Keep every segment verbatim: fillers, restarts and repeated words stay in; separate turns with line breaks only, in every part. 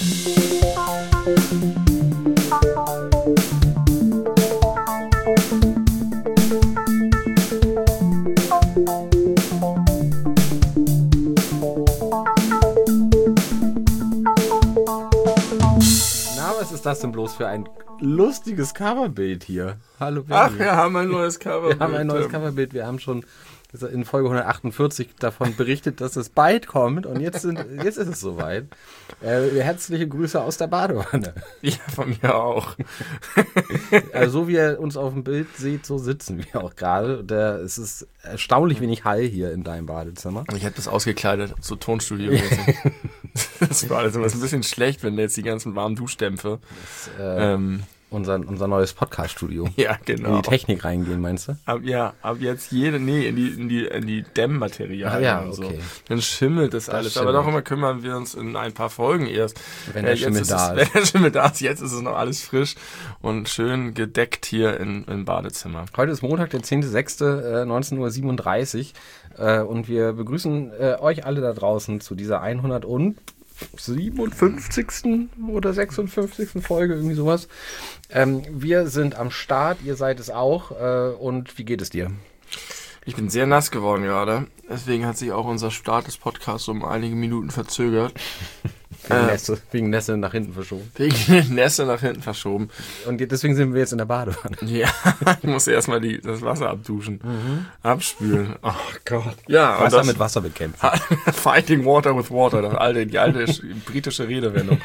Was ist das denn bloß für ein lustiges Coverbild hier? Hallo Benni.
Ach, wir haben ein neues Coverbild.
Wir haben ein neues Coverbild. Wir haben schon in Folge hundertachtundvierzig davon berichtet, dass es bald kommt. Und jetzt, sind, jetzt ist es soweit. Äh, herzliche Grüße aus der Badewanne.
Ja, von mir auch.
Also so wie ihr uns auf dem Bild seht, so sitzen wir auch gerade. Der, es ist erstaunlich wenig Hall hier in deinem Badezimmer.
Ich hätte das ausgekleidet, so Tonstudio. Das war also ein bisschen schlecht, wenn jetzt die ganzen warmen Duschdämpfe.
Das, äh, ähm, unser, unser neues Podcast-Studio.
Ja, genau.
In die Technik reingehen, meinst du?
Ab, ja, ab jetzt jede, nee, in die, in die, in die Dämmmaterialien.
Ah, ja,
und so.
Okay.
Dann schimmelt das, das alles. Schimmelt. Aber darüber kümmern wir uns in ein paar Folgen erst.
Wenn der äh, Schimmel da
ist. Es, wenn der Schimmel da ist, jetzt ist es noch alles frisch und schön gedeckt hier in, im Badezimmer.
Heute ist Montag, der zehnter sechster neunzehn Uhr siebenunddreißig äh, und wir begrüßen äh, euch alle da draußen zu dieser hundertsiebenundfünfzigsten oder sechsundfünfzigsten Folge, irgendwie sowas. Ähm, wir sind am Start, ihr seid es auch. Äh, und wie geht es dir?
Ich bin sehr nass geworden gerade. Deswegen hat sich auch unser Start des Podcasts um einige Minuten verzögert.
Wegen, äh, Nässe, wegen Nässe nach hinten verschoben.
Wegen Nässe nach hinten verschoben.
Und deswegen sind wir jetzt in der Badewanne.
Ja, ich muss erstmal die, das Wasser abduschen. Mhm. Abspülen. Oh Gott.
Ja, Wasser das, mit Wasser bekämpfen.
Fighting water with water. Das alte, die alte britische Redewendung.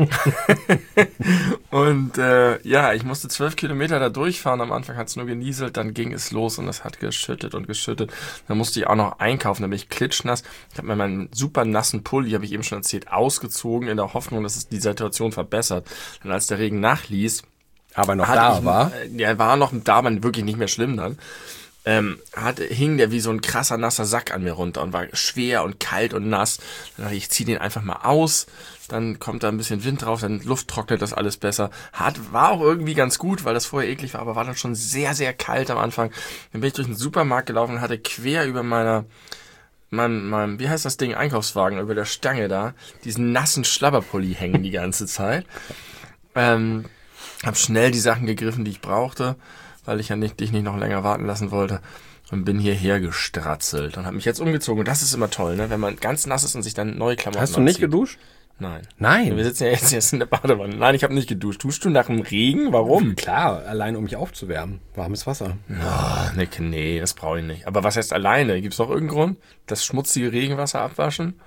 Und äh, ja, ich musste zwölf Kilometer da durchfahren. Am Anfang hat es nur genieselt, dann ging es los und es hat geschüttet und geschüttet. Dann musste ich auch noch einkaufen, dann bin ich klitschnass. Ich habe mir meinen super nassen Pulli, habe ich eben schon erzählt, ausgezogen in der Hoffnung, dass es die Situation verbessert. Und als der Regen nachließ,
aber noch da
ich,
war,
der war noch da, aber wirklich nicht mehr schlimm dann. Ähm, hat, hing der wie so ein krasser nasser Sack an mir runter und war schwer und kalt und nass. Dann dachte ich, ich ziehe den einfach mal aus, dann kommt da ein bisschen Wind drauf, dann Luft trocknet das alles besser. Hat, war auch irgendwie ganz gut, weil das vorher eklig war, aber war dann schon sehr, sehr kalt am Anfang. Dann bin ich durch den Supermarkt gelaufen und hatte quer über meiner, meinem, meinem, wie heißt das Ding, Einkaufswagen, über der Stange da, diesen nassen Schlabberpulli hängen die ganze Zeit. Ähm, hab schnell die Sachen gegriffen, die ich brauchte, weil ich ja nicht, dich nicht noch länger warten lassen wollte, und bin hierher gestratzelt und habe mich jetzt umgezogen. Und das ist immer toll, ne? Wenn man ganz nass ist und sich dann neue Klamotten
anzieht. Hast du nicht geduscht?
Nein.
Nein?
Wir sitzen ja jetzt, jetzt in der Badewanne. Nein, ich habe nicht geduscht. Duschst du nach dem Regen? Warum?
Klar, allein um mich aufzuwärmen. Warmes Wasser.
Oh, nee, nee, das brauche ich nicht. Aber was heißt alleine? Gibt es noch irgendeinen Grund? Das schmutzige Regenwasser abwaschen?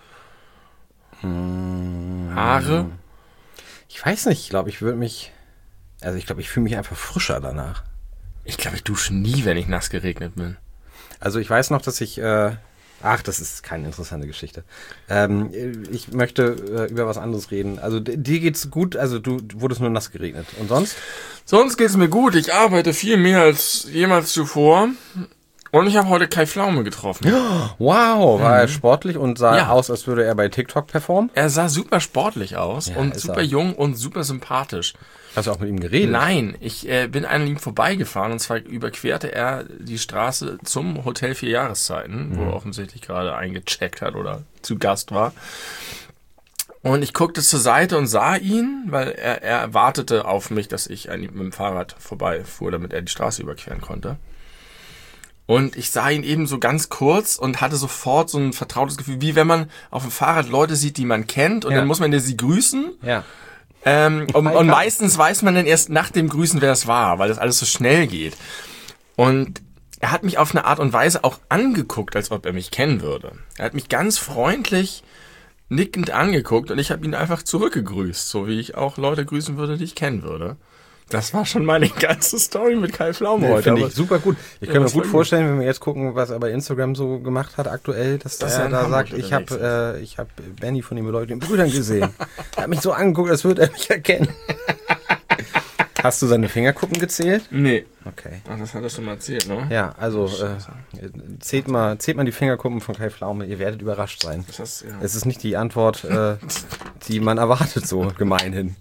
Hm.
Haare?
Ich weiß nicht. Ich glaube, ich würde mich... Also ich glaube, ich fühle mich einfach frischer danach.
Ich glaube, ich dusche nie, wenn ich nass geregnet bin.
Also ich weiß noch, dass ich... Äh, ach, das ist keine interessante Geschichte. Ähm, ich möchte äh, über was anderes reden. Also dir geht's gut, also du, du wurdest nur nass geregnet. Und sonst?
Sonst geht's mir gut. Ich arbeite viel mehr als jemals zuvor. Und ich habe heute Kai Pflaume getroffen.
Wow, war er sportlich und sah
ja.
aus, als würde er bei TikTok performen?
Er sah super sportlich aus
Ja,
und super
er.
jung und super sympathisch.
Hast du auch mit ihm geredet?
Nein, ich äh, bin an ihm vorbeigefahren und zwar überquerte er die Straße zum Hotel Vier Jahreszeiten, mhm. wo er offensichtlich gerade eingecheckt hat oder zu Gast war. Und ich guckte zur Seite und sah ihn, weil er, er wartete auf mich, dass ich an ihm mit dem Fahrrad vorbeifuhr, damit er die Straße überqueren konnte. Und ich sah ihn eben so ganz kurz und hatte sofort so ein vertrautes Gefühl, wie wenn man auf dem Fahrrad Leute sieht, die man kennt und ja. dann muss man ja sie grüßen.
Ja.
Ähm, und, und meistens weiß man dann erst nach dem Grüßen, wer es war, weil das alles so schnell geht. Und er hat mich auf eine Art und Weise auch angeguckt, als ob er mich kennen würde. Er hat mich ganz freundlich nickend angeguckt und ich habe ihn einfach zurückgegrüßt, so wie ich auch Leute grüßen würde, die ich kennen würde. Das war schon meine ganze Story mit Kai Pflaume
nee,
heute.
Finde ich super gut. Ich
ja,
kann mir gut vorstellen, wenn wir jetzt gucken, was er bei Instagram so gemacht hat aktuell, dass das er da sagt, ich habe äh, ich habe Benni von den beleuchteten Brüdern gesehen. Er hat mich so angeguckt, als würde er mich erkennen. Hast du seine Fingerkuppen gezählt?
Nee.
Okay.
Ach, das hattest du mal erzählt, ne?
Ja, also äh, zählt mal, zählt mal die Fingerkuppen von Kai Pflaume. Ihr werdet überrascht sein.
Das heißt, ja.
Es ist nicht die Antwort, äh, die man erwartet, so gemeinhin.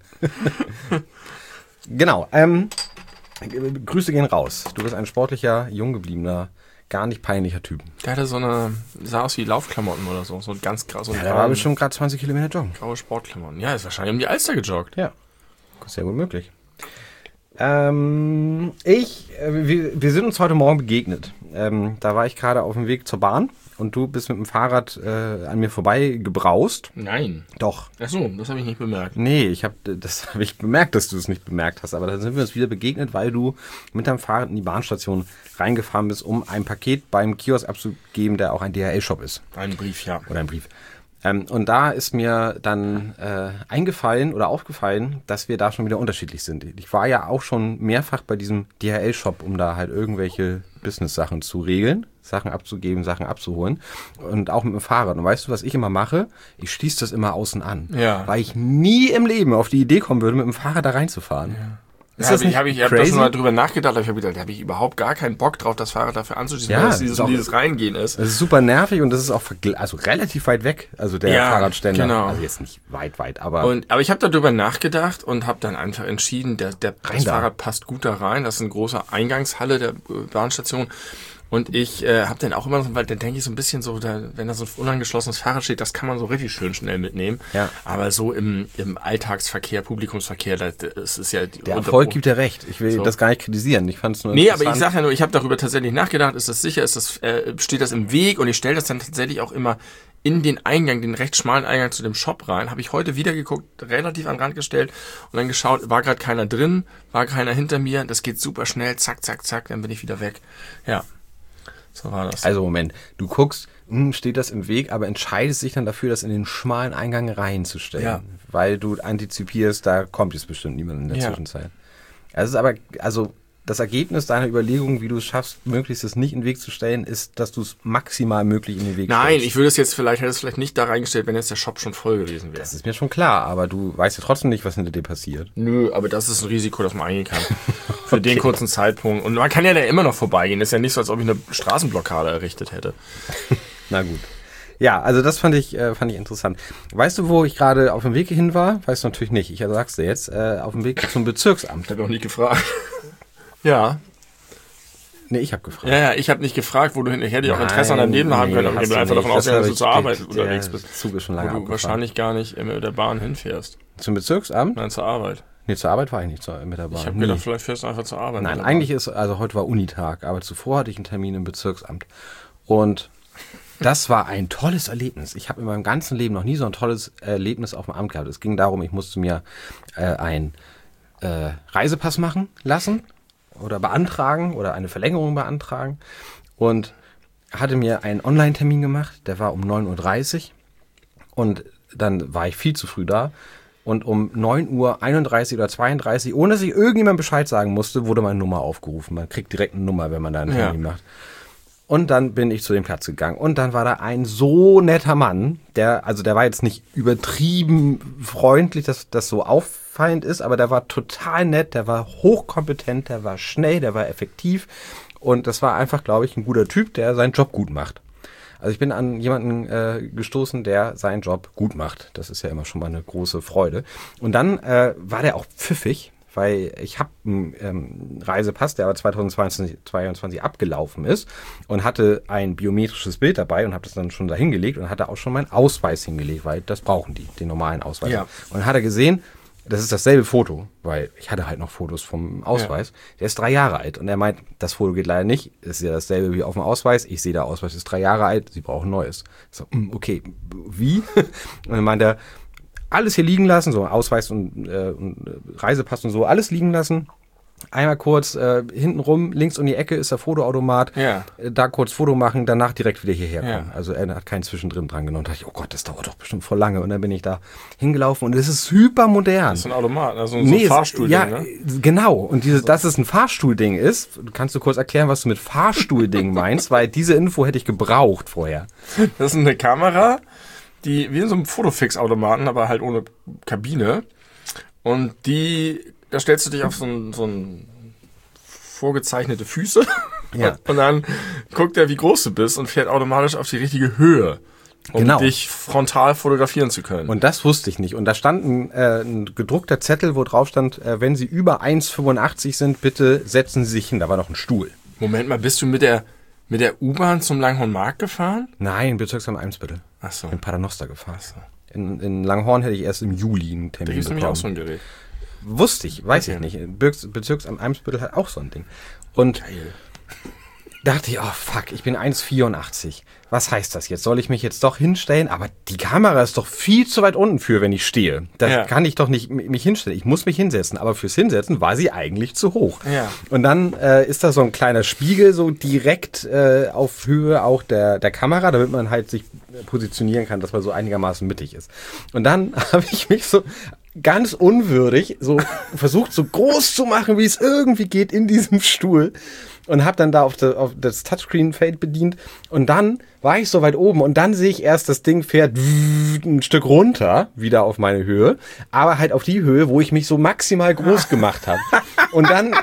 Genau. Ähm, Grüße gehen raus. Du bist ein sportlicher, jung gebliebener gar nicht peinlicher Typ.
Der hatte so eine, sah aus wie Laufklamotten oder so. So ein ganz grau. So
ja, der war bestimmt gerade zwanzig Kilometer joggen.
Graue Sportklamotten. Ja, ist wahrscheinlich um die Alster gejoggt.
Ja, sehr gut möglich. Ähm, ich, äh, wir, wir sind uns heute Morgen begegnet. Ähm, da war ich gerade auf dem Weg zur Bahn und du bist mit dem Fahrrad äh, an mir vorbei gebraust.
Nein.
Doch.
Ach so, das habe ich nicht bemerkt.
Nee, ich hab, das habe ich bemerkt, dass du es nicht bemerkt hast. Aber dann sind wir uns wieder begegnet, weil du mit deinem Fahrrad in die Bahnstation reingefahren bist, um ein Paket beim Kiosk abzugeben, der auch ein D H L-Shop ist.
Ein Brief, ja.
Oder ein Brief. Ähm, und da ist mir dann äh, eingefallen oder aufgefallen, dass wir da schon wieder unterschiedlich sind. Ich war ja auch schon mehrfach bei diesem D H L-Shop, um da halt irgendwelche Business-Sachen zu regeln, Sachen abzugeben, Sachen abzuholen und auch mit dem Fahrrad. Und weißt du, was ich immer mache? Ich schließe das immer außen an,
ja.
Weil ich nie im Leben auf die Idee kommen würde, mit dem Fahrrad da reinzufahren.
Ja. Ist ja, das nicht hab ich habe hab da schon mal drüber nachgedacht, aber ich habe gedacht, da habe ich überhaupt gar keinen Bock drauf, das Fahrrad dafür anzuschließen,
ja,
weil es dieses, auch, dieses Reingehen ist.
Das ist super nervig und das ist auch also relativ weit weg, also der
ja,
Fahrradständer.
Genau.
Also jetzt nicht weit, weit, aber...
Und, aber ich habe darüber nachgedacht und habe dann einfach entschieden, der, der, das
da.
Fahrrad passt gut da rein. Das ist eine große Eingangshalle der Bahnstation. Und ich äh, habe dann auch immer so, weil dann denke ich so ein bisschen so, da, wenn da so ein unangeschlossenes Fahrrad steht, das kann man so richtig schön schnell mitnehmen.
Ja.
Aber so im, im Alltagsverkehr, Publikumsverkehr, das, das ist ja...
Der Erfolg gibt ja recht. Ich will so. das gar nicht kritisieren. Ich fand es nur
Nee, aber ich sage ja nur, ich habe darüber tatsächlich nachgedacht, ist das sicher, ist das, äh, steht das im Weg? Und ich stelle das dann tatsächlich auch immer in den Eingang, den recht schmalen Eingang zu dem Shop rein. Habe ich heute wieder geguckt, relativ an den Rand gestellt und dann geschaut, war gerade keiner drin, war keiner hinter mir. Das geht super schnell, zack, zack, zack, dann bin ich wieder weg. Ja. So war das.
Also Moment, du guckst, mh, steht das im Weg, aber entscheidest dich dann dafür, das in den schmalen Eingang reinzustellen.
Ja.
Weil du antizipierst, da kommt jetzt bestimmt niemand in der
ja.
Zwischenzeit. Es ist aber, also das Ergebnis deiner Überlegung, wie du es schaffst, möglichst es nicht in den Weg zu stellen, ist, dass du es maximal möglich in den Weg
Nein,
stellst.
ich würde es jetzt vielleicht, hätte es vielleicht nicht da reingestellt, wenn jetzt der Shop schon voll gewesen wäre.
Das ist mir schon klar, aber du weißt ja trotzdem nicht, was hinter dir passiert.
Nö, aber das ist ein Risiko, das man eingehen kann. Für okay. den kurzen Zeitpunkt. Und man kann ja da immer noch vorbeigehen. Das ist ja nicht so, als ob ich eine Straßenblockade errichtet hätte.
Na gut. Ja, also das fand ich, äh, fand ich interessant. Weißt du, wo ich gerade auf dem Weg hin war? Weißt du natürlich nicht. Ich sag's dir jetzt. Äh, auf dem Weg zum Bezirksamt.
Ich habe noch nie gefragt. Ja.
Nee, ich habe gefragt.
Ja, ja, ich habe nicht gefragt, wo du hin. Ich hätte ja auch Interesse an deinem Leben haben
nee,
können, aber ich bin einfach davon ausgegangen, dass du zur Arbeit
der
unterwegs bist.
Zug ist schon lange
wo du
abgefahren.
wahrscheinlich gar nicht mit der Bahn hinfährst.
Zum Bezirksamt?
Nein, zur Arbeit.
Nee, zur Arbeit war ich nicht zur, mit der Bahn.
Ich habe gedacht, vielleicht fährst du einfach zur Arbeit.
Nein, eigentlich ist, also heute war Unitag, aber zuvor hatte ich einen Termin im Bezirksamt. Und das war ein tolles Erlebnis. Ich habe in meinem ganzen Leben noch nie so ein tolles Erlebnis auf dem Amt gehabt. Es ging darum, ich musste mir äh, einen äh, Reisepass machen lassen oder beantragen oder eine Verlängerung beantragen und hatte mir einen Online-Termin gemacht, der war um neun Uhr dreißig und dann war ich viel zu früh da und um neun Uhr einunddreißig oder zweiunddreißig, ohne dass ich irgendjemandem Bescheid sagen musste, wurde meine Nummer aufgerufen. Man kriegt direkt eine Nummer, wenn man da einen Termin ja. macht. Und dann bin ich zu dem Platz gegangen und dann war da ein so netter Mann, der, also der war jetzt nicht übertrieben freundlich, dass das so auffallend ist, aber der war total nett, der war hochkompetent, der war schnell, der war effektiv und das war einfach, glaube ich, ein guter Typ, der seinen Job gut macht. Also ich bin an jemanden äh, gestoßen, der seinen Job gut macht. Das ist ja immer schon mal eine große Freude. Und dann äh, war der auch pfiffig, weil ich habe einen ähm, Reisepass, der aber zweitausendzweiundzwanzig abgelaufen ist und hatte ein biometrisches Bild dabei und habe das dann schon da hingelegt und hatte auch schon meinen Ausweis hingelegt, weil das brauchen die, den normalen Ausweis.
Ja.
Und dann hat er gesehen, das ist dasselbe Foto, weil ich hatte halt noch Fotos vom Ausweis. Ja. Der ist drei Jahre alt und er meint, das Foto geht leider nicht. Das ist ja dasselbe wie auf dem Ausweis. Ich sehe, der Ausweis ist drei Jahre alt, Sie brauchen Neues. Ich so, okay, wie? Und dann meint er, alles hier liegen lassen, so Ausweis und, äh, und Reisepass und so, alles liegen lassen. Einmal kurz äh, hinten rum, links um die Ecke ist der Fotoautomat.
Ja.
Äh, da kurz Foto machen, danach direkt wieder hierher kommen.
Ja.
Also er hat keinen Zwischendrin dran genommen. Da dachte ich, oh Gott, das dauert doch bestimmt voll lange. Und dann bin ich da hingelaufen und es ist super modern.
Das ist ein Automat, also so ein
nee,
Fahrstuhlding,
ja,
ne?
Genau. Und diese, dass es ein Fahrstuhlding ist, kannst du kurz erklären, was du mit Fahrstuhlding meinst, weil diese Info hätte ich gebraucht vorher.
Das ist eine Kamera, die wie in so einem Fotofix-Automaten, aber halt ohne Kabine. Und die, da stellst du dich auf so ein, so ein vorgezeichnete Füße
ja.
und dann guckt er, wie groß du bist und fährt automatisch auf die richtige Höhe, um
genau.
dich frontal fotografieren zu können.
Und das wusste ich nicht. Und da stand ein, äh, ein gedruckter Zettel, wo drauf stand, äh, wenn Sie über eins Komma fünfundachtzig sind, bitte setzen Sie sich hin. Da war noch ein Stuhl.
Moment mal, bist du mit der Mit der U-Bahn zum Langhornmarkt gefahren?
Nein, Bezirksamt Eimsbüttel.
Ach so.
In Paternoster gefahren. Ach so. In, in Langhorn hätte ich erst im Juli einen Termin bekommen. Da gibt es nämlich
auch so ein Gerät.
Wusste ich, weiß okay. ich nicht. Bezirks, Bezirksamt Eimsbüttel hat auch so ein Ding. Und geil. Dachte ich, oh fuck, ich bin eins Komma vierundachtzig. Was heißt das jetzt? Soll ich mich jetzt doch hinstellen? Aber die Kamera ist doch viel zu weit unten für, wenn ich stehe. Da ja. kann ich doch nicht mich hinstellen. Ich muss mich hinsetzen. Aber fürs Hinsetzen war sie eigentlich zu hoch.
Ja.
Und dann äh, ist da so ein kleiner Spiegel so direkt äh, auf Höhe auch der, der Kamera, damit man halt sich positionieren kann, dass man so einigermaßen mittig ist. Und dann habe ich mich so ganz unwürdig so versucht, so groß zu machen, wie es irgendwie geht in diesem Stuhl. Und habe dann da auf, de, auf das Touchscreen-Feld bedient. Und dann war ich so weit oben. Und dann sehe ich erst, das Ding fährt ein Stück runter, wieder auf meine Höhe. Aber halt auf die Höhe, wo ich mich so maximal groß gemacht habe. Und dann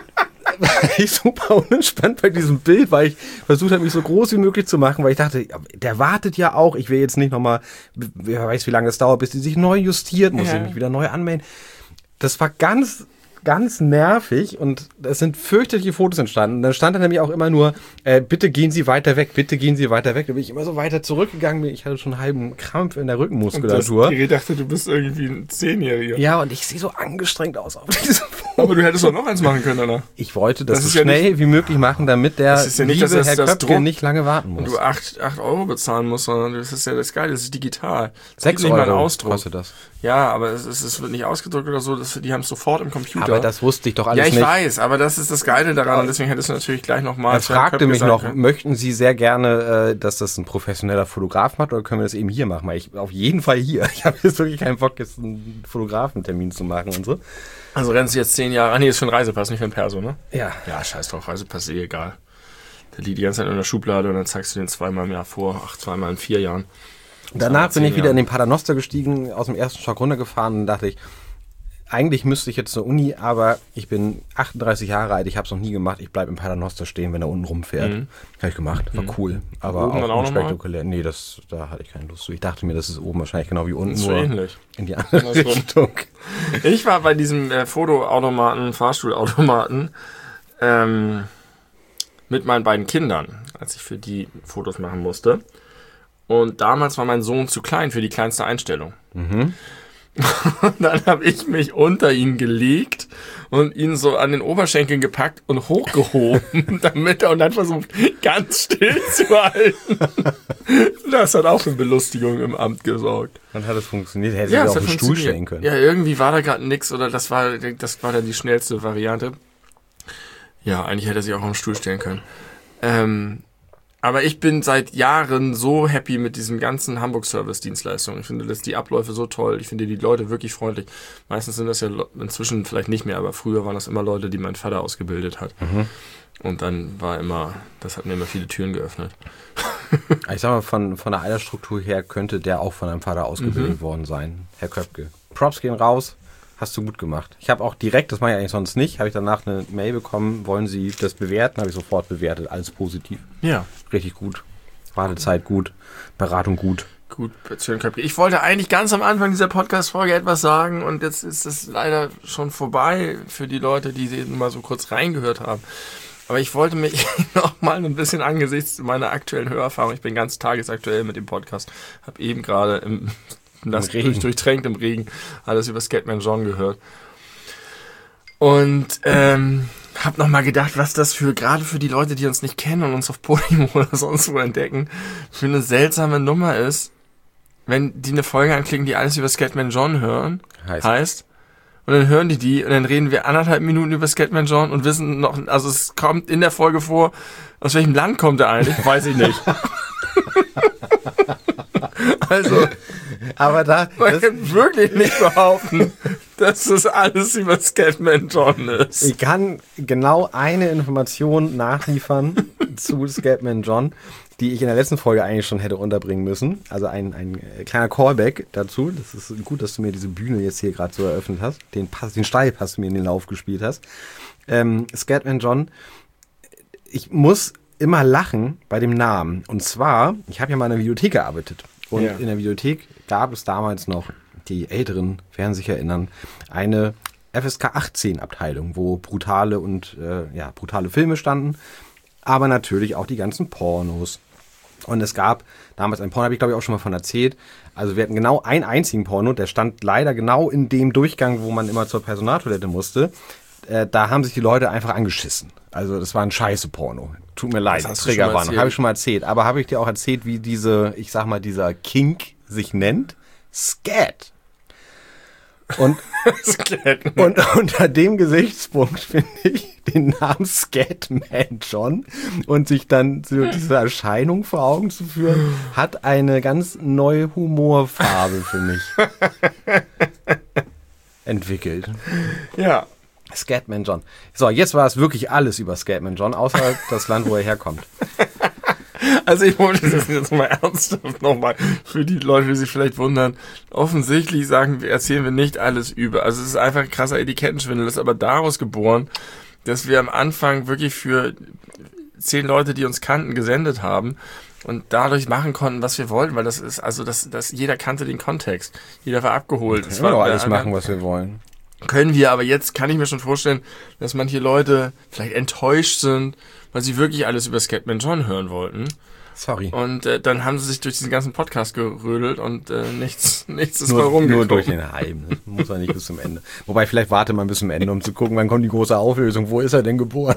war ich super unentspannt bei diesem Bild, weil ich versucht habe, mich so groß wie möglich zu machen. Weil ich dachte, der wartet ja auch. Ich will jetzt nicht nochmal, wer weiß, wie lange es dauert, bis die sich neu justiert. Muss ja. ich mich wieder neu anmelden. Das war ganz... ganz nervig und es sind fürchterliche Fotos entstanden. Dann stand da nämlich auch immer nur, äh, bitte gehen Sie weiter weg, bitte gehen Sie weiter weg. Da bin ich immer so weiter zurückgegangen. Ich hatte schon einen halben Krampf in der Rückenmuskulatur.
Und das, ich dachte, du bist irgendwie ein Zehnjähriger.
Ja, und ich sehe so angestrengt aus auf diesem Foto.
Aber du hättest doch noch eins machen können, oder?
Ich wollte das, das so schnell ja nicht, wie möglich machen, damit der
das ist ja nicht,
liebe
dass
Herr
das
Köpke
Druck,
nicht lange warten muss.
Und du acht Euro bezahlen musst, sondern das ist ja das Geile, das ist digital.
sechs Euro kostet das.
Ja, aber es, ist, es wird nicht ausgedrückt oder so, das, die haben es sofort im Computer.
Aber das wusste ich doch alles
nicht. Ja, ich
nicht.
weiß, aber das ist das Geile daran und deswegen hättest du natürlich gleich nochmal...
Er fragte mich noch, können. möchten Sie sehr gerne, äh, dass das ein professioneller Fotograf macht oder können wir das eben hier machen? Weil ich auf jeden Fall hier. Ich habe jetzt wirklich keinen Bock, jetzt einen Fotografentermin zu machen und so.
Also rennst du jetzt zehn Jahre... Ah nee, ist für einen Reisepass, nicht für einen Perso, ne?
Ja.
Ja, scheiß drauf, Reisepass ist eh egal. Der liegt die ganze Zeit in der Schublade und dann zeigst du den zweimal im Jahr vor, ach, zweimal in vier Jahren.
Danach bin ich wieder in den Paternoster gestiegen, aus dem ersten Stock runtergefahren und dachte ich, eigentlich müsste ich jetzt zur Uni, aber ich bin achtunddreißig Jahre alt, ich habe es noch nie gemacht, ich bleibe im Paternoster stehen, wenn er unten rumfährt. Mhm. Habe ich gemacht, war mhm. cool. Aber
oben
auch, auch spektakulär. Nee, das, da hatte ich keine Lust zu. Ich dachte mir, das ist oben wahrscheinlich genau wie unten,
das ist
nur
so ähnlich.
In die andere Richtung.
Ich war bei diesem äh, Fotoautomaten, Fahrstuhlautomaten ähm, mit meinen beiden Kindern, als ich für die Fotos machen musste. Und damals war mein Sohn zu klein für die kleinste Einstellung.
Mhm.
Und dann habe ich mich unter ihn gelegt und ihn so an den Oberschenkeln gepackt und hochgehoben, damit er und dann versucht, ganz still zu halten. Das hat auch für Belustigung im Amt gesorgt.
Dann hat es funktioniert. Hätte ja, sich auf den Stuhl stellen können.
Ja, irgendwie war da gerade nix oder das war, das war dann die schnellste Variante. Ja, eigentlich hätte er sich auch auf den Stuhl stellen können. Ähm, Aber ich bin seit Jahren so happy mit diesem ganzen Hamburg-Service-Dienstleistungen. Ich finde das die Abläufe so toll. Ich finde die Leute wirklich freundlich. Meistens sind das ja inzwischen vielleicht nicht mehr, aber früher waren das immer Leute, die mein Vater ausgebildet hat.
Mhm.
Und dann war immer, das hat mir immer viele Türen geöffnet.
Ich sag mal, von, von der Altersstruktur her könnte der auch von einem Vater ausgebildet mhm. worden sein. Herr Köpke. Props gehen raus. Hast du gut gemacht. Ich habe auch direkt, das mache ich eigentlich sonst nicht, habe ich danach eine Mail bekommen, wollen Sie das bewerten? Habe ich sofort bewertet, alles positiv.
Ja.
Richtig gut. Wartezeit gut, Beratung gut.
Gut, Köpke. Ich wollte eigentlich ganz am Anfang dieser Podcast-Folge etwas sagen und jetzt ist es leider schon vorbei für die Leute, die mal so kurz reingehört haben. Aber ich wollte mich noch mal ein bisschen angesichts meiner aktuellen Hörerfahrung, ich bin ganz tagesaktuell mit dem Podcast, habe eben gerade im Das durch, durchtränkt im Regen, alles über Scatman John gehört. Und ähm, hab nochmal gedacht, was das für, gerade für die Leute, die uns nicht kennen und uns auf Podimo oder sonst wo entdecken, für eine seltsame Nummer ist, wenn die eine Folge anklicken, die alles über Scatman John hören, heißt. heißt, und dann hören die die und dann reden wir anderthalb Minuten über Scatman John und wissen noch, also es kommt in der Folge vor, aus welchem Land kommt er eigentlich, weiß ich nicht. Also,
aber da
man kann wirklich nicht behaupten, dass das alles über Scatman John ist.
Ich kann genau eine Information nachliefern zu Scatman John, die ich in der letzten Folge eigentlich schon hätte unterbringen müssen. Also ein, ein kleiner Callback dazu. Das ist gut, dass du mir diese Bühne jetzt hier gerade so eröffnet hast. Den Pass, den Steilpass mir in den Lauf gespielt hast. Ähm, Scatman John, ich muss immer lachen bei dem Namen. Und zwar, ich habe ja mal in einer Videothek gearbeitet. Und ja. in der Videothek gab es damals noch, die Älteren werden sich erinnern, eine F S K achtzehn Abteilung, wo brutale und äh, ja brutale Filme standen. aber natürlich auch die ganzen Pornos. Und es gab damals ein Porno, habe ich glaube ich auch schon mal von erzählt. Also wir hatten genau einen einzigen Porno, der stand leider genau in dem Durchgang, wo man immer zur Personaltoilette musste. Äh, da haben sich die Leute einfach angeschissen. Also das war ein scheiße Porno. Tut mir leid, Triggerwarnung. Habe ich schon mal erzählt. Aber habe ich dir auch erzählt, wie diese, ich sag mal, dieser Kink sich nennt? Scat. Und, und unter dem Gesichtspunkt finde ich den Namen Scatman John und sich dann so diese Erscheinung vor Augen zu führen, hat eine ganz neue Humorfarbe für mich entwickelt.
Ja.
Scatman John. So, jetzt war es wirklich alles über Scatman John, außer das Land, wo er herkommt.
Also ich wollte das jetzt mal ernsthaft nochmal für die Leute, die sich vielleicht wundern. Offensichtlich sagen wir, erzählen wir nicht alles über. Also es ist einfach ein krasser Etikettenschwindel. Das ist aber daraus geboren, dass wir am Anfang wirklich für zehn Leute, die uns kannten, gesendet haben und dadurch machen konnten, was wir wollten, weil das ist, also das, das jeder kannte den Kontext. Jeder war abgeholt.
Wir können doch alles machen, was wir wollen.
Können wir, aber jetzt kann ich mir schon vorstellen, dass manche Leute vielleicht enttäuscht sind, weil sie wirklich alles über Scatman John hören wollten.
Sorry.
Und äh, dann haben sie sich durch diesen ganzen Podcast gerödelt und äh, nichts, nichts ist
nur,
mal rumgekommen.
Nur durch den Heim. Das muss er nicht bis zum Ende. Wobei, vielleicht warte man bis zum Ende, um zu gucken, wann kommt die große Auflösung. Wo ist er denn geboren?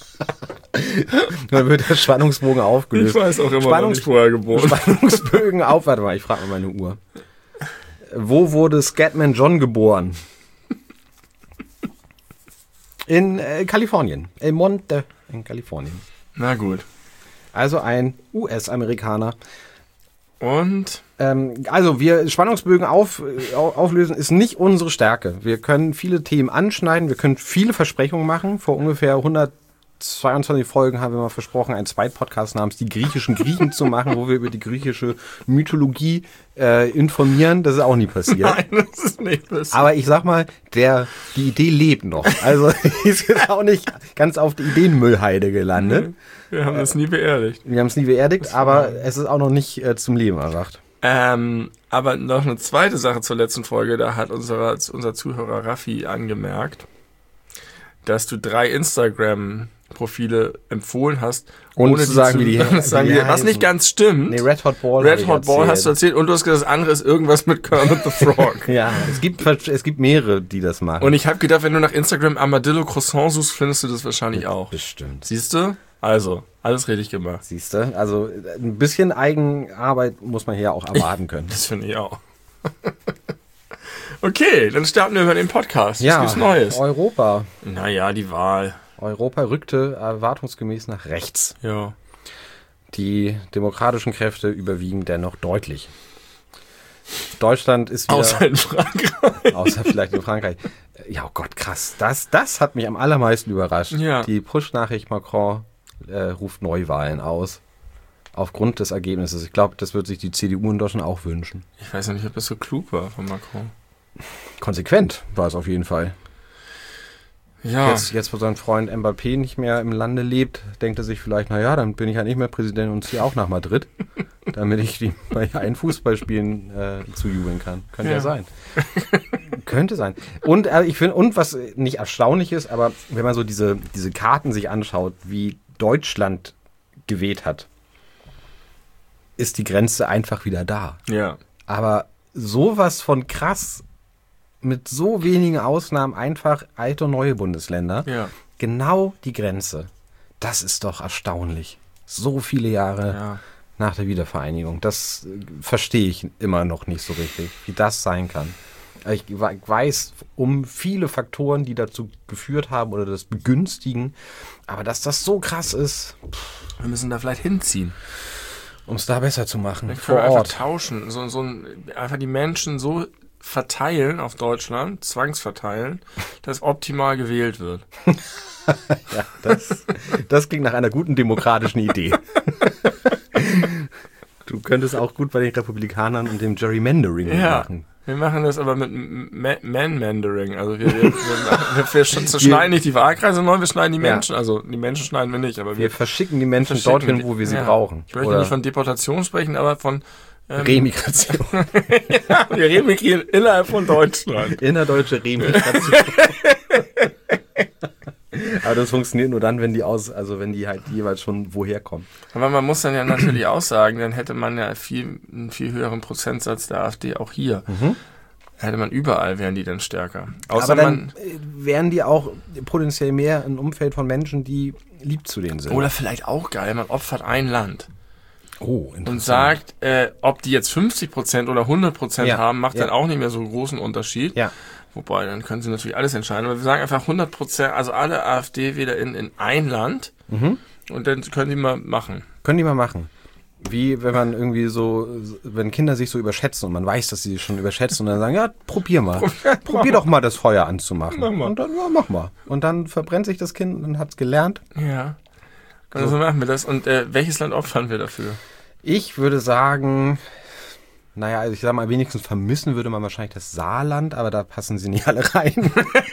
Dann wird der Spannungsbogen aufgelöst.
Ich weiß auch immer Spannungs- noch nicht, wo er geboren.
Spannungsbögen auf. Warte mal, ich frage mal meine Uhr. Wo wurde Scatman John geboren? In äh, Kalifornien. El Monte in Kalifornien.
Na gut.
Also ein U S-Amerikaner.
Und?
Ähm, also wir Spannungsbögen auf, auflösen ist nicht unsere Stärke. Wir können viele Themen anschneiden, wir können viele Versprechungen machen. Vor ungefähr hundertzweiundzwanzig Folgen haben wir mal versprochen, einen Zweitpodcast namens Die griechischen Griechen zu machen, wo wir über die griechische Mythologie äh, informieren. Das ist auch nie passiert.
Nein, das ist nicht passiert.
Aber ich sag mal, der, die Idee lebt noch. Also ist jetzt auch nicht ganz auf die Ideenmüllheide gelandet.
Wir haben es nie beerdigt.
Wir haben es nie beerdigt, aber es ist auch noch nicht äh, zum Leben erwacht.
Ähm, aber noch eine zweite Sache zur letzten Folge, da hat unser, unser Zuhörer Raffi angemerkt, dass du drei Instagram-Profile empfohlen hast,
ohne, ohne zu sagen, wie die,
die sagen, wie die was nicht ganz stimmt.
Nee, Red Hot Ball.
Red Hot Ball hast du erzählt und du hast gesagt, das andere ist irgendwas mit Kermit the Frog.
Ja, es gibt, es gibt mehrere, die das machen.
Und ich habe gedacht, wenn du nach Instagram Armadillo Croissant suchst, findest du das wahrscheinlich auch.
Bestimmt.
Siehst du? Also, alles richtig gemacht.
Siehst du? Also ein bisschen Eigenarbeit muss man hier auch erwarten können.
Das finde ich auch. Okay, dann starten wir über den Podcast.
Ja,
was gibt's Neues?
Europa.
Naja, die Wahl.
Europa rückte erwartungsgemäß nach rechts.
Ja.
Die demokratischen Kräfte überwiegen dennoch deutlich. Deutschland ist wieder...
Außer in Frankreich.
Außer vielleicht in Frankreich. Ja, oh Gott, krass. Das, das hat mich am allermeisten überrascht.
Ja.
Die Push-Nachricht Macron äh, ruft Neuwahlen aus. Aufgrund des Ergebnisses. Ich glaube, das wird sich die C D U in Deutschland auch wünschen.
Ich weiß ja nicht, ob das so klug war von Macron.
Konsequent war es auf jeden Fall.
Ja.
Jetzt, jetzt, wo sein Freund Mbappé nicht mehr im Lande lebt, denkt er sich vielleicht, naja, dann bin ich ja nicht mehr Präsident und ziehe auch nach Madrid, damit ich die bei einen Fußballspielen äh, zujubeln kann. Könnte ja, ja sein. Könnte sein. Und äh, ich finde, und was nicht erstaunlich ist, aber wenn man so diese, diese Karten sich anschaut, wie Deutschland gewählt hat, ist die Grenze einfach wieder da.
Ja.
Aber sowas von krass, mit so wenigen Ausnahmen einfach alte und neue Bundesländer.
Ja.
Genau die Grenze. Das ist doch erstaunlich. So viele Jahre
ja.
nach der Wiedervereinigung. Das äh, verstehe ich immer noch nicht so richtig, wie das sein kann. Ich weiß um viele Faktoren, die dazu geführt haben oder das begünstigen. Aber dass das so krass ist.
Pff. Wir müssen da vielleicht hinziehen.
Um es da besser zu machen.
Wir können einfach tauschen. So, so ein, einfach die Menschen so verteilen auf Deutschland, zwangsverteilen, dass optimal gewählt wird.
Ja, das, das klingt nach einer guten demokratischen Idee. Du könntest auch gut bei den Republikanern und dem Gerrymandering
ja,
machen.
Wir machen das aber mit Man-Mandering. Also wir, wir, wir, wir, wir zerschneiden nicht die Wahlkreise, sondern wir schneiden die Menschen. Ja. Also die Menschen schneiden wir nicht. Aber wir,
wir verschicken die Menschen verschicken dorthin, die, wo wir sie ja. brauchen.
Ich möchte Oder nicht von Deportation sprechen, aber von
ähm, Remigration.
Ja, wir remigrieren innerhalb von Deutschland.
Innerdeutsche Remigration. Aber das funktioniert nur dann, wenn die aus, also wenn die halt jeweils schon woher kommen.
Aber man muss dann ja natürlich auch sagen, dann hätte man ja viel, einen viel höheren Prozentsatz der AfD auch hier. Mhm. Hätte man überall, wären die dann stärker.
Außer aber dann man, wären die auch potenziell mehr ein Umfeld von Menschen, die lieb zu denen sind.
Oder vielleicht auch geil, man opfert ein Land.
Oh, interessant.
Und sagt, äh, ob die jetzt fünfzig Prozent oder hundert Prozent ja, haben, macht ja. dann auch nicht mehr so einen großen Unterschied.
Ja.
Wobei, dann können sie natürlich alles entscheiden. Aber wir sagen einfach hundert Prozent, also alle AfD-Wähler in, in ein Land. Mhm. Und dann können die mal machen.
Können die mal machen. Wie wenn man irgendwie so, wenn Kinder sich so überschätzen und man weiß, dass sie sich schon überschätzen und dann sagen, ja, probier mal. Probier, probier doch mal das Feuer anzumachen.
Mach mal.
Und dann, ja, mach mal. Und dann verbrennt sich das Kind und hat es gelernt.
Ja. Also so machen wir das. Und äh, welches Land opfern wir dafür?
Ich würde sagen, naja, also ich sag mal, wenigstens vermissen würde man wahrscheinlich das Saarland, aber da passen sie nicht alle rein.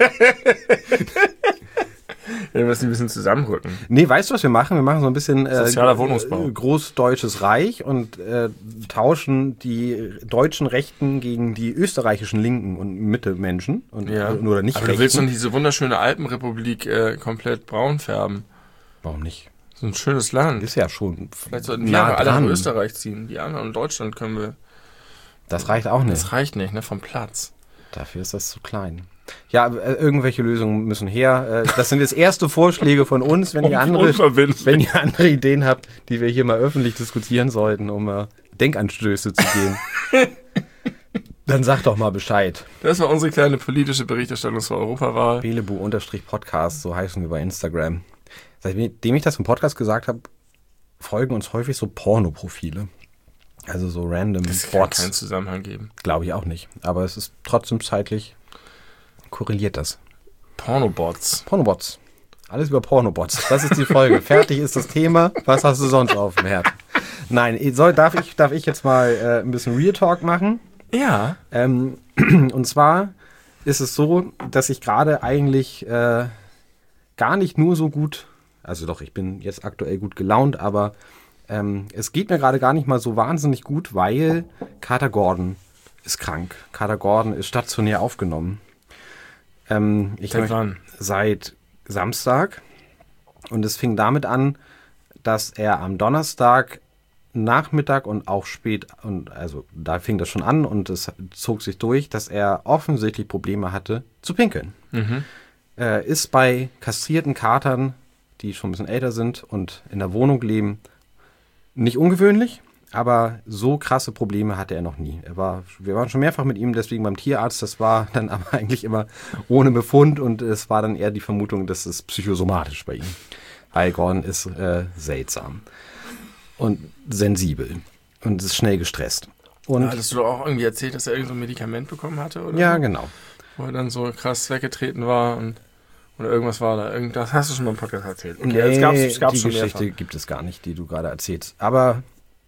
Ja, wir müssen ein bisschen zusammenrücken.
Nee, weißt du, was wir machen? Wir machen so ein bisschen äh,
sozialer Wohnungsbau.
Großdeutsches Reich und äh, tauschen die deutschen Rechten gegen die österreichischen Linken und Mitte-Menschen. Und,
ja.
äh, oder nicht
Aber Rechten. Du willst doch diese wunderschöne Alpenrepublik äh, komplett braun färben.
Warum nicht?
So ein schönes Land.
Ist ja schon
Vielleicht sollten wir nah alle nach Österreich ziehen. Die anderen in Deutschland können wir...
Das reicht auch nicht.
Das reicht nicht, ne, vom Platz.
Dafür ist das zu klein. Ja, äh, irgendwelche Lösungen müssen her. Äh, das sind jetzt erste Vorschläge von uns. Wenn ihr andere, wenn ihr andere Ideen habt, die wir hier mal öffentlich diskutieren sollten, um äh, Denkanstöße zu geben, dann sagt doch mal Bescheid.
Das war unsere kleine politische Berichterstattung zur Europawahl.
Belebu-Podcast, so heißen wir bei Instagram. Seitdem ich das im Podcast gesagt habe, folgen uns häufig so Pornoprofile. Also so random
Bots. Das kann keinen Zusammenhang geben.
Glaube ich auch nicht. Aber es ist trotzdem zeitlich korreliert das.
Pornobots.
Pornobots. Alles über Pornobots. Das ist die Folge. Fertig ist das Thema. Was hast du sonst auf dem Herd? Nein, soll, darf, ich, darf ich jetzt mal äh, ein bisschen Real Talk machen?
Ja.
Ähm, und zwar ist es so, dass ich gerade eigentlich äh, gar nicht nur so gut, also doch, ich bin jetzt aktuell gut gelaunt, aber ähm, es geht mir gerade gar nicht mal so wahnsinnig gut, weil Carter Gordon ist krank. Carter Gordon ist stationär aufgenommen. Ähm, ich
seit wann?
Seit Samstag. Und es fing damit an, dass er am Donnerstag Nachmittag und auch spät, und also da fing das schon an und es zog sich durch, dass er offensichtlich Probleme hatte zu pinkeln. Mhm. Äh, ist bei kastrierten Katern, die schon ein bisschen älter sind und in der Wohnung leben, nicht ungewöhnlich. Aber so krasse Probleme hatte er noch nie. Er war, wir waren schon mehrfach mit ihm deswegen beim Tierarzt. Das war dann aber eigentlich immer ohne Befund und es war dann eher die Vermutung, dass es psychosomatisch bei ihm. Weil Gordon ist äh, seltsam und sensibel und ist schnell gestresst. Und
ja, hattest du doch auch irgendwie erzählt, dass er irgend so ein Medikament bekommen hatte, oder?
Ja, genau.
Wo er dann so krass weggetreten war und oder irgendwas war da. Irgendwas hast du schon mal im Podcast erzählt. Okay,
nee, es gab's, es gab's die schon Geschichte mehrfach. Gibt es gar nicht, die du gerade erzählst. Aber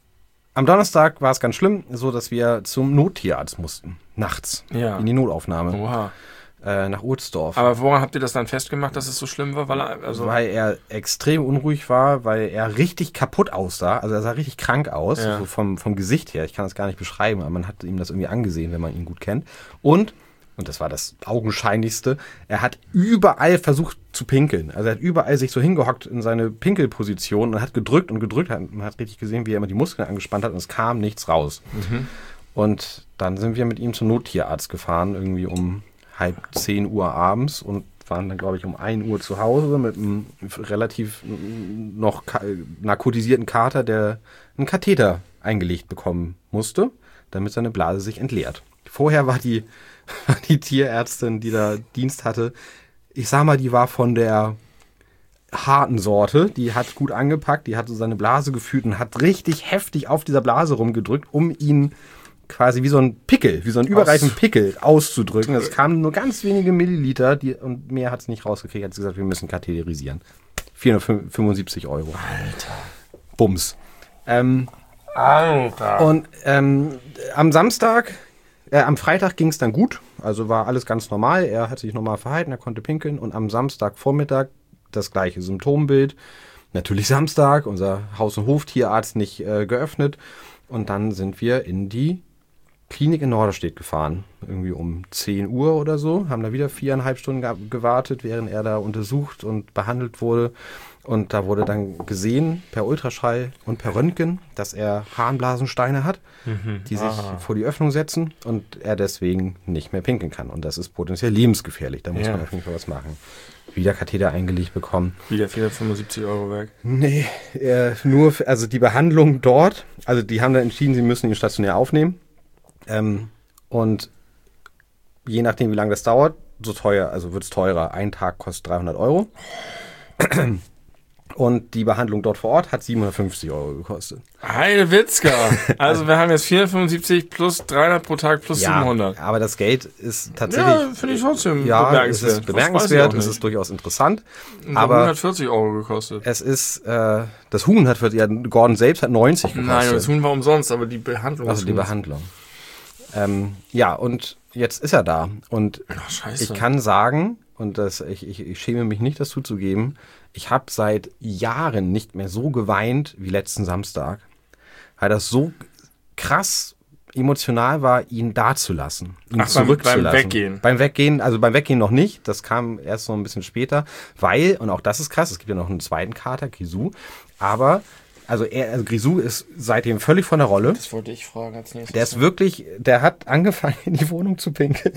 am Donnerstag war es ganz schlimm, so dass wir zum Nottierarzt mussten. Nachts.
Ja.
In die Notaufnahme.
Oha.
Äh, nach Ohlsdorf.
Aber woran habt ihr das dann festgemacht, dass es so schlimm war? Weil er, also
weil er extrem unruhig war, weil er richtig kaputt aussah. Also er sah richtig krank aus, ja. so vom, vom Gesicht her. Ich kann das gar nicht beschreiben, aber man hat ihm das irgendwie angesehen, wenn man ihn gut kennt. Und, und das war das Augenscheinlichste, er hat überall versucht zu pinkeln. Also er hat überall sich so hingehockt in seine Pinkelposition und hat gedrückt und gedrückt. Man hat richtig gesehen, wie er immer die Muskeln angespannt hat und es kam nichts raus. Mhm. Und dann sind wir mit ihm zum Nottierarzt gefahren, irgendwie um halb zehn Uhr abends und waren dann, glaube ich, um ein Uhr zu Hause mit einem relativ noch narkotisierten Kater, der einen Katheter eingelegt bekommen musste, damit seine Blase sich entleert. Vorher war die, die Tierärztin, die da Dienst hatte, ich sag mal, die war von der harten Sorte, die hat gut angepackt, die hat so seine Blase gefühlt und hat richtig heftig auf dieser Blase rumgedrückt, um ihn quasi wie so ein Pickel, wie so ein überreifen Aus. Pickel auszudrücken. Es kamen nur ganz wenige Milliliter die, und mehr hat es nicht rausgekriegt. Hat sie gesagt, wir müssen katheterisieren. vierhundertfünfundsiebzig Euro.
Alter.
Bums. Ähm,
Alter.
Und ähm, am Samstag, äh, am Freitag ging es dann gut. Also war alles ganz normal. Er hat sich normal verhalten, er konnte pinkeln. Und am Samstagvormittag das gleiche Symptombild. Natürlich Samstag, unser Haus- und Hoftierarzt nicht äh, geöffnet. Und dann sind wir in die Klinik in Norderstedt gefahren, irgendwie um zehn Uhr oder so, haben da wieder viereinhalb Stunden ge- gewartet, während er da untersucht und behandelt wurde. Und da wurde dann gesehen, per Ultraschall und per Röntgen, dass er Harnblasensteine hat, mhm. die sich Aha. vor die Öffnung setzen und er deswegen nicht mehr pinkeln kann. Und das ist potenziell lebensgefährlich, da muss ja. man auf jeden Fall was machen. Wieder Katheter eingelegt bekommen.
Wieder vierhundertfünfundsiebzig Euro weg.
Nee, äh, nur, für, also die Behandlung dort, also die haben dann entschieden, sie müssen ihn stationär aufnehmen. Ähm, und je nachdem, wie lange das dauert, so teuer, also wird es teurer. Ein Tag kostet dreihundert Euro. Und die Behandlung dort vor Ort hat siebenhundertfünfzig Euro gekostet.
Heide Witzka! Also wir haben jetzt vierhundertfünfundsiebzig plus dreihundert pro Tag plus ja, siebenhundert.
Aber das Geld ist tatsächlich...
Ja, finde ich trotzdem
ja,
bemerkenswert.
Es ist bemerkenswert, es ist durchaus interessant.
Und
aber
hundertvierzig Euro gekostet.
Es ist, äh, das Huhn hat, ja, Gordon selbst hat neunzig gekostet.
Nein, das Huhn war umsonst, aber die Behandlung...
Also die Behandlung. Ähm, ja, und jetzt ist er da. Und
Ach, scheiße.
ich kann sagen, und das, ich, ich, ich schäme mich nicht, das zuzugeben, ich habe seit Jahren nicht mehr so geweint wie letzten Samstag, weil das so krass emotional war, ihn da zu lassen, ihn
Ach,
zurückzulassen.
Beim Weggehen.
Beim Weggehen, also beim Weggehen noch nicht, das kam erst so ein bisschen später, weil, und auch das ist krass, es gibt ja noch einen zweiten Kater, Grisou, aber... Also, er, also Grisou ist seitdem völlig von der Rolle.
Das wollte ich fragen als nächstes.
Der ist wirklich, der hat angefangen, in die Wohnung zu pinkeln.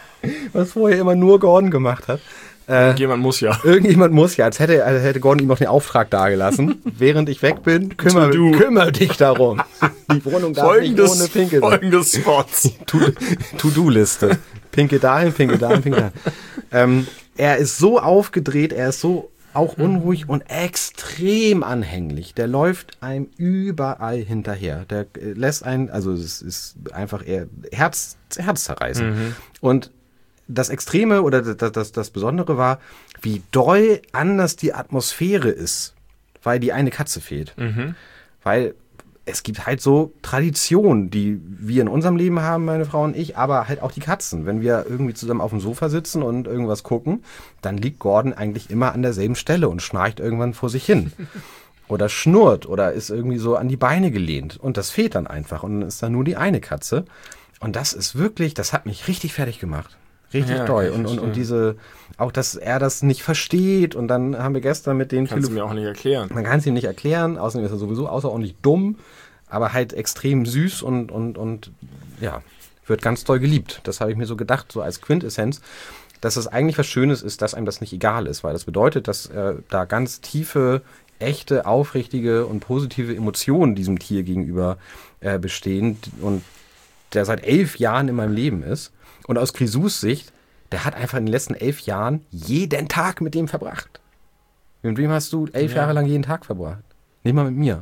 Was vorher immer nur Gordon gemacht hat.
Äh, Irgendjemand muss ja.
Irgendjemand muss ja. Als hätte, als hätte Gordon ihm noch den Auftrag dagelassen. Während ich weg bin, kümmere kümmer dich darum. Die Wohnung darf
folgendes,
nicht ohne Pinkel sein.
Folgendes Spots.
To-Do-Liste. Pinkel dahin, pinkel dahin, pinkel dahin. Ähm, er ist so aufgedreht, er ist so auch unruhig und extrem anhänglich. Der läuft einem überall hinterher. Der lässt einen, also es ist einfach eher Herz, herzzerreißend. Mhm. Und das Extreme oder das, das, das Besondere war, wie doll anders die Atmosphäre ist, weil die eine Katze fehlt. Mhm. Weil es gibt halt so Traditionen, die wir in unserem Leben haben, meine Frau und ich, aber halt auch die Katzen. Wenn wir irgendwie zusammen auf dem Sofa sitzen und irgendwas gucken, dann liegt Gordon eigentlich immer an derselben Stelle und schnarcht irgendwann vor sich hin. Oder schnurrt oder ist irgendwie so an die Beine gelehnt. Und das fehlt dann einfach. Und dann ist da nur die eine Katze. Und das ist wirklich, das hat mich richtig fertig gemacht. Richtig ja, doll. Und, und, und diese, auch, dass er das nicht versteht. Und dann haben wir gestern mit denen...
Kannst du mir auch nicht erklären.
Man kann es ihm nicht erklären. Außerdem ist er sowieso außerordentlich dumm. Aber halt extrem süß und, und, und ja, wird ganz doll geliebt. Das habe ich mir so gedacht, so als Quintessenz, dass es eigentlich was Schönes ist, dass einem das nicht egal ist. Weil das bedeutet, dass äh, da ganz tiefe, echte, aufrichtige und positive Emotionen diesem Tier gegenüber äh, bestehen. Und der seit elf Jahren in meinem Leben ist. Und aus Grisous Sicht, der hat einfach in den letzten elf Jahren jeden Tag mit dem verbracht. Mit wem hast du elf ja. Jahre lang jeden Tag verbracht? Nicht mal mit mir.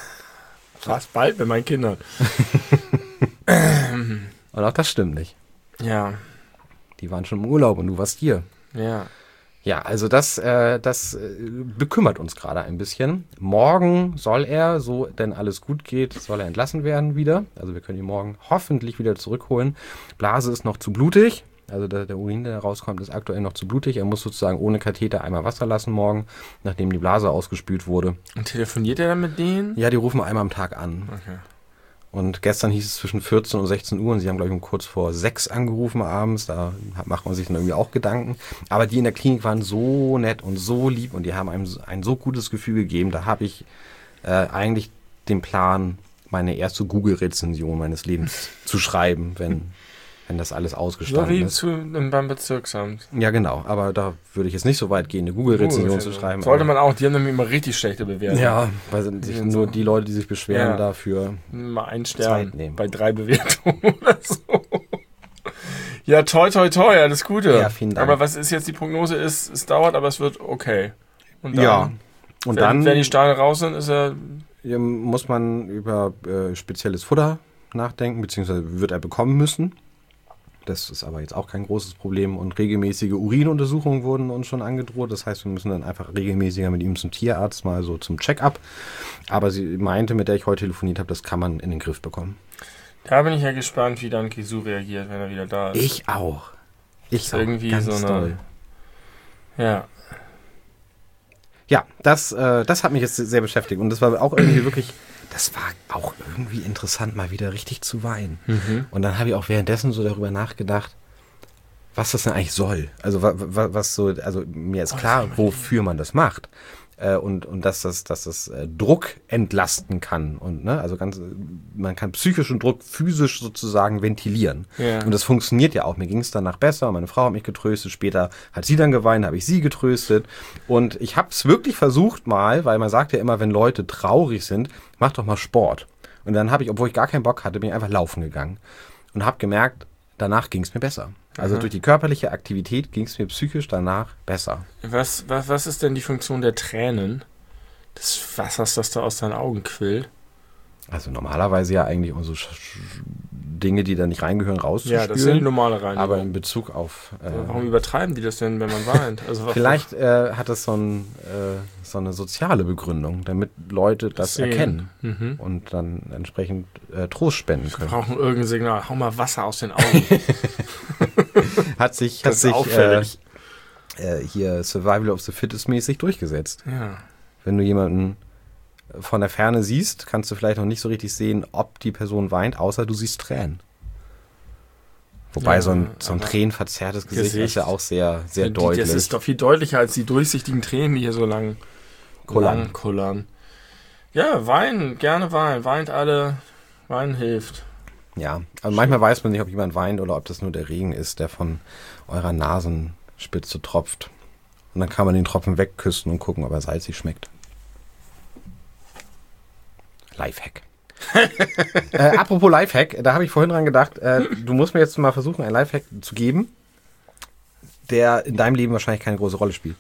Fast bald mit meinen Kindern.
Und auch das stimmt nicht.
Ja.
Die waren schon im Urlaub und du warst hier.
Ja.
Ja, also das, äh, das äh, bekümmert uns gerade ein bisschen. Morgen soll er, so denn alles gut geht, soll er entlassen werden wieder. Also wir können ihn morgen hoffentlich wieder zurückholen. Blase ist noch zu blutig. Also der, der Urin, der rauskommt, ist aktuell noch zu blutig. Er muss sozusagen ohne Katheter einmal Wasser lassen morgen, nachdem die Blase ausgespült wurde.
Und telefoniert er dann mit denen?
Ja, die rufen einmal am Tag an.
Okay.
Und gestern hieß es zwischen vierzehn und sechzehn Uhr und sie haben, glaube ich, um kurz vor sechs angerufen abends. Da macht man sich dann irgendwie auch Gedanken. Aber die in der Klinik waren so nett und so lieb und die haben einem ein so gutes Gefühl gegeben. Da habe ich äh, eigentlich den Plan, meine erste Google-Rezension meines Lebens zu schreiben, wenn... wenn das alles ausgestanden ist.
So wie zu, beim Bezirksamt.
Ja, genau. Aber da würde ich jetzt nicht so weit gehen, eine Google-Rezension zu schreiben.
Sollte man auch. Die haben nämlich immer richtig schlechte Bewertungen.
Ja, weil sich nur so. Die Leute, die sich beschweren, ja. dafür
mal einen Stern nehmen. Bei drei Bewertungen oder so. Ja, toi, toi, toi, alles Gute.
Ja, vielen Dank.
Aber was ist jetzt die Prognose? Ist, es dauert, aber es wird okay.
Und dann, ja. Und
wenn,
dann,
wenn die Steine raus sind, ist er...
muss man über äh, spezielles Futter nachdenken, beziehungsweise wird er bekommen müssen. Das ist aber jetzt auch kein großes Problem und regelmäßige Urinuntersuchungen wurden uns schon angedroht. Das heißt, wir müssen dann einfach regelmäßiger mit ihm zum Tierarzt, mal so zum Check-up. Aber sie meinte, mit der ich heute telefoniert habe, das kann man in den Griff bekommen.
Da bin ich ja gespannt, wie dann Grisou reagiert, wenn er wieder da ist.
Ich auch. Ich auch.
Irgendwie
ganz
so eine...
toll.
Ja.
Ja, das, äh, das hat mich jetzt sehr beschäftigt und das war auch irgendwie wirklich... das war auch irgendwie interessant, mal wieder richtig zu weinen.
Mhm.
Und dann habe ich auch währenddessen so darüber nachgedacht, was das denn eigentlich soll. Also wa, wa, was so, also mir ist klar, wofür man das macht. Äh, und, und dass das, dass das äh, Druck entlasten kann. Und ne, also ganz, man kann psychischen Druck physisch sozusagen ventilieren.
Ja.
Und das funktioniert ja auch. Mir ging es danach besser. Meine Frau hat mich getröstet. Später hat sie dann geweint, habe ich sie getröstet. Und ich habe es wirklich versucht mal, weil man sagt ja immer, wenn Leute traurig sind, mach doch mal Sport. Und dann habe ich, obwohl ich gar keinen Bock hatte, bin ich einfach laufen gegangen. Und habe gemerkt, danach ging es mir besser. Also
Aha.
durch die körperliche Aktivität ging es mir psychisch danach besser.
Was, was, was ist denn die Funktion der Tränen? Des Wassers, das da aus deinen Augen quillt?
Also normalerweise ja eigentlich unsere Sch- Sch- Dinge, die da nicht reingehören, rauszuspülen.
Ja, das sind normale Reinigung.
Aber in Bezug auf... Äh,
Warum übertreiben die das denn, wenn man weint? Also
vielleicht äh, hat das so, ein, äh, so eine soziale Begründung, damit Leute das
Sehen.
erkennen
Mhm.
und dann entsprechend äh, Trost spenden
Wir
können.
brauchen irgendein Signal. Hau mal Wasser aus den Augen.
Hat sich, hat
Das ist
sich äh,
auffällig.
äh, hier Survival of the Fittest mäßig durchgesetzt.
Ja.
Wenn du jemanden von der Ferne siehst, kannst du vielleicht noch nicht so richtig sehen, ob die Person weint, außer du siehst Tränen. Wobei
Ja,
so ein, so ein
aber
tränenverzerrtes Gesicht,
Gesicht.
ist ja auch sehr, sehr
Die,
deutlich.
Das ist doch viel deutlicher als die durchsichtigen Tränen, die hier so lang
Kullern.
lang kullern. Ja, weinen, gerne weinen. Weint alle. Weinen hilft.
Ja, also manchmal weiß man nicht, ob jemand weint oder ob das nur der Regen ist, der von eurer Nasenspitze tropft. Und dann kann man den Tropfen wegküssen und gucken, ob er salzig schmeckt. Lifehack. äh, apropos Lifehack, da habe ich vorhin dran gedacht, äh, du musst mir jetzt mal versuchen, einen Lifehack zu geben, der in deinem Leben wahrscheinlich keine große Rolle spielt.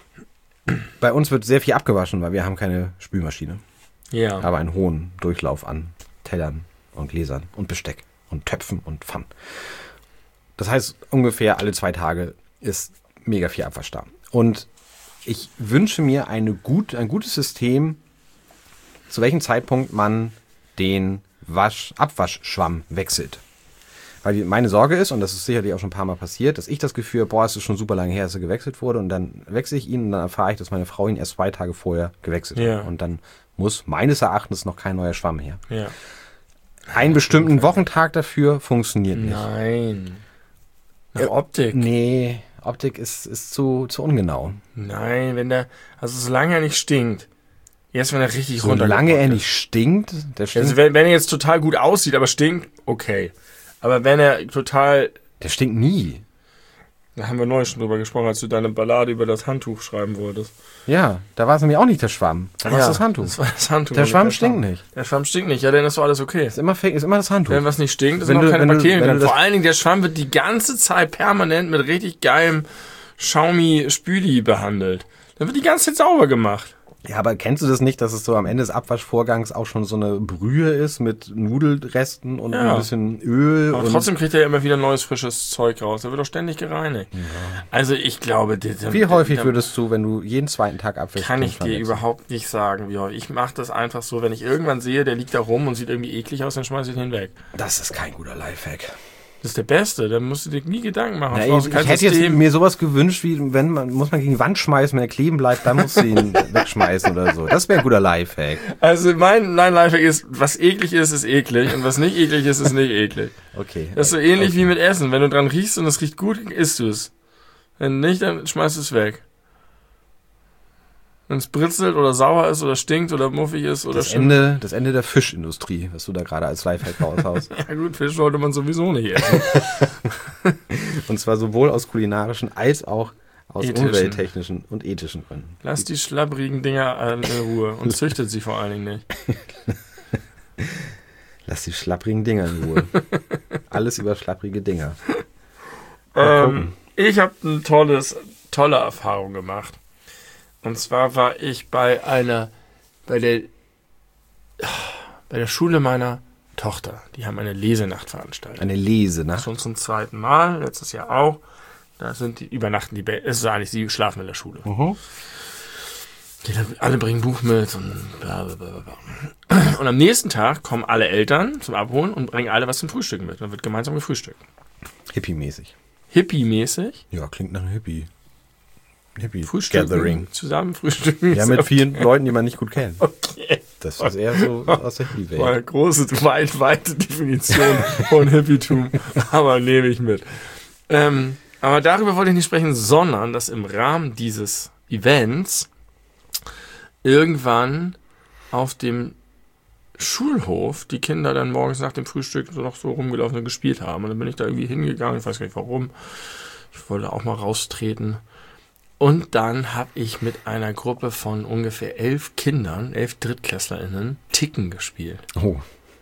Bei uns wird sehr viel abgewaschen, weil wir haben keine Spülmaschine.
Ja.
Aber einen hohen Durchlauf an Tellern und Gläsern und Besteck und Töpfen und Pfannen. Das heißt, ungefähr alle zwei Tage ist mega viel Abwasch da. Und ich wünsche mir eine gut, ein gutes System, zu welchem Zeitpunkt man den Wasch, Abwaschschwamm wechselt. Weil die, meine Sorge ist, und das ist sicherlich auch schon ein paar Mal passiert, dass ich das Gefühl habe, boah, es ist schon super lange her, dass er gewechselt wurde, und dann wechsle ich ihn und dann erfahre ich, dass meine Frau ihn erst zwei Tage vorher gewechselt
Ja.
hat. Und dann muss meines Erachtens noch kein neuer Schwamm her.
Ja.
Einen bestimmten Wochentag dafür funktioniert nicht.
Nein. Nach
Ja,
Optik.
Nee, Optik ist, ist zu, zu ungenau.
Nein, wenn der, also solange er nicht stinkt. Erst wenn er richtig runter.
Solange er nicht stinkt, der stinkt,
Also wenn, wenn er jetzt total gut aussieht, aber stinkt, okay. Aber wenn er total,
der stinkt nie.
da haben wir neulich schon drüber gesprochen, als du deine Ballade über das Handtuch schreiben wolltest.
Ja, da war es nämlich auch nicht der Schwamm. Da war es
Ja,
das Handtuch.
Das war das Handtuch.
Der
und
Schwamm
nicht
stinkt
Schwamm.
nicht.
Der Schwamm stinkt nicht, ja, dann ist doch alles okay.
Ist immer fake, ist immer das Handtuch.
Wenn was nicht stinkt, ist
Wenn
noch
du-
keine
wenn du-
Bakterien
wenn du
drin.
das-
Vor allen Dingen, der Schwamm wird die ganze Zeit permanent mit richtig geilem Xiaomi-Spüli behandelt. Dann wird die ganze Zeit sauber gemacht.
Ja, aber kennst du das nicht, dass es so am Ende des Abwaschvorgangs auch schon so eine Brühe ist mit Nudelresten und
Ja.
ein bisschen Öl?
Aber
und
trotzdem kriegt er ja immer wieder neues, frisches Zeug raus. Der wird doch ständig gereinigt. Also ich glaube... Der, der,
Wie häufig
der,
würdest du, wenn du jeden zweiten Tag abwischst?
Kann
den
ich
Schwamm
dir
wechseln?
überhaupt nicht sagen, wie häufig. Ich mache das einfach so, wenn ich irgendwann sehe, der liegt da rum und sieht irgendwie eklig aus, dann schmeiße ich den weg.
Das ist kein guter Lifehack.
Das ist der Beste, da musst du dir nie Gedanken machen.
Ja,
Frau,
ich,
kein
ich hätte jetzt
System.
mir sowas gewünscht, wie wenn man, muss man gegen die Wand schmeißen, wenn er kleben bleibt, dann muss du ihn wegschmeißen oder so. Das wäre ein guter Lifehack.
Also mein mein Lifehack ist, was eklig ist, ist eklig und was nicht eklig ist, ist nicht eklig.
Okay.
Das ist so ähnlich wie mit Essen. Wenn du dran riechst und es riecht gut, isst du es. Wenn nicht, dann schmeißt du es weg. Wenn es britzelt oder sauer ist oder stinkt oder muffig ist oder
Das
schimmelt.
Ende, das Ende der Fischindustrie, was du da gerade als Lifehack raushaust.
Ja gut, Fisch sollte man sowieso nicht essen.
Und zwar sowohl aus kulinarischen als auch aus
Ethischen.
umwelttechnischen und ethischen Gründen.
Lass die schlabbrigen Dinger in Ruhe und züchtet sie vor allen Dingen nicht.
Lass die schlapprigen Dinger in Ruhe. Alles über schlapprige Dinger. Mal
Ähm,
gucken.
ich habe eine tolles, tolle Erfahrung gemacht. Und zwar war ich bei einer, bei der, bei der Schule meiner Tochter. Die haben eine Lesenacht veranstaltet.
Eine Lesenacht.
Schon zum zweiten Mal, letztes Jahr auch. Da sind die, übernachten die, Be- es ist eigentlich, die schlafen in der Schule.
Mhm.
Die dann, alle bringen Buch mit und bla bla bla bla. Und am nächsten Tag kommen alle Eltern zum Abholen und bringen alle was zum Frühstücken mit. Dann wird gemeinsam gefrühstückt.
Hippie-mäßig.
Hippie-mäßig.
Ja, klingt nach einem Hippie. Hippie
Frühstücken.
Gathering.
Zusammen frühstücken.
Ja,
ist
mit
okay.
vielen Leuten, die man nicht gut kennt.
Okay.
Das ist eher so aus der Hippie-Welt.
Eine große, weit, weite Definition von Hippietum, aber nehme ich mit. Ähm, aber darüber wollte ich nicht sprechen, sondern dass im Rahmen dieses Events irgendwann auf dem Schulhof die Kinder dann morgens nach dem Frühstück so noch so rumgelaufen und gespielt haben. Und dann bin ich da irgendwie hingegangen, ich weiß gar nicht warum. Ich wollte auch mal raustreten. Und dann habe ich mit einer Gruppe von ungefähr elf Kindern, elf DrittklässlerInnen, Ticken gespielt.
Oh.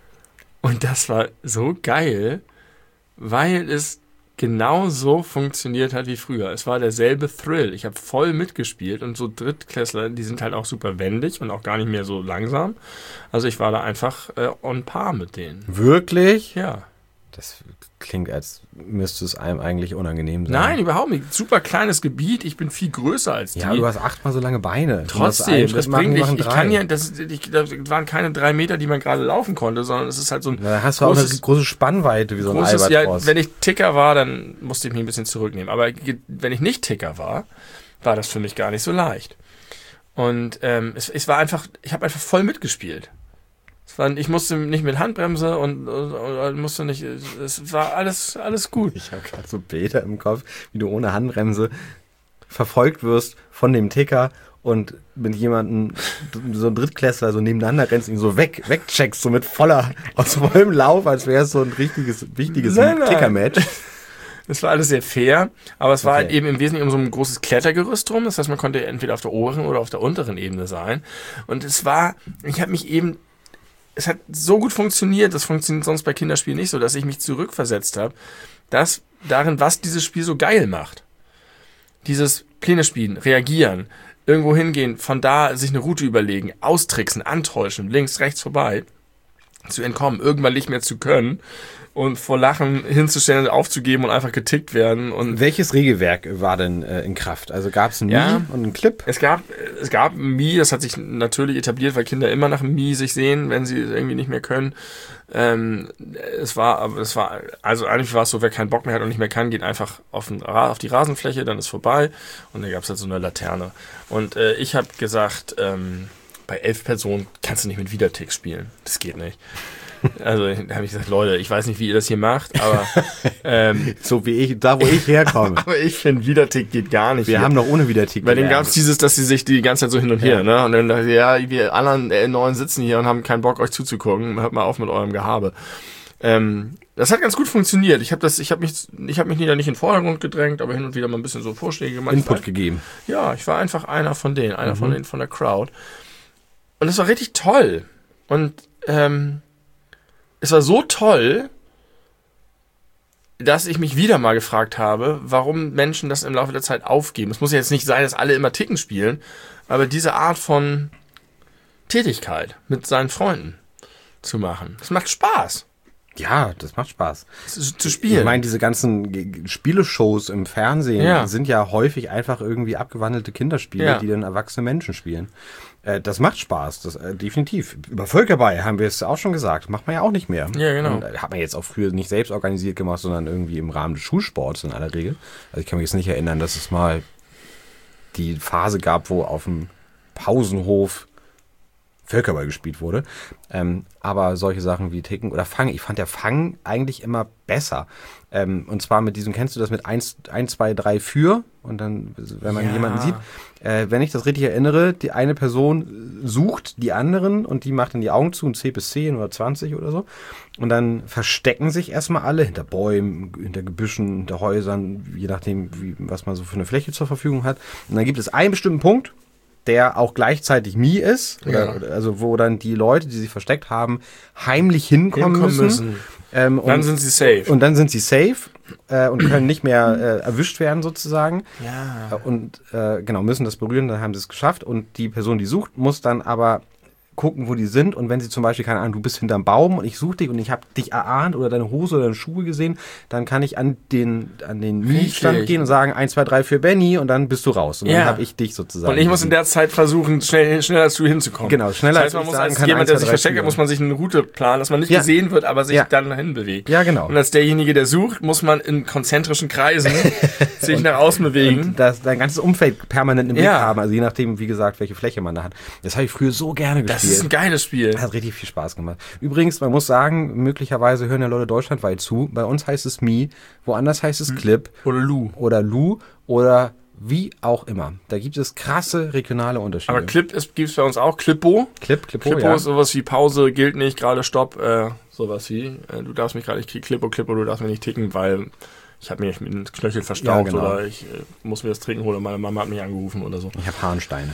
Und das war so geil, weil es genau so funktioniert hat wie früher. Es war derselbe Thrill. Ich habe voll mitgespielt und so Drittklässler, die sind halt auch super wendig und auch gar nicht mehr so langsam. Also ich war da einfach äh, on par mit denen.
Wirklich?
Ja.
Das klingt, als müsste es einem eigentlich unangenehm sein.
Nein, überhaupt nicht. Super kleines Gebiet. Ich bin viel größer als die.
Ja, du hast achtmal so lange Beine.
Trotzdem, das, das bringt machen, ich, ich kann ja, das, ich, das waren keine drei Meter, die man gerade laufen konnte, sondern es ist halt so ein
Da hast du großes, auch eine große Spannweite, wie so ein
großes,
Albatros.
Ja, wenn ich Ticker war, dann musste ich mich ein bisschen zurücknehmen. Aber wenn ich nicht Ticker war, war das für mich gar nicht so leicht. Und ähm, es, es war einfach, ich habe einfach voll mitgespielt. Ich musste nicht mit Handbremse und, und, und musste nicht, es war alles, alles gut.
Ich habe gerade so Bilder im Kopf, wie du ohne Handbremse verfolgt wirst von dem Ticker und mit jemandem, so ein Drittklässler, so nebeneinander rennst, ihn so weg, wegcheckst, so mit voller, aus vollem Lauf, als wäre es so ein richtiges, wichtiges Ticker-Match.
Es war alles sehr fair, aber es war
okay.
halt eben im Wesentlichen um so ein großes Klettergerüst rum. Das heißt, man konnte entweder auf der oberen oder auf der unteren Ebene sein. Und es war, ich habe mich eben Es hat so gut funktioniert, das funktioniert sonst bei Kinderspielen nicht so, dass ich mich zurückversetzt habe, dass darin, was dieses Spiel so geil macht. Dieses Pläne spielen, reagieren, irgendwo hingehen, von da sich eine Route überlegen, austricksen, antäuschen, links, rechts vorbei, zu entkommen, irgendwann nicht mehr zu können und vor Lachen hinzustellen und aufzugeben und einfach getickt werden. Und
welches Regelwerk war denn äh, in Kraft? Also gab es ein
ja,
Mii und einen Clip?
Es gab, es gab ein Mii, das hat sich natürlich etabliert, weil Kinder immer nach einem Mii sich sehen, wenn sie irgendwie nicht mehr können. Ähm, es war, aber es war, also eigentlich war es so, wer keinen Bock mehr hat und nicht mehr kann, geht einfach auf, den, auf die Rasenfläche, dann ist vorbei. Und dann gab es halt so eine Laterne. Und äh, ich habe gesagt, ähm, bei elf Personen kannst du nicht mit Wiedertick spielen. Das geht nicht. Also da habe ich gesagt, Leute, ich weiß nicht, wie ihr das hier macht, aber ähm,
so wie ich, da wo ich herkomme.
Aber ich finde, Wiedertick geht gar nicht.
Wir
hier.
haben noch ohne Wiedertick.
Bei denen gab es dieses, dass sie sich die ganze Zeit so hin und her, ja. ne? Und dann dachte ich, ja, wir anderen äh, Neuen sitzen hier und haben keinen Bock, euch zuzugucken. Hört mal auf mit eurem Gehabe. Ähm, das hat ganz gut funktioniert. Ich habe das, ich habe mich, ich habe mich nicht in den Vordergrund gedrängt, aber hin und wieder mal ein bisschen so Vorschläge gemacht.
Input
war,
gegeben.
Ja, ich war einfach einer von denen, einer
mhm.
von denen von der Crowd. Und es war richtig toll. Und ähm, es war so toll, dass ich mich wieder mal gefragt habe, warum Menschen das im Laufe der Zeit aufgeben. Es muss ja jetzt nicht sein, dass alle immer Ticken spielen, aber diese Art von Tätigkeit mit seinen Freunden zu machen, das macht Spaß.
Ja, das macht Spaß.
Zu, zu spielen.
Ich meine, diese ganzen Spieleshows im Fernsehen
ja.
sind ja häufig einfach irgendwie abgewandelte Kinderspiele, ja. die dann erwachsene Menschen spielen. Äh, das macht Spaß, das äh, definitiv. Über Völkerball haben wir es auch schon gesagt, macht man ja auch nicht mehr.
Ja, genau.
Und, äh, hat man jetzt auch früher nicht selbst organisiert gemacht, sondern irgendwie im Rahmen des Schulsports in aller Regel. Also ich kann mich jetzt nicht erinnern, dass es mal die Phase gab, wo auf dem Pausenhof Völkerball gespielt wurde. Ähm, aber solche Sachen wie Ticken oder Fangen, ich fand der Fang eigentlich immer besser. Ähm, und zwar mit diesem, kennst du das mit eins, zwei, drei für? Und dann, wenn man
ja.
jemanden sieht, äh, wenn ich das richtig erinnere, die eine Person sucht die anderen und die macht dann die Augen zu und zählt bis zehn oder zwanzig oder so. Und dann verstecken sich erstmal alle hinter Bäumen, hinter Gebüschen, hinter Häusern, je nachdem, wie, was man so für eine Fläche zur Verfügung hat. Und dann gibt es einen bestimmten Punkt, der auch gleichzeitig Mii ist, oder, ja. also wo dann die Leute, die sich versteckt haben, heimlich hinkommen, hinkommen müssen. müssen. Ähm,
dann
und,
sind sie safe.
Und dann sind sie safe äh, und können nicht mehr äh, erwischt werden sozusagen.
Ja.
Und äh, genau, müssen das berühren, dann haben sie es geschafft. Und die Person, die sucht, muss dann aber gucken, wo die sind. Und wenn sie zum Beispiel, keine Ahnung, du bist hinterm Baum und ich suche dich und ich habe dich erahnt oder deine Hose oder deine Schuhe gesehen, dann kann ich an den an den Mii-Stand gehen und sagen eins, zwei, drei für Benny und dann bist du raus. Und
ja.
dann habe ich dich sozusagen.
Und ich muss in der Zeit versuchen, schnell, schneller als du hinzukommen.
Genau, schneller
das heißt, man
als
muss
sagen
als
kann.
jemand,
eins,
der
zwei,
sich
drei,
versteckt
vier.
hat, muss man sich eine Route planen, dass man nicht
ja.
gesehen wird, aber sich
ja.
dann dahin bewegt.
Ja, genau.
Und als derjenige, der sucht, muss man in konzentrischen Kreisen sich nach außen bewegen.
Und das, dein ganzes Umfeld permanent im Blick
ja.
haben, also je nachdem, wie gesagt, welche Fläche man da hat. Das habe ich früher so gerne gespielt.
Das Das ist ein geiles Spiel.
Hat richtig viel Spaß gemacht. Übrigens, man muss sagen, möglicherweise hören ja Leute deutschlandweit zu. Bei uns heißt es Mi, woanders heißt es Clip.
Oder Lu.
Oder Lu oder wie auch immer. Da gibt es krasse regionale Unterschiede.
Aber Clip gibt es bei uns auch. Clippo.
Clip, Clippo,
Clippo
ja.
ist sowas wie Pause, gilt nicht, gerade Stopp, äh, sowas wie. Äh, du darfst mich gerade, ich krieg Clippo, Clippo, du darfst mich nicht ticken, weil ich habe mich mit dem Knöchel verstaucht ja, genau. oder ich äh, muss mir das Trinken holen, meine Mama hat mich angerufen oder so.
Ich habe Harnsteine.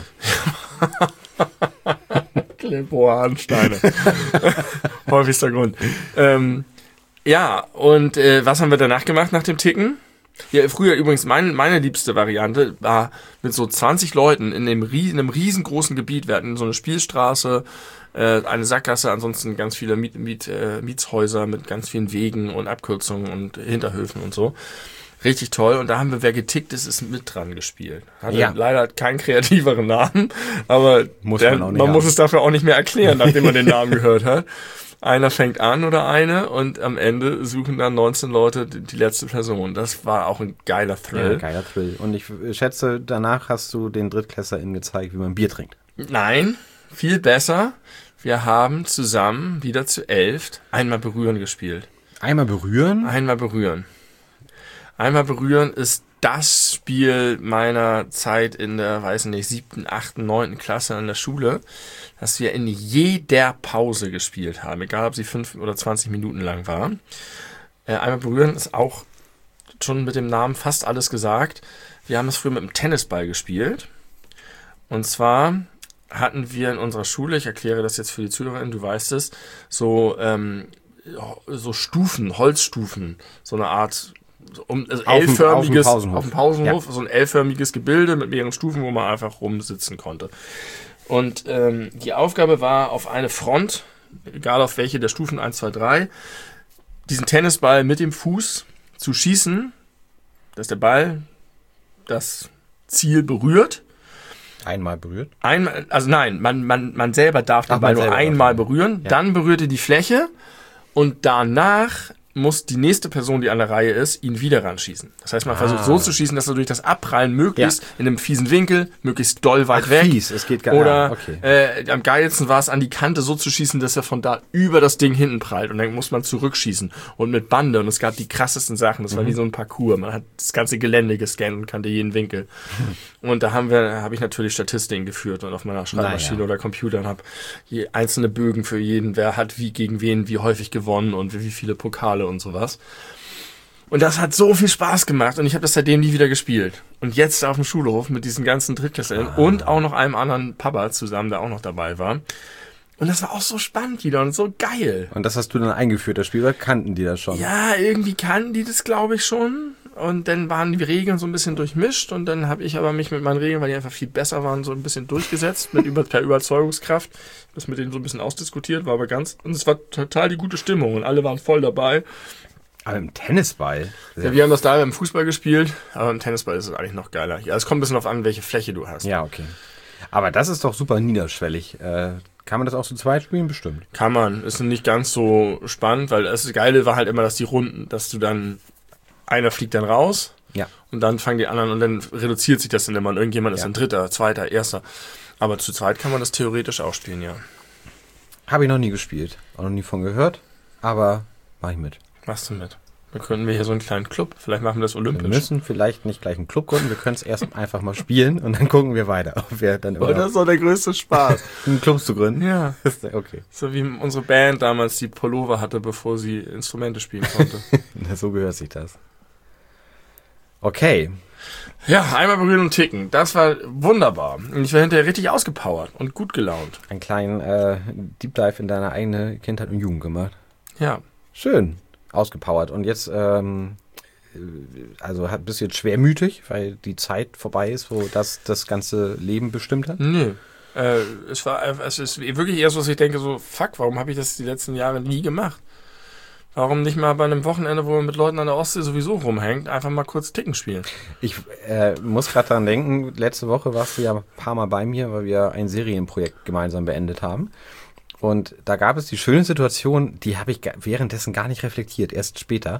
Clippo, Harnsteine. Häufigster Grund. Ähm, ja, und äh, was haben wir danach gemacht nach dem Ticken? Ja, früher übrigens, mein, meine liebste Variante war mit so zwanzig Leuten in einem, ries- in einem riesengroßen Gebiet. Wir hatten so eine Spielstraße, äh, eine Sackgasse, ansonsten ganz viele Miet, Miet, äh, Mietshäuser mit ganz vielen Wegen und Abkürzungen und Hinterhöfen und so. Richtig toll. Und da haben wir, wer getickt ist, ist mit dran gespielt. Hatte ja. leider keinen kreativeren Namen, aber
muss
der,
man, auch nicht
man
haben.
muss es dafür auch nicht mehr erklären, nachdem man den Namen gehört hat. Einer fängt an oder eine und am Ende suchen dann neunzehn Leute die, die letzte Person. Das war auch ein geiler Thrill.
Ja, geiler Thrill. Und ich schätze, danach hast du den DrittklässlerInnen gezeigt, wie man Bier trinkt.
Nein, viel besser. Wir haben zusammen wieder zu elft einmal berühren gespielt.
Einmal berühren?
Einmal berühren. Einmal berühren ist das Spiel meiner Zeit in der, weiß nicht, siebten, achten, neunten Klasse an der Schule, dass wir in jeder Pause gespielt haben, egal ob sie fünf oder zwanzig Minuten lang war. Äh, einmal berühren ist auch schon mit dem Namen fast alles gesagt. Wir haben es früher mit dem Tennisball gespielt. Und zwar hatten wir in unserer Schule, ich erkläre das jetzt für die Zuhörerinnen, du weißt es, so, ähm, so Stufen, Holzstufen, so eine Art um, also
auf
L-förmiges,
dem Pausenhof,
auf dem Pausenhof
ja.
so ein L-förmiges Gebilde mit mehreren Stufen, wo man einfach rumsitzen konnte. Und ähm, die Aufgabe war, auf eine Front, egal auf welche der Stufen eins, zwei, drei, diesen Tennisball mit dem Fuß zu schießen, dass der Ball das Ziel berührt.
Einmal berührt?
Einmal, also nein, man, man, man selber darf den
Ach,
Ball
man
nur
selber
einmal
darf.
berühren,
Ja.
dann berührt er die Fläche und danach muss die nächste Person, die an der Reihe ist, ihn wieder ranschießen. Das heißt, man
Ah.
versucht so zu schießen, dass er durch das Abprallen möglichst
Ja.
in einem fiesen Winkel, möglichst doll weit
Ach,
weg.
fies, es geht gar
Oder
ah, okay.
äh, am geilsten war es, an die Kante so zu schießen, dass er von da über das Ding hinten prallt. Und dann muss man zurückschießen. Und mit Bande. Und es gab die krassesten Sachen. Das war
Mhm.
wie so ein Parcours. Man hat das ganze Gelände gescannt und kannte jeden Winkel. Und da haben wir, habe ich natürlich Statistiken geführt und auf meiner Schreibmaschine
Naja.
oder Computer und habe je einzelne Bögen für jeden, wer hat wie gegen wen, wie häufig gewonnen und wie, wie viele Pokale und sowas. Und das hat so viel Spaß gemacht und ich habe das seitdem nie wieder gespielt. Und jetzt auf dem Schulhof mit diesen ganzen Drittklässlern
Ah.
und auch noch einem anderen Papa zusammen, der auch noch dabei war. Und das war auch so spannend wieder und so geil.
Und das hast du dann eingeführt, das Spiel, oder kannten die das schon?
Ja, irgendwie kannten die das, glaube ich, schon. Und dann waren die Regeln so ein bisschen durchmischt und dann habe ich aber mich mit meinen Regeln, weil die einfach viel besser waren, so ein bisschen durchgesetzt, mit über, per Überzeugungskraft. Das mit denen so ein bisschen ausdiskutiert, war aber ganz, und es war total die gute Stimmung und alle waren voll dabei.
Aber im Tennisball?
Ja, wir haben das da im Fußball gespielt, aber im Tennisball ist es eigentlich noch geiler. Ja, es kommt ein bisschen auf an, welche Fläche du hast.
Ja, okay. Aber das ist doch super niederschwellig. Äh, kann man das auch zu zweit spielen? Bestimmt.
Kann man. Ist nicht ganz so spannend, weil das Geile war halt immer, dass die Runden, dass du dann, einer fliegt dann raus
Ja.
und dann fangen die anderen und dann reduziert sich das dann immer und irgendjemand ist
Ja.
ein Dritter, Zweiter, Erster. Aber zu zweit kann man das theoretisch auch spielen, ja.
Habe ich noch nie gespielt. Auch noch nie von gehört. Aber mach ich mit.
Machst du mit? Dann könnten wir hier so einen kleinen Club, vielleicht machen wir das
Wir
olympisch.
müssen vielleicht nicht gleich einen Club gründen, wir können es erst einfach mal spielen und dann gucken wir weiter, ob wir dann
Oh, das ist doch der größte Spaß.
einen Club zu gründen.
Ja.
Okay.
So wie unsere Band damals die Pullover hatte, bevor sie Instrumente spielen konnte.
Na, so gehört sich das. Okay.
Ja, einmal berühren und ticken. Das war wunderbar. Und ich war hinterher richtig ausgepowert und gut gelaunt.
Einen kleinen äh, Deep Dive in deine eigene Kindheit und Jugend gemacht.
Ja.
Schön. Ausgepowert. Und jetzt, ähm, also hat, bist du jetzt schwermütig, weil die Zeit vorbei ist, wo das das ganze Leben bestimmt hat?
Nö. Äh, es war, es ist wirklich eher so, dass ich denke so, fuck, warum habe ich das die letzten Jahre nie gemacht? Warum nicht mal bei einem Wochenende, wo man mit Leuten an der Ostsee sowieso rumhängt, einfach mal kurz Ticken spielen?
Ich äh, muss gerade daran denken, letzte Woche warst du ja ein paar Mal bei mir, weil wir ein Serienprojekt gemeinsam beendet haben. Und da gab es die schöne Situation, die habe ich währenddessen gar nicht reflektiert, erst später.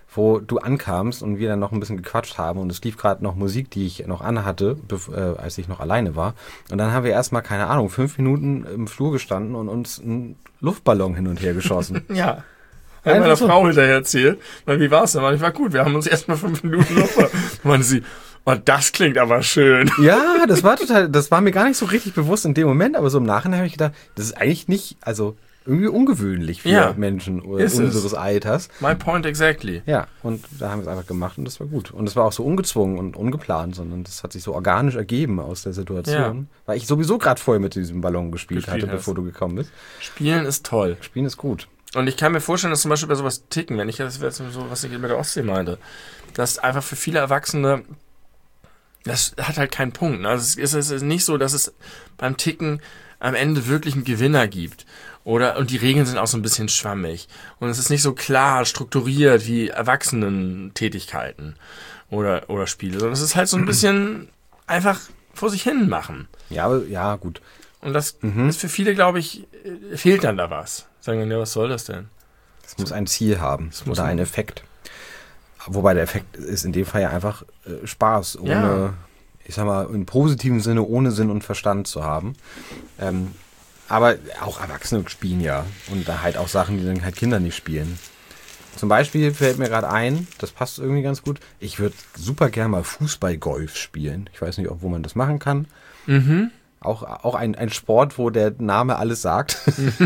wo du ankamst und wir dann noch ein bisschen gequatscht haben und es lief gerade noch Musik, die ich noch anhatte, bev- äh, als ich noch alleine war. Und dann haben wir erstmal, keine Ahnung, fünf Minuten im Flur gestanden und uns einen Luftballon hin und her geschossen.
Ja. Hat meiner so. Frau hinterher erzählt. Na, wie war's denn? Ich war gut, wir haben uns erstmal fünf Minuten Luftballon. Meinte sie, und das klingt aber schön.
Ja, das war total, das war mir gar nicht so richtig bewusst in dem Moment, aber so im Nachhinein habe ich gedacht, das ist eigentlich nicht, also irgendwie ungewöhnlich für ja, Menschen unseres es. Alters.
My point exactly.
Ja, und da haben wir es einfach gemacht und das war gut. Und es war auch so ungezwungen und ungeplant, sondern das hat sich so organisch ergeben aus der Situation. Ja. Weil ich sowieso gerade vorher mit diesem Ballon gespielt, gespielt hatte, hast. bevor du gekommen bist.
Spielen ist toll.
Spielen ist gut.
Und ich kann mir vorstellen, dass zum Beispiel bei sowas ticken, wenn ich das so, was ich mit der Ostsee meinte, dass einfach für viele Erwachsene, das hat halt keinen Punkt. Also es ist, es ist nicht so, dass es beim Ticken am Ende wirklich einen Gewinner gibt. Oder, und die Regeln sind auch so ein bisschen schwammig. Und es ist nicht so klar strukturiert wie Erwachsenen-Tätigkeiten oder, oder Spiele, sondern es ist halt so ein bisschen einfach vor sich hin machen.
Ja, aber, ja, gut.
Und das mhm. ist für viele, glaube ich, fehlt dann da was. Sagen dann, ja, was soll das denn?
Es muss ein Ziel haben oder einen Effekt. Wobei der Effekt ist in dem Fall ja einfach äh, Spaß, ohne, ja. ich sag mal, im positiven Sinne, ohne Sinn und Verstand zu haben. Ähm, aber auch Erwachsene spielen ja. Und da halt auch Sachen, die dann halt Kinder nicht spielen. Zum Beispiel fällt mir gerade ein, das passt irgendwie ganz gut, ich würde super gerne mal Fußball-Golf spielen. Ich weiß nicht, ob wo man das machen kann.
Mhm.
Auch, auch ein, ein Sport, wo der Name alles sagt.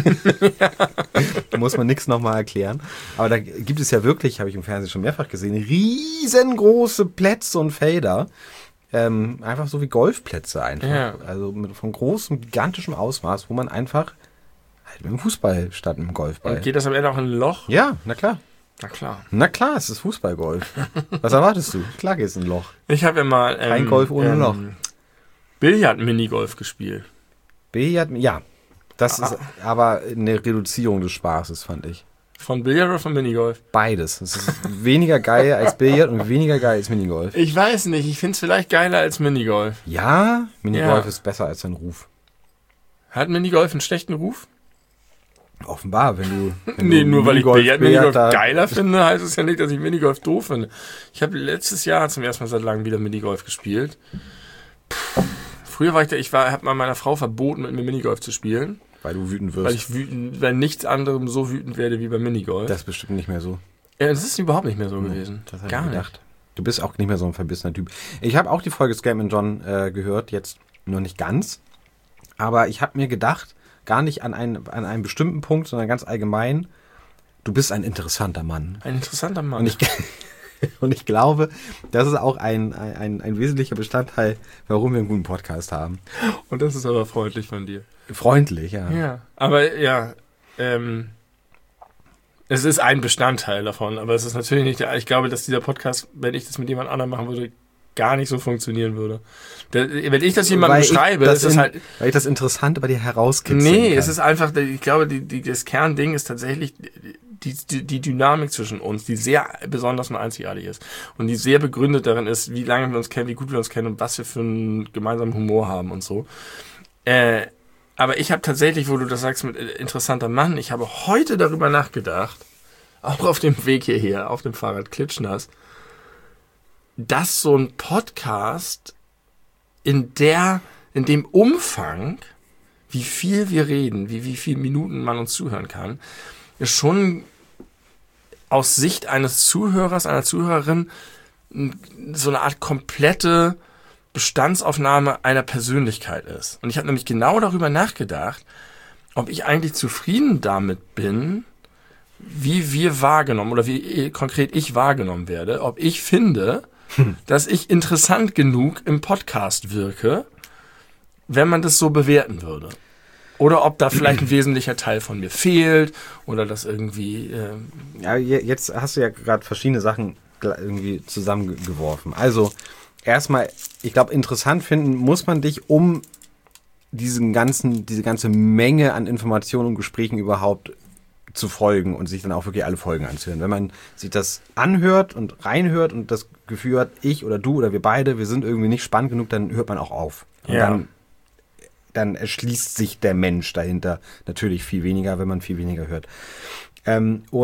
Da muss man nichts nochmal erklären. Aber da gibt es ja wirklich, habe ich im Fernsehen schon mehrfach gesehen, riesengroße Plätze und Felder. Ähm, einfach so wie Golfplätze einfach.
Ja.
Also mit, von großem, gigantischem Ausmaß, wo man einfach halt mit dem Fußball statt mit dem Golfball.
Und geht das am Ende auch in ein Loch?
Ja, na klar.
Na klar.
Na klar, es ist Fußballgolf. Was erwartest du? Klar geht es in ein Loch.
Ich habe ja mal... Ähm,
Kein Golf ohne
ähm,
Loch.
Billard-Minigolf gespielt.
Billard, ja. Das ah. ist aber eine Reduzierung des Spaßes, fand ich.
Von Billard oder von Minigolf?
Beides. Es ist weniger geil als Billard und weniger geil als Minigolf.
Ich weiß nicht, ich finde es vielleicht geiler als Minigolf.
Ja, Minigolf
ja.
ist besser als sein Ruf.
Hat Minigolf einen schlechten Ruf?
Offenbar, wenn du... Wenn
nee,
du
nur weil ich Billard, Minigolf
da
geiler finde, heißt es ja nicht, dass ich Minigolf doof finde. Ich habe letztes Jahr zum ersten Mal seit langem wieder Minigolf gespielt. Puh. Früher war ich da, ich war, habe mal meiner Frau verboten, mit mir Minigolf zu spielen.
Weil du wütend wirst.
Weil ich wütend, weil nichts anderem so wütend werde wie beim Minigolf.
Das ist bestimmt nicht mehr so.
Ja, das ist überhaupt nicht mehr so gewesen.
Das Gar nicht. Gedacht. Du bist auch nicht mehr so ein verbissener Typ. Ich habe auch die Folge Scam and John äh, gehört, jetzt nur nicht ganz. Aber ich habe mir gedacht, gar nicht an, ein, an einem bestimmten Punkt, sondern ganz allgemein, du bist ein interessanter Mann.
Ein interessanter Mann.
Und ich, und ich glaube, das ist auch ein, ein, ein wesentlicher Bestandteil, warum wir einen guten Podcast haben.
Und das ist aber freundlich von dir.
Freundlich, ja.
Ja, aber ja, ähm, es ist ein Bestandteil davon, aber es ist natürlich nicht der, ich glaube, dass dieser Podcast, wenn ich das mit jemand anderem machen würde, gar nicht so funktionieren würde. Der, wenn ich das jemandem weil beschreibe, das ist das halt...
Weil ich das Interessante bei dir herauskitzeln
Nee,
kann.
Es ist einfach, ich glaube, die, die, das Kernding ist tatsächlich die, die, die Dynamik zwischen uns, die sehr besonders und einzigartig ist. Und die sehr begründet darin ist, wie lange wir uns kennen, wie gut wir uns kennen und was wir für einen gemeinsamen Humor haben und so. Äh, aber ich habe tatsächlich, wo du das sagst mit interessanter Mann, ich habe heute darüber nachgedacht, auch auf dem Weg hierher, auf dem Fahrrad klitschnass, dass so ein Podcast in der, in dem Umfang, wie viel wir reden, wie, wie viele Minuten man uns zuhören kann, ist schon aus Sicht eines Zuhörers, einer Zuhörerin so eine Art komplette Bestandsaufnahme einer Persönlichkeit ist. Und ich habe nämlich genau darüber nachgedacht, ob ich eigentlich zufrieden damit bin, wie wir wahrgenommen oder wie konkret ich wahrgenommen werde, ob ich finde, hm. dass ich interessant genug im Podcast wirke, wenn man das so bewerten würde. Oder ob da vielleicht ein wesentlicher Teil von mir fehlt oder das irgendwie... Äh
ja, jetzt hast du ja gerade verschiedene Sachen irgendwie zusammengeworfen. Also erstmal, ich glaube, interessant finden muss man dich, um diesen ganzen, diese ganze Menge an Informationen und Gesprächen überhaupt zu folgen und sich dann auch wirklich alle Folgen anzuhören. Wenn man sich das anhört und reinhört und das Gefühl hat, ich oder du oder wir beide, wir sind irgendwie nicht spannend genug, dann hört man auch auf. Und
ja.
dann, dann erschließt sich der Mensch dahinter natürlich viel weniger, wenn man viel weniger hört. Ähm, und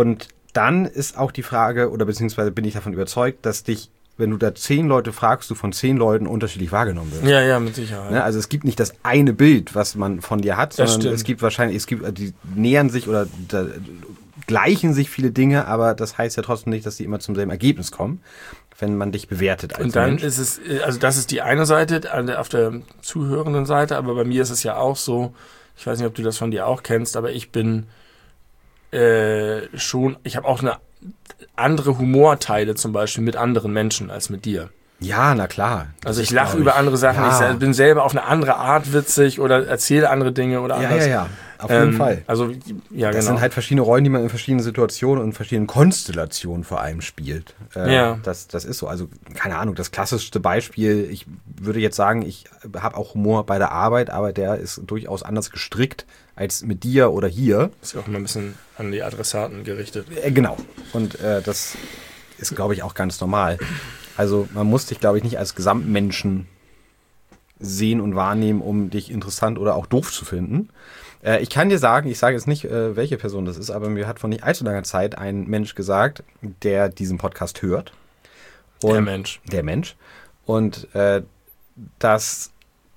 dann ist auch die Frage, oder beziehungsweise bin ich davon überzeugt, dass dich, wenn du da zehn Leute fragst, du von zehn Leuten unterschiedlich wahrgenommen wirst.
Ja, ja, mit Sicherheit.
Ne? Also es gibt nicht das eine Bild, was man von dir hat,
Das
sondern
stimmt.
es gibt wahrscheinlich, es gibt, die nähern sich oder da, gleichen sich viele Dinge, aber das heißt ja trotzdem nicht, dass die immer zum selben Ergebnis kommen, wenn man dich bewertet als
Und dann
Mensch.
ist es, also das ist die eine Seite, an der- auf der zuhörenden Seite, aber bei mir ist es ja auch so, ich weiß nicht, ob du das von dir auch kennst, aber ich bin äh, schon, ich habe auch eine andere Humorteile zum Beispiel mit anderen Menschen als mit dir.
Ja, na klar.
Also ich
Das
lache
glaub
über andere Sachen,
Ja.
ich bin selber auf eine andere Art witzig oder erzähle andere Dinge oder
Ja,
anders.
ja, ja, auf jeden
Ähm,
Fall.
Also, ja,
Das
genau.
sind halt verschiedene Rollen, die man in verschiedenen Situationen und in verschiedenen Konstellationen vor allem spielt. Äh,
Ja.
Das, das ist so. Also, keine Ahnung, das klassischste Beispiel, ich würde jetzt sagen, ich habe auch Humor bei der Arbeit, aber der ist durchaus anders gestrickt als mit dir oder hier.
Ist ja auch immer ein bisschen an die Adressaten gerichtet.
Äh, genau. Und äh, das ist, glaube ich, auch ganz normal. Also, man muss dich, glaube ich, nicht als Gesamtmenschen sehen und wahrnehmen, um dich interessant oder auch doof zu finden. Äh, ich kann dir sagen, ich sage jetzt nicht, äh, welche Person das ist, aber mir hat vor nicht allzu langer Zeit ein Mensch gesagt, der diesen Podcast hört. Und
Der Mensch.
Der Mensch. Und äh, dass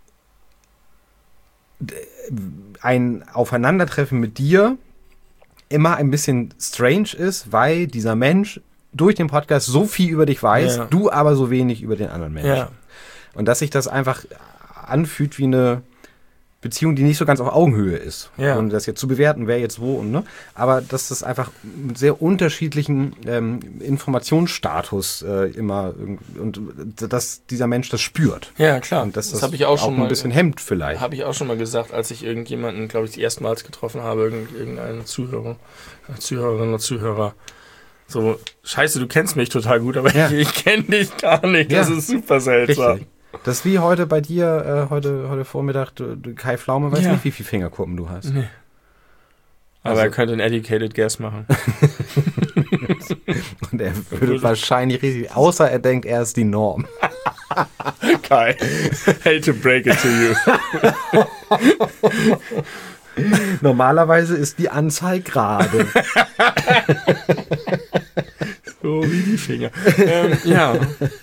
d- ein Aufeinandertreffen mit dir immer ein bisschen strange ist, weil dieser Mensch durch den Podcast so viel über dich weiß,
Ja.
du aber so wenig über den anderen Menschen.
Ja.
Und dass sich das einfach anfühlt wie eine Beziehung, die nicht so ganz auf Augenhöhe ist.
Ja.
Und das jetzt zu bewerten, wer jetzt wo und ne. Aber dass das einfach mit sehr unterschiedlichen ähm, Informationsstatus äh, immer irgend- und dass dieser Mensch das spürt.
Ja, klar.
Und dass
das
das,
habe ich auch schon
ein
mal
bisschen hemmt vielleicht.
Habe ich auch schon mal gesagt, als ich irgendjemanden, glaube ich, erstmals getroffen habe, irgend- irgendeinen Zuhörer, äh, Zuhörerin oder Zuhörer. So, scheiße, du kennst mich total gut, aber
Ja.
ich, ich kenne dich gar nicht. Das
Ja.
ist super seltsam.
Richtig. Das ist wie heute bei dir, äh, heute, heute Vormittag, du, du, Kai Pflaume weiß
Ja.
nicht, wie viele Fingerkuppen du hast.
Nee. Aber
Also-
er könnte einen educated guess machen.
Und er würde wahrscheinlich richtig, außer er denkt, er ist die Norm.
Kai, hate to break it to you.
Normalerweise ist die Anzahl gerade.
So wie die Finger. ähm, ja.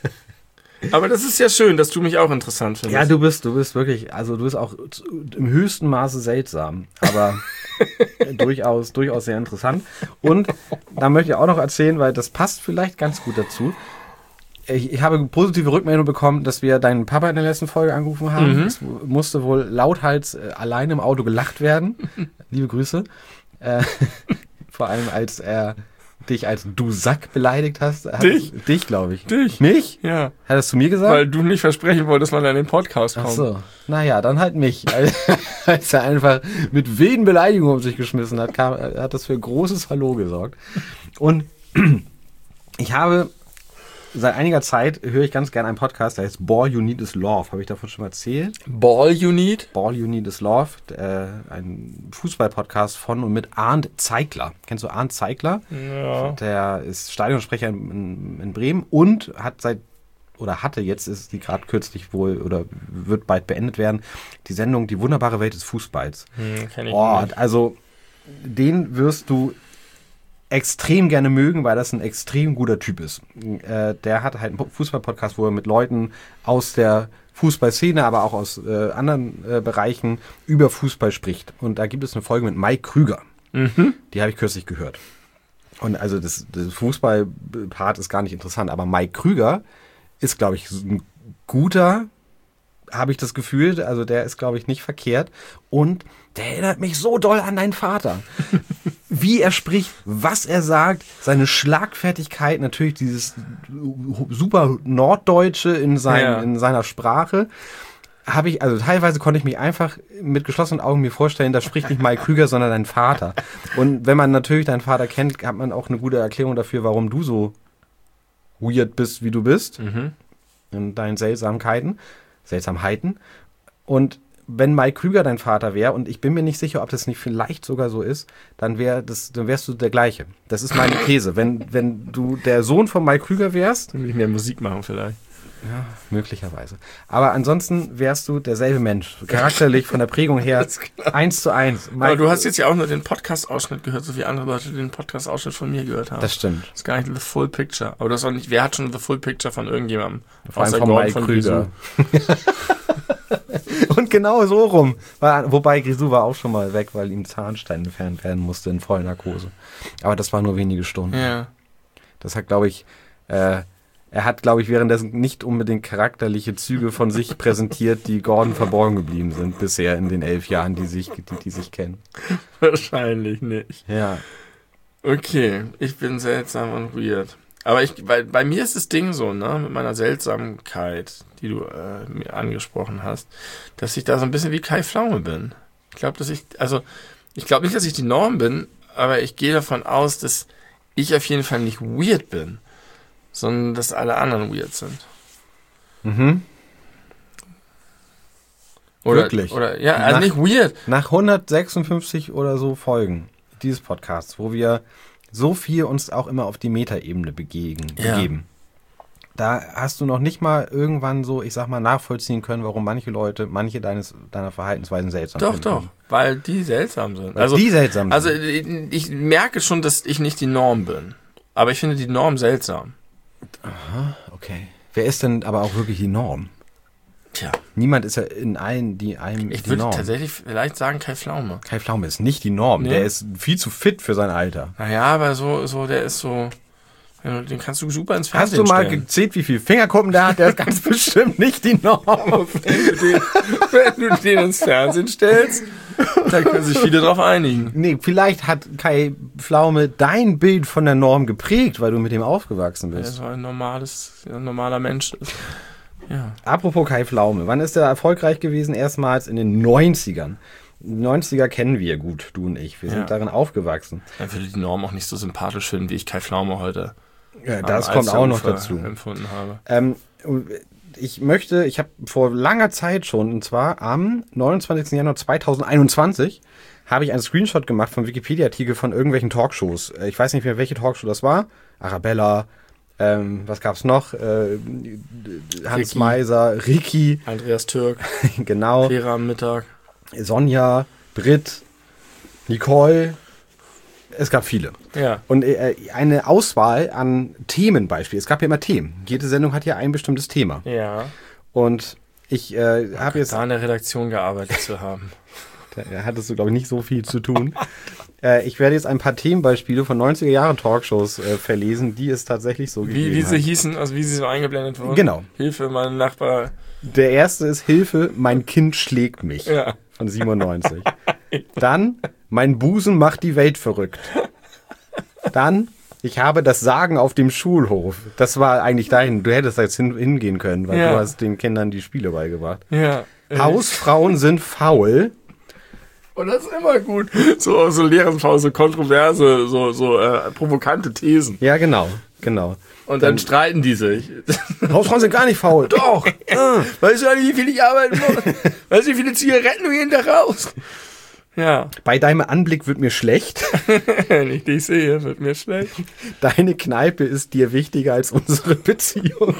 Aber das ist ja schön, dass du mich auch interessant findest.
Ja, du bist, du bist wirklich, also du bist auch im höchsten Maße seltsam, aber durchaus, durchaus sehr interessant. Und da möchte ich auch noch erzählen, weil das passt vielleicht ganz gut dazu. Ich, ich habe positive Rückmeldung bekommen, dass wir deinen Papa in der letzten Folge angerufen haben.
Mhm.
Es musste wohl lauthals äh, allein im Auto gelacht werden. Liebe Grüße. Äh, vor allem, als er dich als du Sack beleidigt hast. Hat
Dich?
Es, dich, glaube ich.
Dich?
Mich?
Ja,
Hat er es zu mir gesagt?
weil du nicht versprechen wolltest, wann er in den Podcast kommt.
Ach so. Naja, dann halt mich. Als er einfach mit wilden Beleidigungen um sich geschmissen hat, kam, hat das für großes Hallo gesorgt. Und ich habe seit einiger Zeit, höre ich ganz gerne einen Podcast, der heißt Ball You Need Is Love. Habe ich davon schon mal erzählt?
Ball you need?
Ball You Need Is Love, äh, ein Fußball-Podcast von und mit Arndt Zeigler. Kennst du Arndt Zeigler?
Ja.
Der ist Stadionsprecher in, in, in Bremen und hat seit oder hatte, jetzt ist die gerade kürzlich wohl oder wird bald beendet werden, die Sendung Die wunderbare Welt des Fußballs.
Hm, kenn ich
Oh,
nicht.
also den wirst du extrem gerne mögen, weil das ein extrem guter Typ ist. Äh, der hat halt einen Fußball-Podcast, wo er mit Leuten aus der Fußballszene, aber auch aus äh, anderen äh, Bereichen über Fußball spricht. Und da gibt es eine Folge mit Mike Krüger.
Mhm.
Die habe ich kürzlich gehört. Und also das, das Fußball-Part ist gar nicht interessant, aber Mike Krüger ist, glaube ich, ein guter, habe ich das Gefühl, also der ist, glaube ich, nicht verkehrt und der erinnert mich so doll an deinen Vater. Wie er spricht, was er sagt, seine Schlagfertigkeit, natürlich dieses super Norddeutsche in, sein,
Ja.
in seiner Sprache. Habe ich, also teilweise konnte ich mich einfach mit geschlossenen Augen mir vorstellen, da spricht nicht Mike Krüger, sondern dein Vater. Und wenn man natürlich deinen Vater kennt, hat man auch eine gute Erklärung dafür, warum du so weird bist, wie du bist.
Mhm.
In deinen Seltsamkeiten, Seltsamheiten. Und wenn Mike Krüger dein Vater wäre, und ich bin mir nicht sicher, ob das nicht vielleicht sogar so ist, dann wär das, dann wärst du der Gleiche. Das ist meine These. Wenn, wenn du der Sohn von Mike Krüger wärst,
Dann will ich mehr Musik machen vielleicht.
Ja, möglicherweise. Aber ansonsten wärst du derselbe Mensch. Charakterlich, von der Prägung her, eins zu eins.
Aber du hast jetzt ja auch nur den Podcast-Ausschnitt gehört, so wie andere Leute den Podcast-Ausschnitt von mir gehört haben.
Das stimmt.
Das ist gar nicht the full picture. Aber das auch nicht, wer hat schon the full picture von irgendjemandem?
Vor allem von Mike Krüger. Und genau so rum. Wobei Grisou war auch schon mal weg, weil ihm Zahnstein entfernt werden musste in Vollnarkose. Aber das war nur wenige Stunden.
Ja.
Das hat, glaube ich, äh, er hat, glaube ich, währenddessen nicht unbedingt charakterliche Züge von sich präsentiert, die Gordon verborgen geblieben sind bisher in den elf Jahren, die sich, die, die sich kennen.
Wahrscheinlich nicht.
Ja.
Okay, ich bin seltsam und weird. Aber ich, bei, bei mir ist das Ding so, ne, mit meiner Seltsamkeit, die du äh, mir angesprochen hast, dass ich da so ein bisschen wie Kai Pflaume bin. Ich glaube, dass ich, also, ich glaube nicht, dass ich die Norm bin, aber ich gehe davon aus, dass ich auf jeden Fall nicht weird bin, sondern dass alle anderen weird sind.
Mhm.
Oder,
Wirklich?
Oder, ja, also
nach,
nicht weird.
Nach hundertsechsundfünfzig oder so Folgen dieses Podcasts, wo wir so viel uns auch immer auf die Metaebene begegnen,
ja.
begeben. Da hast du noch nicht mal irgendwann so, ich sag mal, nachvollziehen können, warum manche Leute, manche deines, deiner Verhaltensweisen seltsam
doch,
finden.
Doch, doch, weil die seltsam sind.
Weil
also,
die seltsam sind.
Also ich, ich merke schon, dass ich nicht die Norm bin. Aber ich finde die Norm seltsam.
Aha, okay. Wer ist denn aber auch wirklich die Norm?
Tja.
Niemand ist ja in allen, die einem
Ich
die
würde
Norm.
tatsächlich vielleicht sagen Kai Pflaume.
Kai Pflaume ist nicht die Norm.
Nee.
Der ist viel zu fit für sein Alter.
Naja, aber so, so, der ist so, den kannst du super ins
Hast
Fernsehen
du mal
stellen.
gezählt, wie viele Fingerkuppen der hat? Der ist ganz bestimmt nicht die Norm.
wenn, du den, wenn du den ins Fernsehen stellst, da können sich viele drauf einigen.
Nee, vielleicht hat Kai Pflaume dein Bild von der Norm geprägt, weil du mit ihm aufgewachsen
Der
bist.
so ein normales, ein normaler Mensch ist. Ja.
Apropos Kai Pflaume, wann ist er erfolgreich gewesen? Erstmals in den neunzigern. Die neunziger kennen wir gut, du und ich. Wir sind
Ja.
darin aufgewachsen.
Ich würde die Norm auch nicht so sympathisch finden, wie ich Kai Pflaume heute
Ja, das
am
kommt auch noch
Alsterufer
dazu.
empfunden habe.
Ähm, ich möchte, ich habe vor langer Zeit schon, und zwar am neunundzwanzigsten Januar zweitausendeinundzwanzig, habe ich einen Screenshot gemacht vom Wikipedia-Artikel von irgendwelchen Talkshows. Ich weiß nicht mehr, welche Talkshow das war. Arabella, ähm, was gab's noch? Äh, Hans
Ricky.
Meiser, Ricky,
Andreas Türk,
genau,
Lehrer am Mittag.
Sonja, Britt, Nicole. Es gab viele.
Ja.
Und äh, eine Auswahl an Themenbeispielen. Es gab ja immer Themen. Jede Sendung hat ja ein bestimmtes Thema.
Ja.
Und ich äh, habe jetzt...
Da in der Redaktion gearbeitet zu haben.
Da hattest du, glaube ich, nicht so viel zu tun. äh, ich werde jetzt ein paar Themenbeispiele von neunziger-Jahre-Talkshows äh, verlesen, die es tatsächlich so gegeben
Wie, wie sie
hat.
hießen, also wie sie so eingeblendet wurden.
Genau.
Hilfe, mein Nachbar.
Der erste ist Hilfe, mein Kind schlägt mich.
Ja.
Von siebenundneunzig. Dann, mein Busen macht die Welt verrückt. Dann, ich habe das Sagen auf dem Schulhof. Das war eigentlich dein, du hättest da jetzt hin, hingehen können, weil
Ja.
du hast den Kindern die Spiele beigebracht.
Ja.
Hausfrauen sind faul.
Und das ist immer gut. So, so Lehrerpause, kontroverse, so, so äh, provokante Thesen.
Ja, genau, genau.
Und dann, dann streiten die sich.
Hausfrauen sind gar nicht faul. Doch.
Ah. Weißt du eigentlich, wie viel ich arbeiten muss? Weißt du, wie viele Zigaretten du jeden Tag rauchst? Ja.
Bei deinem Anblick wird mir schlecht.
Wenn ich dich sehe, wird mir schlecht.
Deine Kneipe ist dir wichtiger als unsere Beziehung.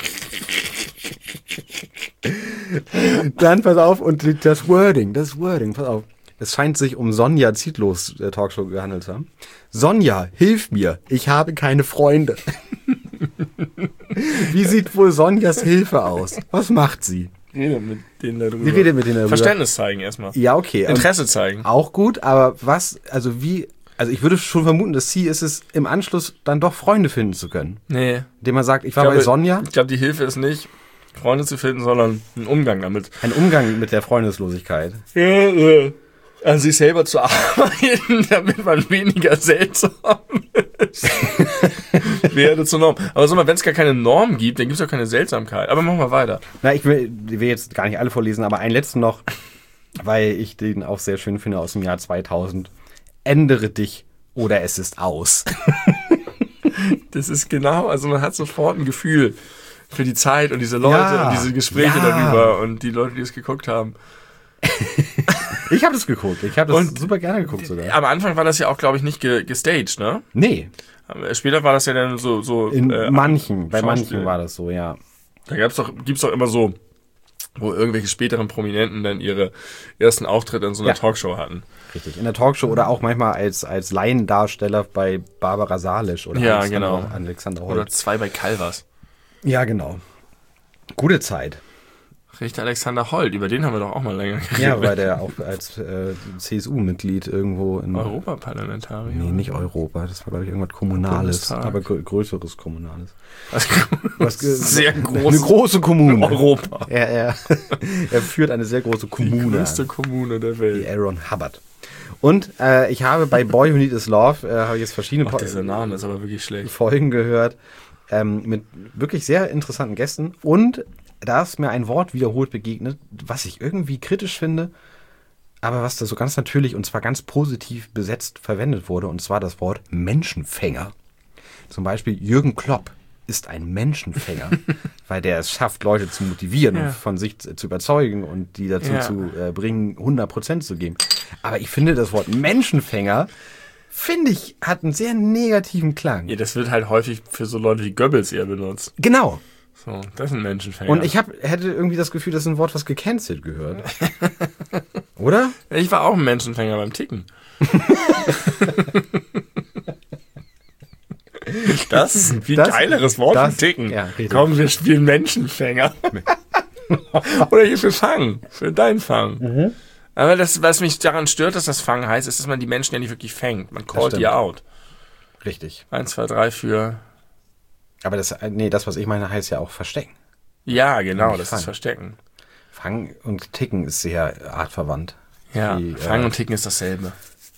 Dann pass auf, und das Wording, das Wording, pass auf. Es scheint sich um Sonja Zietlos äh, Talkshow gehandelt zu haben. Sonja, hilf mir, ich habe keine Freunde. Wie sieht wohl Sonjas Hilfe aus? Was macht sie?
Rede mit denen darüber.
Sie redet mit denen darüber.
Verständnis zeigen erstmal.
Ja, okay.
Interesse zeigen.
Auch gut, aber was, also wie, also ich würde schon vermuten, das Ziel ist es, im Anschluss dann doch Freunde finden zu können.
Nee.
Indem man sagt, ich war
Ich glaube,
bei Sonja.
Ich glaube, die Hilfe ist nicht, Freunde zu finden, sondern einen Umgang damit.
Ein Umgang mit der Freundeslosigkeit.
Ja, ja. An sich selber zu arbeiten, damit man weniger seltsam ist. Werde zur Norm. Aber sag mal, wenn es gar keine Norm gibt, dann gibt es auch keine Seltsamkeit. Aber machen wir weiter.
Na, ich will, ich will jetzt gar nicht alle vorlesen, aber einen letzten noch, weil ich den auch sehr schön finde, aus dem Jahr zweitausend. Ändere dich oder es ist aus.
Das ist genau, also man hat sofort ein Gefühl für die Zeit und diese Leute
Ja,
und diese Gespräche
ja.
darüber und die Leute, die es geguckt haben.
Ich habe das geguckt. Ich habe das
Und
super gerne geguckt sogar.
Am Anfang war das ja auch, glaube ich, nicht ge- gestaged, ne?
Nee,
Aber später war das ja dann so... so
in
äh,
manchen, bei
Schauspiel.
manchen war das so, ja.
Da gab's doch, gibt's doch immer so, wo irgendwelche späteren Prominenten dann ihre ersten Auftritte in so einer ja. Talkshow hatten.
Richtig, in der Talkshow oder auch manchmal als, als Laiendarsteller bei Barbara Salisch oder
ja,
Alexander,
genau.
Alexander Holt.
Oder zwei bei Calvas.
Ja, genau. Gute Zeit.
Richter Alexander Holt, über den haben wir doch auch mal länger geredet.
Ja, weil der auch als äh, C S U-Mitglied irgendwo in...
Europaparlamentarier?
Nee, nicht Europa, das war, glaube ich, irgendwas Kommunales,
Bundestag.
aber grö- größeres Kommunales.
Was,
Was,
sehr groß.
Eine große Kommune.
In Europa.
Er, er, er führt eine sehr große Kommune.
Die größte an. Kommune der Welt.
Die Aaron Hubbard. Und äh, ich habe bei Boy Who Needs Love, äh, habe ich jetzt verschiedene
Ach, dieser Name ist aber wirklich schlecht.
Folgen gehört, ähm, mit wirklich sehr interessanten Gästen. Und da ist mir ein Wort wiederholt begegnet, was ich irgendwie kritisch finde, aber was da so ganz natürlich und zwar ganz positiv besetzt verwendet wurde, und zwar das Wort Menschenfänger. Zum Beispiel Jürgen Klopp ist ein Menschenfänger, weil der es schafft, Leute zu motivieren ja. und von sich zu überzeugen und die dazu ja. zu äh, bringen, hundert Prozent zu geben. Aber ich finde, das Wort Menschenfänger, finde ich, hat einen sehr negativen Klang.
Ja, das wird halt häufig für so Leute wie Goebbels eher benutzt.
Genau.
So, das ist ein Menschenfänger.
Und ich hab, hätte irgendwie das Gefühl, das ist ein Wort, was gecancelt gehört. Oder?
Ich war auch ein Menschenfänger beim Ticken. Das ist ein viel das, geileres Wort das, für Ticken. Ja, komm, wir spielen Menschenfänger. Oder hier für Fang, für dein Fang. Mhm. Aber das, was mich daran stört, dass das Fang heißt, ist, dass man die Menschen ja nicht wirklich fängt. Man callt die out.
Richtig.
Eins, zwei, drei für...
Aber das, nee, das, was ich meine, heißt ja auch Verstecken.
Ja, genau, das Fang. Ist Verstecken.
Fangen und Ticken ist sehr artverwandt.
Ja, die, Fangen äh, und Ticken ist dasselbe.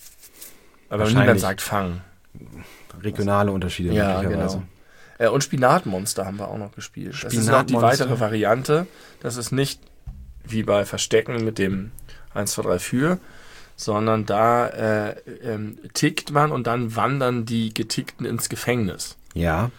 Aber niemand sagt Fangen.
Regionale Unterschiede.
Ja, genau. Äh, und Spinatmonster haben wir auch noch gespielt. Das ist noch die weitere Variante. Das ist nicht wie bei Verstecken mit dem eins, zwei, drei für, sondern da äh, ähm, tickt man und dann wandern die Getickten ins Gefängnis.
Ja.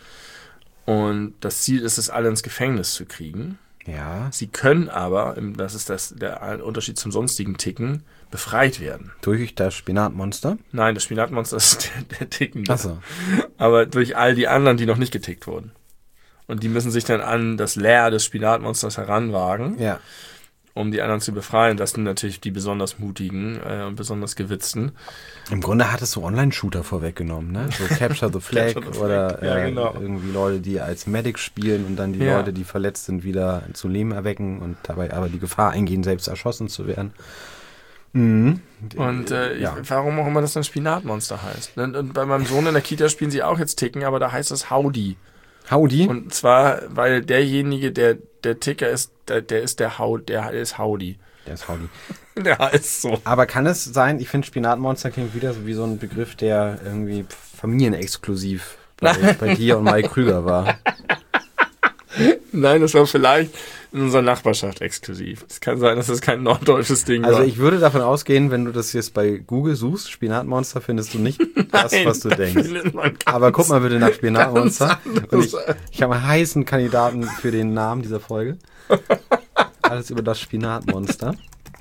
Und das Ziel ist es, alle ins Gefängnis zu kriegen.
Ja.
Sie können aber, das ist das, der Unterschied zum sonstigen Ticken, befreit werden.
Durch das Spinatmonster?
Nein, das Spinatmonster ist der, der Tickende.
Ach so.
Aber durch all die anderen, die noch nicht getickt wurden. Und die müssen sich dann an das Lair des Spinatmonsters heranwagen.
Ja.
Um die anderen zu befreien. Das sind natürlich die besonders mutigen äh, und besonders gewitzten.
Im Grunde hattest du Online-Shooter vorweggenommen, ne? So Capture the Flag, Capture the Flag. Oder
ja,
äh,
genau.
irgendwie Leute, die als Medic spielen und dann die ja. Leute, die verletzt sind, wieder zu Leben erwecken und dabei aber die Gefahr eingehen, selbst erschossen zu werden. Mhm.
Und äh,
ja.
ich, warum auch immer das dann Spinatmonster heißt. Und, und bei meinem Sohn in der Kita spielen sie auch jetzt Ticken, aber da heißt es Howdy.
Howdy?
Und zwar, weil derjenige, der der Ticker ist, der, der ist der How, der ist Howdy.
Der ist Howdy.
Der heißt so.
Aber kann es sein, ich finde Spinatmonster klingt wieder so wie so ein Begriff, der irgendwie familienexklusiv bei, bei dir und Mike Krüger war.
Nein, das war vielleicht in unserer Nachbarschaft exklusiv. Es kann sein, dass das kein norddeutsches Ding
also
war.
Also ich würde davon ausgehen, wenn du das jetzt bei Google suchst, Spinatmonster, findest du nicht das,
Nein,
was du denkst. Aber guck mal bitte nach Spinatmonster. Und ich, ich habe einen heißen Kandidaten für den Namen dieser Folge. Alles über das Spinatmonster.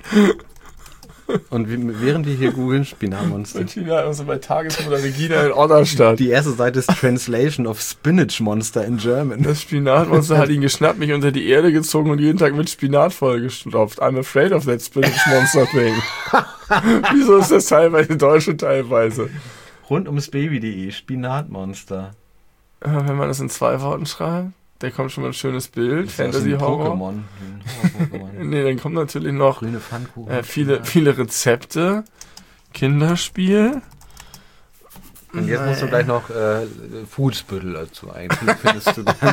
Und während wir hier googeln, Spinatmonster.
Und Spinatmonster bei Tagesmutter Regina in Otterstadt.
Die erste Seite ist Translation of Spinach Monster in German.
Das Spinatmonster hat ihn geschnappt, mich unter die Erde gezogen und jeden Tag mit Spinat vollgestopft. I'm afraid of that Spinach Monster thing. Wieso ist das teilweise deutsch und teilweise?
Rund ums Baby punkt de, Spinatmonster.
Wenn man das in zwei Worten schreibt, da kommt schon mal ein schönes Bild. Fantasy-Horror.
Pokémon.
Nee, dann kommt natürlich noch
grüne Pfannkuchen,
äh, viele, viele Rezepte. Kinderspiel.
Und jetzt musst du gleich noch äh, Foodsbüttel dazu einfügen. Findest du dann?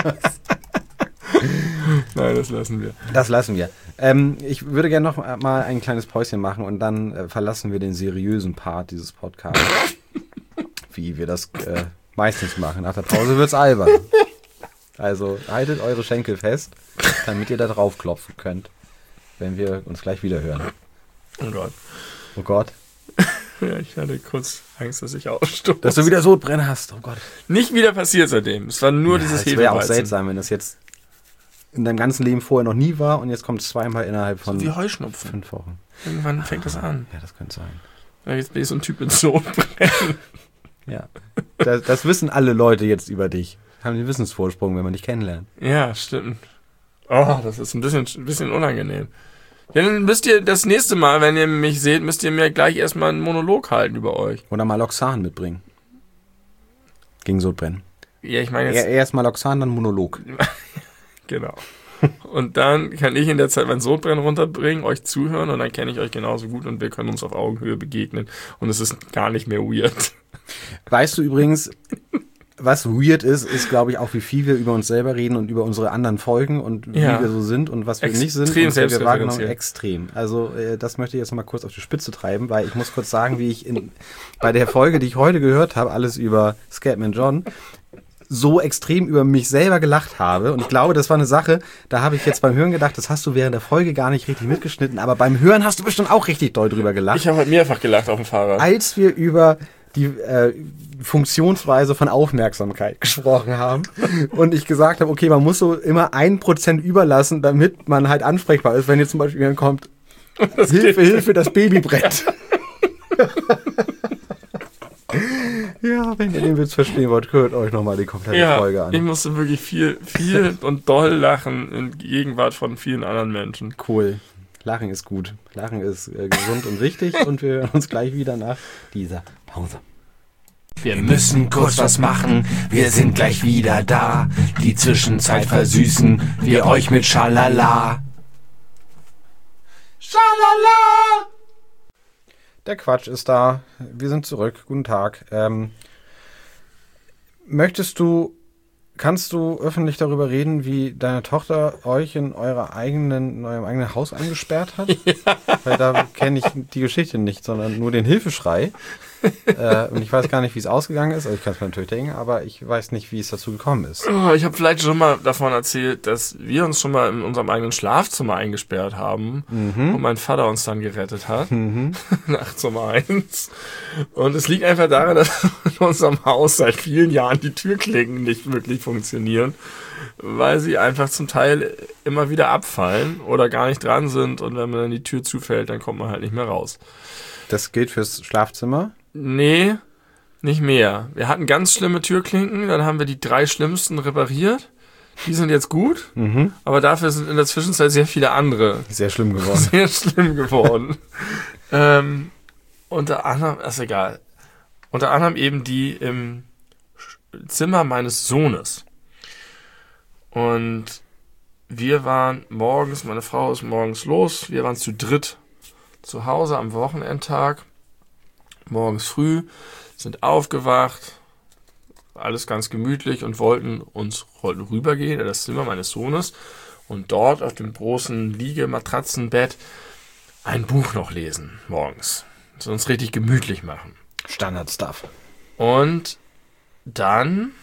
Nein, das lassen wir.
Das lassen wir. Ähm, ich würde gerne noch mal ein kleines Päuschen machen und dann äh, verlassen wir den seriösen Part dieses Podcasts. Wie wir das äh, meistens machen. Nach der Pause wird's albern. Also haltet eure Schenkel fest, damit ihr da drauf klopfen könnt, wenn wir uns gleich wieder hören.
Oh Gott.
Oh Gott.
Ja, ich hatte kurz Angst, dass ich ausstoße.
Dass du wieder Sodbrennen hast, oh Gott.
Nicht wieder passiert seitdem. Es war nur ja, dieses Hefeweizen. Es wäre auch
seltsam, wenn das jetzt in deinem ganzen Leben vorher noch nie war und jetzt kommt es zweimal innerhalb von
so wie Heuschnupfen.
fünf Wochen.
Irgendwann fängt das an.
Ja, das könnte sein.
Ja, jetzt bin ich so ein Typ mit Sodbrennen.
Ja, das, das wissen alle Leute jetzt über dich. haben den Wissensvorsprung, wenn man dich kennenlernt.
Ja, stimmt. Oh, das ist ein bisschen, ein bisschen unangenehm. Ja, dann müsst ihr das nächste Mal, wenn ihr mich seht, müsst ihr mir gleich erstmal einen Monolog halten über euch.
Oder Maloxan mitbringen. Gegen Sodbrennen.
Ja, ich meine jetzt...
Erst Maloxan, dann Monolog.
Genau. Und dann kann ich in der Zeit mein Sodbrennen runterbringen, euch zuhören und dann kenne ich euch genauso gut und wir können uns auf Augenhöhe begegnen. Und es ist gar nicht mehr weird.
Weißt du übrigens, was weird ist, ist, glaube ich, auch, wie viel wir über uns selber reden und über unsere anderen Folgen und wie ja. wir so sind und was wir
extrem
nicht sind.
Extrem
und
selbstreferenziell.
Extrem. Also äh, das möchte ich jetzt mal kurz auf die Spitze treiben, weil ich muss kurz sagen, wie ich in, bei der Folge, die ich heute gehört habe, alles über Scatman John, so extrem über mich selber gelacht habe. Und ich glaube, das war eine Sache, da habe ich jetzt beim Hören gedacht, das hast du während der Folge gar nicht richtig mitgeschnitten, aber beim Hören hast du bestimmt auch richtig doll drüber gelacht.
Ich habe halt mehrfach gelacht auf dem Fahrrad.
Als wir über die äh, Funktionsweise von Aufmerksamkeit gesprochen haben und ich gesagt habe, okay, man muss so immer ein Prozent überlassen, damit man halt ansprechbar ist, wenn jetzt zum Beispiel jemand kommt, Hilfe, Hilfe, das Baby brennt. Ja, wenn ihr den Witz verstehen wollt, hört euch nochmal die komplette
ja,
Folge an.
Ich musste wirklich viel, viel und doll lachen in Gegenwart von vielen anderen Menschen.
Cool. Lachen ist gut. Lachen ist äh, gesund und wichtig und wir hören uns gleich wieder nach dieser Pause.
Wir müssen kurz was machen, wir sind gleich wieder da. Die Zwischenzeit versüßen wir euch mit Schalala.
Schalala! Der Quatsch ist da. Wir sind zurück. Guten Tag. Ähm, möchtest du, kannst du öffentlich darüber reden, wie deine Tochter euch in eurer eigenen, in eurem eigenen Haus eingesperrt hat? Ja. Weil da kenne ich die Geschichte nicht, sondern nur den Hilfeschrei. äh, und ich weiß gar nicht, wie es ausgegangen ist. Also ich kann es mir natürlich denken, aber ich weiß nicht, wie es dazu gekommen ist.
Oh, ich habe vielleicht schon mal davon erzählt, dass wir uns schon mal in unserem eigenen Schlafzimmer eingesperrt haben mhm. und mein Vater uns dann gerettet hat. Mhm. Nachts um eins. Und es liegt einfach daran, dass in unserem Haus seit vielen Jahren die Türklinken nicht wirklich funktionieren, weil sie einfach zum Teil immer wieder abfallen oder gar nicht dran sind und wenn man dann die Tür zufällt, dann kommt man halt nicht mehr raus.
Das gilt fürs Schlafzimmer?
Nee, nicht mehr. Wir hatten ganz schlimme Türklinken, dann haben wir die drei schlimmsten repariert. Die sind jetzt gut, mhm. aber dafür sind in der Zwischenzeit sehr viele andere.
Sehr schlimm geworden.
Sehr schlimm geworden. ähm, unter anderem, ist egal, unter anderem eben die im Zimmer meines Sohnes. Und wir waren morgens, meine Frau ist morgens los, wir waren zu dritt zu Hause am Wochenendtag. Morgens früh, sind aufgewacht, alles ganz gemütlich und wollten uns wollten rübergehen in das Zimmer meines Sohnes und dort auf dem großen Liegematratzenbett ein Buch noch lesen morgens. Das uns richtig gemütlich machen.
Standard-Stuff.
Und dann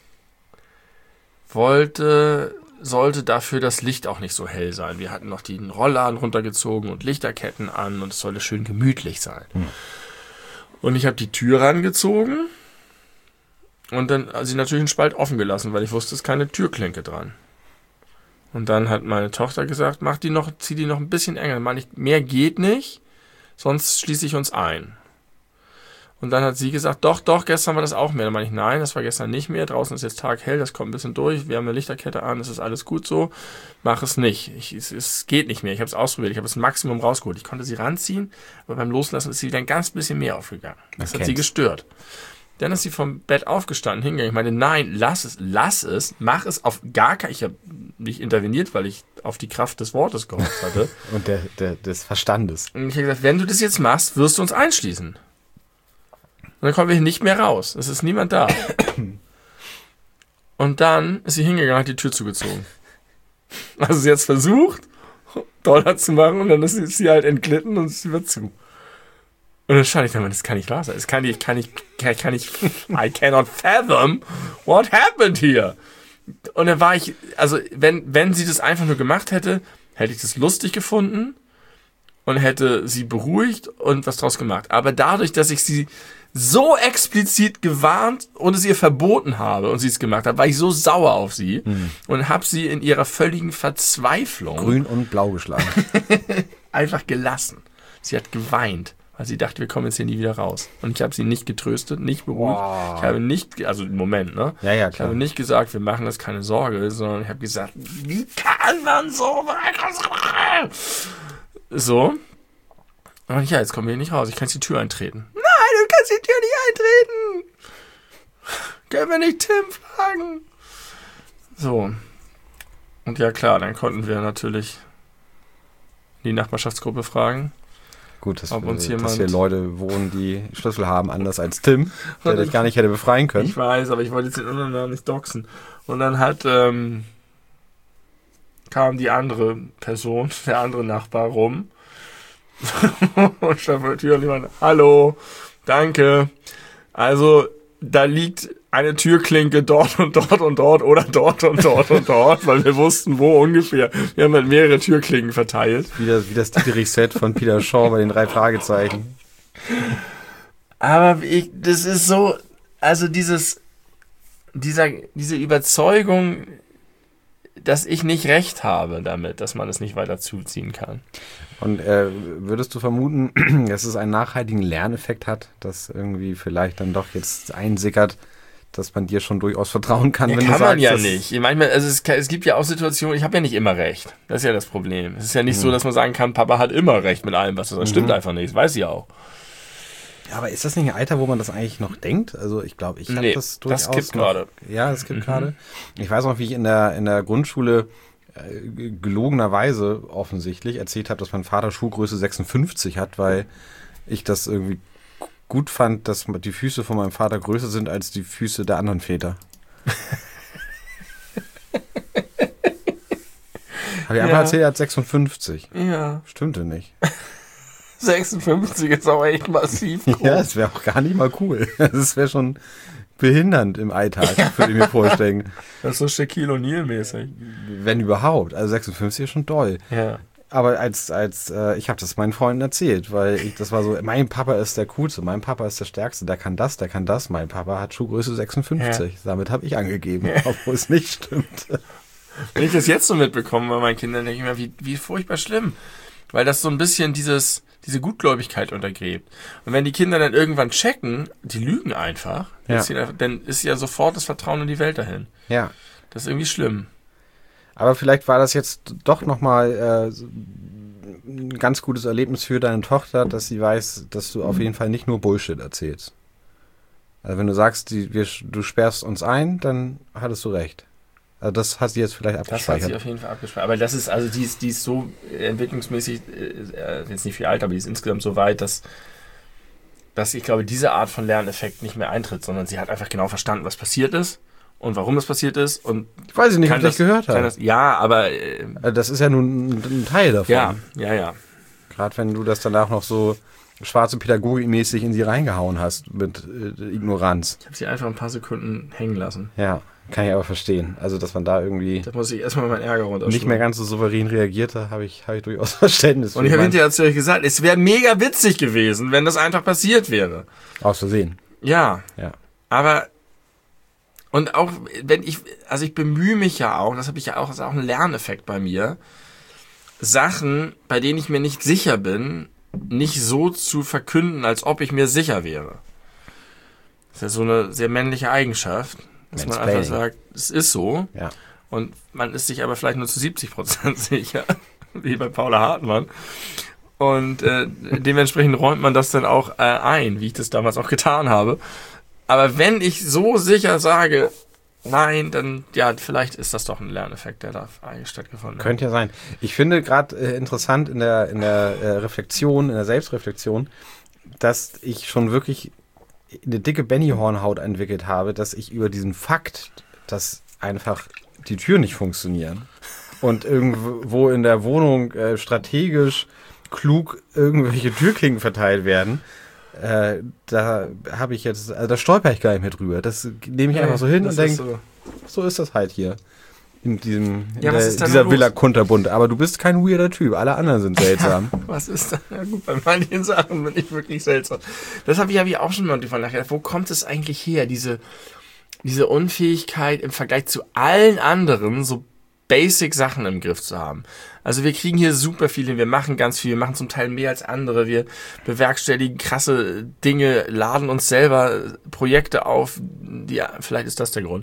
wollte, sollte dafür das Licht auch nicht so hell sein. Wir hatten noch den Rollladen runtergezogen und Lichterketten an und es sollte schön gemütlich sein. Hm. Und ich habe die Tür rangezogen und dann also natürlich einen Spalt offen gelassen, weil ich wusste, es ist keine Türklinke dran. Und dann hat meine Tochter gesagt, mach die noch, zieh die noch ein bisschen enger. Meine ich, mehr geht nicht, sonst schließe ich uns ein. Und dann hat sie gesagt, doch, doch, gestern war das auch mehr. Dann meine ich, nein, das war gestern nicht mehr. Draußen ist jetzt taghell, das kommt ein bisschen durch. Wir haben eine Lichterkette an, es ist alles gut so. Mach es nicht. Ich, es, es geht nicht mehr. Ich habe es ausprobiert. Ich habe das Maximum rausgeholt. Ich konnte sie ranziehen, aber beim Loslassen ist sie wieder ein ganz bisschen mehr aufgegangen. Das hat sie gestört. Dann ist sie vom Bett aufgestanden, hingegangen. Ich meine, nein, lass es, lass es, mach es auf gar keinen. Ich habe nicht interveniert, weil ich auf die Kraft des Wortes gehofft hatte.
Und der, der, des Verstandes.
Und ich habe gesagt, wenn du das jetzt machst, wirst du uns einschließen. Und dann kommen wir nicht mehr raus. Es ist niemand da. Und dann ist sie hingegangen und hat die Tür zugezogen. Also sie hat es versucht, doller zu machen und dann ist sie halt entglitten und sie wird zu. Und dann stand ich da, das kann nicht wahr sein. Das kann ich, kann ich, kann, kann ich, I cannot fathom what happened here. Und dann war ich, also wenn, wenn sie das einfach nur gemacht hätte, hätte ich das lustig gefunden und hätte sie beruhigt und was draus gemacht. Aber dadurch, dass ich sie so explizit gewarnt und es ihr verboten habe und sie es gemacht hat, war ich so sauer auf sie mhm. und habe sie in ihrer völligen Verzweiflung
grün und blau geschlagen.
einfach gelassen. Sie hat geweint, weil sie dachte, wir kommen jetzt hier nie wieder raus. Und ich habe sie nicht getröstet, nicht beruhigt. Wow. Ich habe nicht, also im Moment, ne?
Ja, ja, klar.
Ich habe nicht gesagt, wir machen das, keine Sorge, sondern ich habe gesagt, wie kann man so so? Und ja, jetzt kommen wir hier nicht raus. Ich kann jetzt die Tür eintreten. Nein, du kannst die Tür nicht eintreten. Können wir nicht Tim fragen? So. Und ja, klar, dann konnten wir natürlich die Nachbarschaftsgruppe fragen.
Gut, dass,
ob uns
dass
jemand
hier Leute wohnen, die Schlüssel haben, anders als Tim, der dich gar nicht hätte befreien können.
Ich weiß, aber ich wollte jetzt den anderen Namen nicht doxen. Und dann hat, ähm, kam die andere Person, der andere Nachbar rum und stand vor der Tür und jemand, hallo, danke. Also, da liegt eine Türklinke dort und dort und dort oder dort und dort und dort, weil wir wussten, wo ungefähr. Wir haben halt mehrere Türklinken verteilt.
Wie das, wie das Dieterich-Set von Peter Shaw bei den drei Fragezeichen.
Aber ich, das ist so, also dieses, dieser, diese Überzeugung, dass ich nicht recht habe damit, dass man es nicht weiter zuziehen kann.
Und äh, würdest du vermuten, dass es einen nachhaltigen Lerneffekt hat, dass irgendwie vielleicht dann doch jetzt einsickert, dass man dir schon durchaus vertrauen kann,
ja,
wenn
kann
du sagst,
man ja nicht. Manchmal, also es, es gibt ja auch Situationen, ich habe ja nicht immer recht. Das ist ja das Problem. Es ist ja nicht mhm. so, dass man sagen kann, Papa hat immer recht mit allem, was er sagt. Das mhm. stimmt einfach nicht, das weiß ich auch.
Ja, aber ist das nicht ein Alter, wo man das eigentlich noch denkt? Also ich glaube, ich habe
nee,
das durchaus
das kippt gerade.
Ja, das kippt
mhm.
gerade. Ich weiß noch, wie ich in der, in der Grundschule äh, gelogenerweise offensichtlich erzählt habe, dass mein Vater Schuhgröße sechsundfünfzig hat, weil ich das irgendwie gut fand, dass die Füße von meinem Vater größer sind als die Füße der anderen Väter. Habe ich einfach
ja.
erzählt, er hat sechsundfünfzig.
Ja.
Stimmte nicht.
sechsundfünfzig ist aber echt massiv groß.
Ja, das wäre auch gar nicht mal cool. Das wäre schon behindernd im Alltag, würde ich mir vorstellen.
Das ist so Shaquille O'Neal-mäßig.
Wenn überhaupt. Also sechsundfünfzig ist schon doll.
Ja.
Aber als, als äh, ich habe das meinen Freunden erzählt, weil ich, das war so, mein Papa ist der Coolste, mein Papa ist der Stärkste, der kann das, der kann das. Mein Papa hat Schuhgröße sechsundfünfzig. Ja. Damit habe ich angegeben, ja. Obwohl es nicht stimmt.
Wenn ich das jetzt so mitbekomme bei meinen Kindern, denke ich mir, wie, wie furchtbar schlimm. Weil das so ein bisschen dieses, diese Gutgläubigkeit untergräbt. Und wenn die Kinder dann irgendwann checken, die lügen einfach,
ja.
dann ist ja sofort das Vertrauen in die Welt dahin.
Ja.
Das ist irgendwie schlimm.
Aber vielleicht war das jetzt doch nochmal äh, ein ganz gutes Erlebnis für deine Tochter, dass sie weiß, dass du auf jeden Fall nicht nur Bullshit erzählst. Also wenn du sagst, die, wir, du sperrst uns ein, dann hattest du recht. Also das hat sie jetzt vielleicht abgespeichert.
Das hat sie auf jeden Fall abgespeichert. Aber das ist, also die ist, die ist so entwicklungsmäßig, äh, jetzt nicht viel alt, aber die ist insgesamt so weit, dass, dass ich glaube, diese Art von Lerneffekt nicht mehr eintritt, sondern sie hat einfach genau verstanden, was passiert ist. Und warum das passiert ist. Und
ich weiß nicht, ob ich das gehört habe.
Das, ja, aber... Äh,
das ist ja nun ein, ein Teil davon.
Ja, ja, ja.
Gerade wenn du das danach noch so schwarze Pädagogik-mäßig in sie reingehauen hast mit äh, Ignoranz.
Ich habe sie einfach ein paar Sekunden hängen lassen.
Ja, kann ich aber verstehen. Also, dass man da irgendwie...
Da muss ich erstmal meinen Ärger runterschlucken.
Nicht mehr ganz so souverän reagierte, habe ich, hab ich durchaus Verständnis.
Und ich habe hinterher zu euch gesagt, es wäre mega witzig gewesen, wenn das einfach passiert wäre.
Aus Versehen.
Ja.
Ja.
Aber... Und auch, wenn ich, also ich bemühe mich ja auch, das habe ich ja auch, das ist auch ein Lerneffekt bei mir, Sachen, bei denen ich mir nicht sicher bin, nicht so zu verkünden, als ob ich mir sicher wäre. Das ist ja so eine sehr männliche Eigenschaft, dass man einfach sagt, es ist so.
Ja.
Und man ist sich aber vielleicht nur zu siebzig Prozent sicher, wie bei Paula Hartmann. Und äh, dementsprechend räumt man das dann auch äh, ein, wie ich das damals auch getan habe. Aber wenn ich so sicher sage, nein, dann, ja, vielleicht ist das doch ein Lerneffekt, der da eigentlich stattgefunden hat.
Könnte ja sein. Ich finde gerade äh, interessant in der, in der äh, Reflexion, in der Selbstreflexion, dass ich schon wirklich eine dicke Benny-Hornhaut entwickelt habe, dass ich über diesen Fakt, dass einfach die Türen nicht funktionieren und irgendwo in der Wohnung äh, strategisch klug irgendwelche Türklinken verteilt werden, Äh, da habe ich jetzt, also da stolper ich gar nicht mehr drüber. Das nehme ich ja, einfach so hin und denke, so. so ist das halt hier. In diesem,
ja,
in der, dieser Villa Kunterbund. Aber du bist kein weirder Typ. Alle anderen sind seltsam.
Was ist da? Ja gut, bei manchen Sachen bin ich wirklich seltsam. Das habe ich, hab ich auch schon mal davon nachgedacht. Wo kommt es eigentlich her? Diese, diese Unfähigkeit im Vergleich zu allen anderen so Basic-Sachen im Griff zu haben. Also wir kriegen hier super viel hin, wir machen ganz viel, wir machen zum Teil mehr als andere, wir bewerkstelligen krasse Dinge, laden uns selber Projekte auf, die, vielleicht ist das der Grund.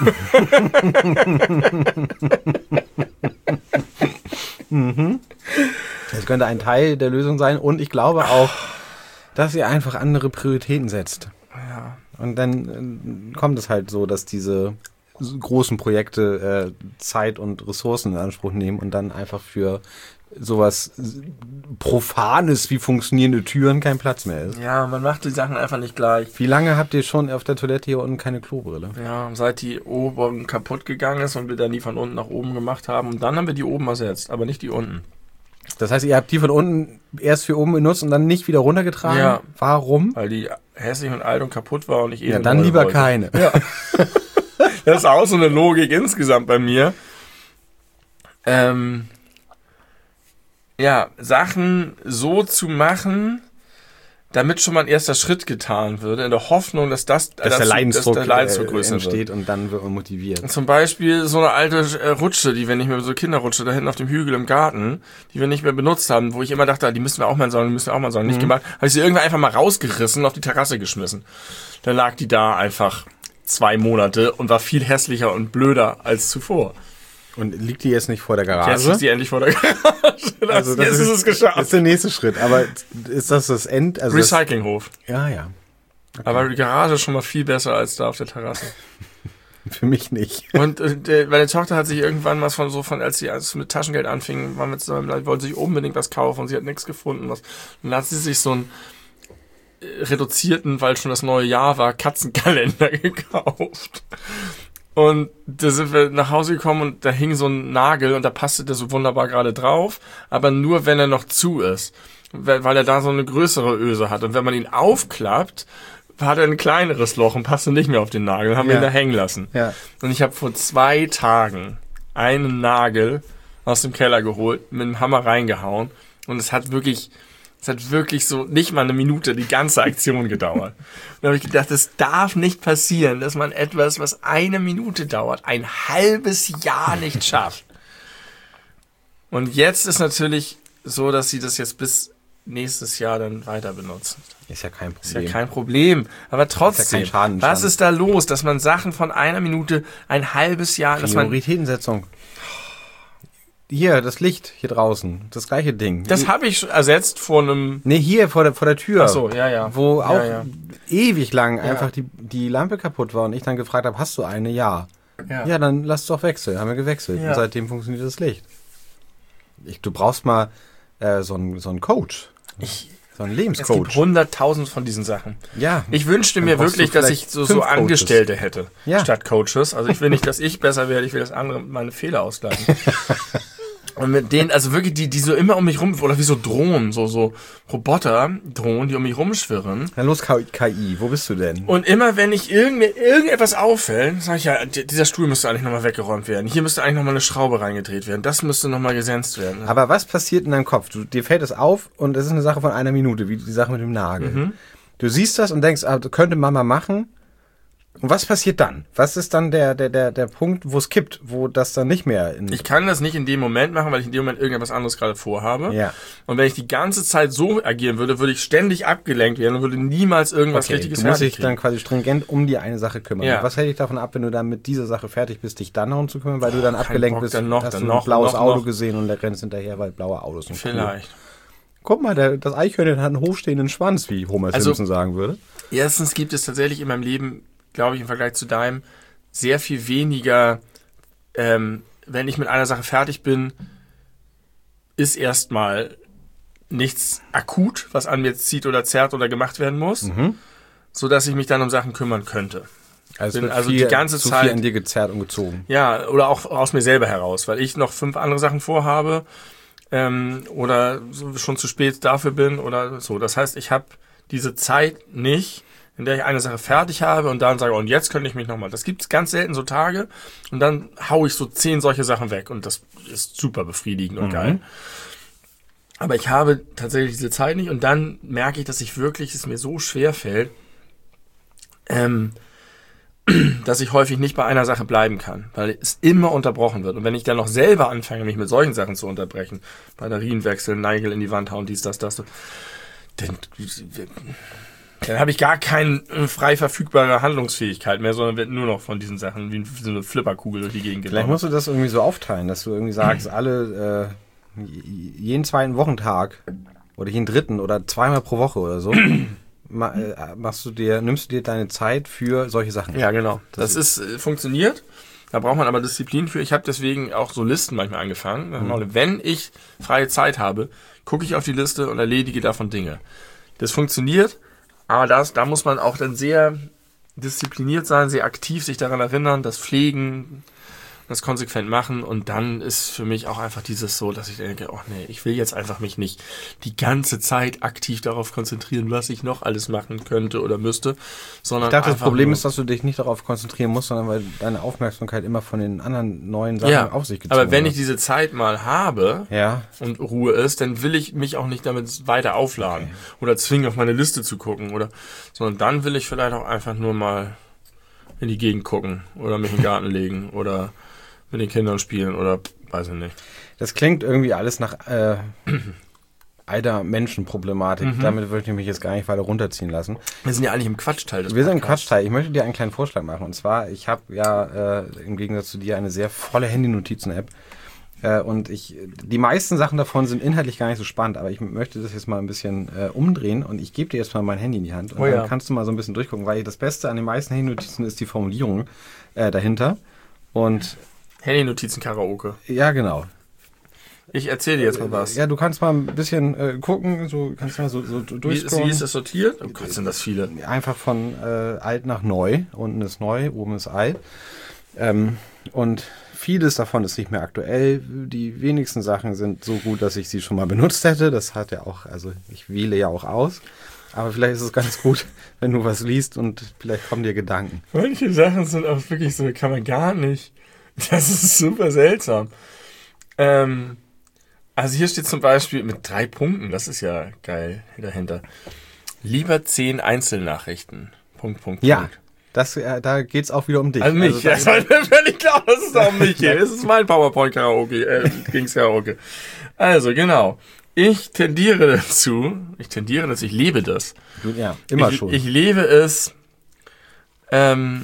mhm. Das könnte ein Teil der Lösung sein und ich glaube auch, dass ihr einfach andere Prioritäten setzt.
Ja.
Und dann äh, kommt es halt so, dass diese großen Projekte äh, Zeit und Ressourcen in Anspruch nehmen und dann einfach für sowas Profanes wie funktionierende Türen kein Platz mehr ist.
Ja, man macht die Sachen einfach nicht gleich.
Wie lange habt ihr schon auf der Toilette hier unten keine Klobrille?
Ja, seit die oben kaputt gegangen ist und wir dann die von unten nach oben gemacht haben. Und dann haben wir die oben ersetzt, aber nicht die unten.
Das heißt, ihr habt die von unten erst für oben benutzt und dann nicht wieder runtergetragen?
Ja.
Warum?
Weil die hässlich und alt und kaputt war und ich eh
Ja, dann lieber wollte. Keine.
Ja. Das ist auch so eine Logik insgesamt bei mir. Ähm, ja, Sachen so zu machen, damit schon mal ein erster Schritt getan würde, in der Hoffnung, dass das
dass der Leidensdruck,
dass der Leidensdruck
äh,
größer
entsteht
wird.
Und dann wird man motiviert.
Zum Beispiel so eine alte äh, Rutsche, die wir nicht mehr, so Kinderrutsche da hinten auf dem Hügel im Garten, die wir nicht mehr benutzt haben, wo ich immer dachte, die müssen wir auch mal sagen, die müssen wir auch mal sagen, mhm. nicht gemacht, habe ich sie irgendwann einfach mal rausgerissen und auf die Terrasse geschmissen. Dann lag die da einfach zwei Monate und war viel hässlicher und blöder als zuvor.
Und liegt die jetzt nicht vor der Garage?
Jetzt ist die endlich vor der Garage. Das,
also das
jetzt ist,
ist
es geschafft.
Das ist der nächste Schritt. Aber ist das das End? Also
Recyclinghof.
Das, ja, ja.
Okay. Aber die Garage ist schon mal viel besser als da auf der Terrasse.
Für mich nicht.
Und äh, meine Tochter hat sich irgendwann mal von so von, als sie als mit Taschengeld anfing, war mit so, wollte sich unbedingt was kaufen und sie hat nichts gefunden. Was, und dann hat sie sich so einen äh, reduzierten, weil schon das neue Jahr war, Katzenkalender gekauft. Und da sind wir nach Hause gekommen und da hing so ein Nagel und da passte der so wunderbar gerade drauf, aber nur wenn er noch zu ist, weil er da so eine größere Öse hat. Und wenn man ihn aufklappt, hat er ein kleineres Loch und passte nicht mehr auf den Nagel, haben wir
ja.
ihn da hängen lassen.
Ja.
Und ich habe vor zwei Tagen einen Nagel aus dem Keller geholt, mit dem Hammer reingehauen und es hat wirklich... Es hat wirklich so nicht mal eine Minute die ganze Aktion gedauert. Und da habe ich gedacht, das darf nicht passieren, dass man etwas, was eine Minute dauert, ein halbes Jahr nicht schafft. Und jetzt ist natürlich so, dass sie das jetzt bis nächstes Jahr dann weiter benutzen.
Ist ja kein Problem.
Ist ja kein Problem. Aber trotzdem, ist ja kein Schaden, was ist da los, dass man Sachen von einer Minute ein halbes Jahr...
Prioritätensetzung. Hier, das Licht hier draußen, das gleiche Ding.
Das habe ich ersetzt vor einem...
Nee, hier vor der, vor der Tür.
Ach so, ja, ja.
Wo auch
ja, ja.
ewig lang
ja.
einfach die, die Lampe kaputt war und ich dann gefragt habe, hast du eine? Ja.
Ja,
ja dann lass doch wechseln. Haben wir gewechselt. Ja. Und seitdem funktioniert das Licht. Ich, du brauchst mal äh, so einen so einen Coach. Ich, so einen Lebenscoach.
Es gibt hunderttausend von diesen Sachen.
Ja.
Ich wünschte mir wirklich, dass ich so, so Angestellte hätte, ja. statt Coaches. Also ich will nicht, dass ich besser werde, ich will, dass andere meine Fehler ausgleichen. Und mit denen, also wirklich, die, die so immer um mich rum, oder wie so Drohnen, so, so Roboter-Drohnen, die um mich rumschwirren.
Na los, K I, wo bist du denn?
Und immer, wenn ich irgend, irgendetwas auffällt, sage ich ja, dieser Stuhl müsste eigentlich nochmal weggeräumt werden. Hier müsste eigentlich nochmal eine Schraube reingedreht werden. Das müsste nochmal gesenzt werden.
Aber was passiert in deinem Kopf? Du, dir fällt es auf und es ist eine Sache von einer Minute, wie die Sache mit dem Nagel. Mhm. Du siehst das und denkst, ah, könnte Mama machen. Und was passiert dann? Was ist dann der, der, der, der Punkt, wo es kippt, wo das dann nicht mehr... In
ich kann das nicht in dem Moment machen, weil ich in dem Moment irgendetwas anderes gerade vorhabe.
Ja.
Und wenn ich die ganze Zeit so agieren würde, würde ich ständig abgelenkt werden und würde niemals irgendwas
okay,
Richtiges
du musst dich dann quasi stringent um die eine Sache kümmern.
Ja.
Was hält dich davon ab, wenn du dann mit dieser Sache fertig bist, dich dann darum zu kümmern, weil oh, du dann abgelenkt
Bock,
bist,
dann noch,
hast
dann
du
noch,
ein blaues
noch,
Auto
noch.
gesehen und der rennst hinterher, weil blaue Autos sind
Vielleicht.
Cool. Guck mal, der, das Eichhörnchen hat einen hochstehenden Schwanz, wie Homer
also,
Simpson sagen würde.
Erstens gibt es tatsächlich in meinem Leben, glaube ich, im Vergleich zu deinem, sehr viel weniger, ähm, wenn ich mit einer Sache fertig bin, ist erstmal nichts akut, was an mir zieht oder zerrt oder gemacht werden muss, mhm. so dass ich mich dann um Sachen kümmern könnte.
Also,
bin
wird
also
viel,
die ganze
zu
Zeit
viel an dir gezerrt und gezogen.
Ja, oder auch aus mir selber heraus, weil ich noch fünf andere Sachen vorhabe ähm, oder so, schon zu spät dafür bin oder so. Das heißt, ich habe diese Zeit nicht, in der ich eine Sache fertig habe und dann sage, und jetzt könnte ich mich nochmal. Das gibt es ganz selten so Tage und dann haue ich so zehn solche Sachen weg und das ist super befriedigend und mhm. geil. Aber ich habe tatsächlich diese Zeit nicht und dann merke ich, dass ich wirklich, es mir so schwer fällt, ähm, dass ich häufig nicht bei einer Sache bleiben kann, weil es immer unterbrochen wird. Und wenn ich dann noch selber anfange, mich mit solchen Sachen zu unterbrechen, Batterien wechseln, Nagel in die Wand hauen, dies, das, das, so, dann, dann habe ich gar keine frei verfügbare Handlungsfähigkeit mehr, sondern werde nur noch von diesen Sachen wie so eine Flipperkugel durch die Gegend
Vielleicht
gelaufen.
musst du das irgendwie so aufteilen, dass du irgendwie sagst, alle äh, jeden zweiten Wochentag oder jeden dritten oder zweimal pro Woche oder so ma, äh, machst du dir, nimmst du dir deine Zeit für solche Sachen.
Ja, genau. Das, das ist äh, funktioniert. Da braucht man aber Disziplin für. Ich habe deswegen auch so Listen manchmal angefangen. Mhm. Wenn ich freie Zeit habe, gucke ich auf die Liste und erledige davon Dinge. Das funktioniert, aber das, da muss man auch dann sehr diszipliniert sein, sehr aktiv sich daran erinnern, das pflegen, das konsequent machen, und dann ist für mich auch einfach dieses so, dass ich denke, oh nee, ich will jetzt einfach mich nicht die ganze Zeit aktiv darauf konzentrieren, was ich noch alles machen könnte oder müsste, sondern
ich dachte, das Problem
nur,
ist, dass du dich nicht darauf konzentrieren musst, sondern weil deine Aufmerksamkeit immer von den anderen neuen Sachen
ja,
auf sich gezogen
aber wenn
wird.
ich diese Zeit mal habe
ja.
und Ruhe ist, dann will ich mich auch nicht damit weiter aufladen okay. oder zwingen, auf meine Liste zu gucken, oder, sondern dann will ich vielleicht auch einfach nur mal in die Gegend gucken oder mich in den Garten legen oder mit den Kindern spielen oder weiß ich nicht.
Das klingt irgendwie alles nach äh, einer Menschenproblematik. Mhm. Damit würde ich mich jetzt gar nicht weiter runterziehen lassen.
Wir sind ja eigentlich im Quatschteil des
Wir sind im Quatschteil. Ich möchte dir einen kleinen Vorschlag machen. Und zwar, ich habe ja äh, im Gegensatz zu dir eine sehr volle Handy-Notizen-App. Äh, und ich, die meisten Sachen davon sind inhaltlich gar nicht so spannend, aber ich möchte das jetzt mal ein bisschen äh, umdrehen und ich gebe dir jetzt mal mein Handy in die Hand und oh ja. dann kannst du mal so ein bisschen durchgucken, weil das Beste an den meisten Handy-Notizen ist die Formulierung äh, dahinter. Und
Handy-Notizen-Karaoke.
Ja, genau.
Ich erzähle dir jetzt mal was.
Ja, du kannst mal ein bisschen äh, gucken, so kannst mal so, so durchscrollen.
Wie, wie ist das sortiert? Oh Gott, sind das viele.
Einfach von äh, alt nach neu. Unten ist neu, oben ist alt. Ähm, und vieles davon ist nicht mehr aktuell. Die wenigsten Sachen sind so gut, dass ich sie schon mal benutzt hätte. Das hat ja auch, also ich wähle ja auch aus. Aber vielleicht ist es ganz gut, wenn du was liest und vielleicht kommen dir Gedanken.
Manche Sachen sind auch wirklich so, kann man gar nicht. Das ist super seltsam. Ähm, also hier steht zum Beispiel mit drei Punkten, das ist ja geil dahinter. Lieber zehn Einzelnachrichten. Punkt, Punkt,
ja,
Punkt.
Das, äh, da geht's auch wieder um dich.
Also mich, also, das war mir völlig klar, dass es da um mich geht. Das ist mein PowerPoint-Karaoke, äh, Kings-Karaoke. Also, genau. Ich tendiere dazu, ich tendiere dazu, ich lebe das.
Ja, immer
ich,
schon.
Ich lebe es, ähm,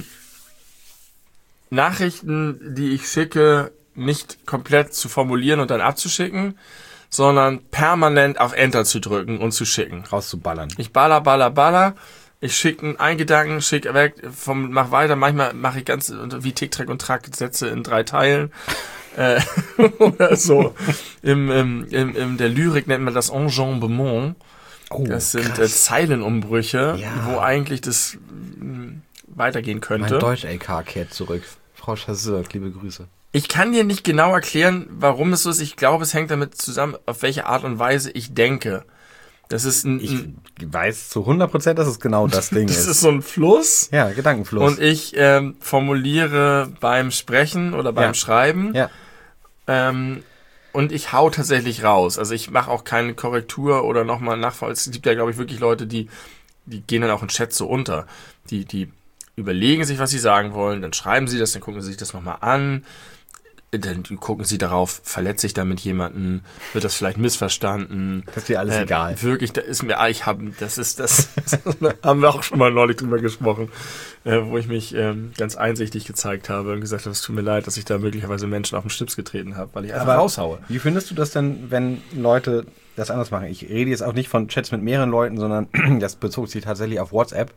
Nachrichten, die ich schicke, nicht komplett zu formulieren und dann abzuschicken, sondern permanent auf Enter zu drücken und zu schicken.
Rauszuballern.
Ich baller, baller, baller. Ich schicke einen Gedanken, schicke weg, vom, mach weiter. Manchmal mache ich ganz wie Tick, Track und Track Sätze in drei Teilen. äh, oder so. Im, im, im, in der Lyrik nennt man das Enjambement. Oh, das sind äh, Zeilenumbrüche, ja. wo eigentlich das mh, weitergehen könnte.
Mein Deutsch-L K kehrt zurück. Frau Chasseur, liebe Grüße.
Ich kann dir nicht genau erklären, warum es so ist. Ich glaube, es hängt damit zusammen, auf welche Art und Weise ich denke. Das ist ein,
ich weiß zu hundert Prozent, dass es genau das Ding
das
ist.
Das ist so ein Fluss.
Ja, Gedankenfluss.
Und ich ähm, formuliere beim Sprechen oder beim
ja.
Schreiben.
Ja.
Ähm, und ich hau tatsächlich raus. Also ich mache auch keine Korrektur oder nochmal Nachvollziehen. Es gibt ja, glaube ich, wirklich Leute, die, die gehen dann auch in Chat so unter. Die, die überlegen sich, was sie sagen wollen, dann schreiben sie das, dann gucken sie sich das nochmal an. Dann gucken sie darauf, verletze ich damit jemanden, wird das vielleicht missverstanden.
Das ist dir alles
äh,
egal.
Wirklich, da ist mir, ich habe, das ist das, haben wir auch schon mal neulich drüber gesprochen, äh, wo ich mich ähm, ganz einsichtig gezeigt habe und gesagt habe, es tut mir leid, dass ich da möglicherweise Menschen auf den Schlips getreten habe, weil ich einfach
Aber
raushaue.
Wie findest du das denn, wenn Leute das anders machen? Ich rede jetzt auch nicht von Chats mit mehreren Leuten, sondern das bezog sich tatsächlich auf WhatsApp.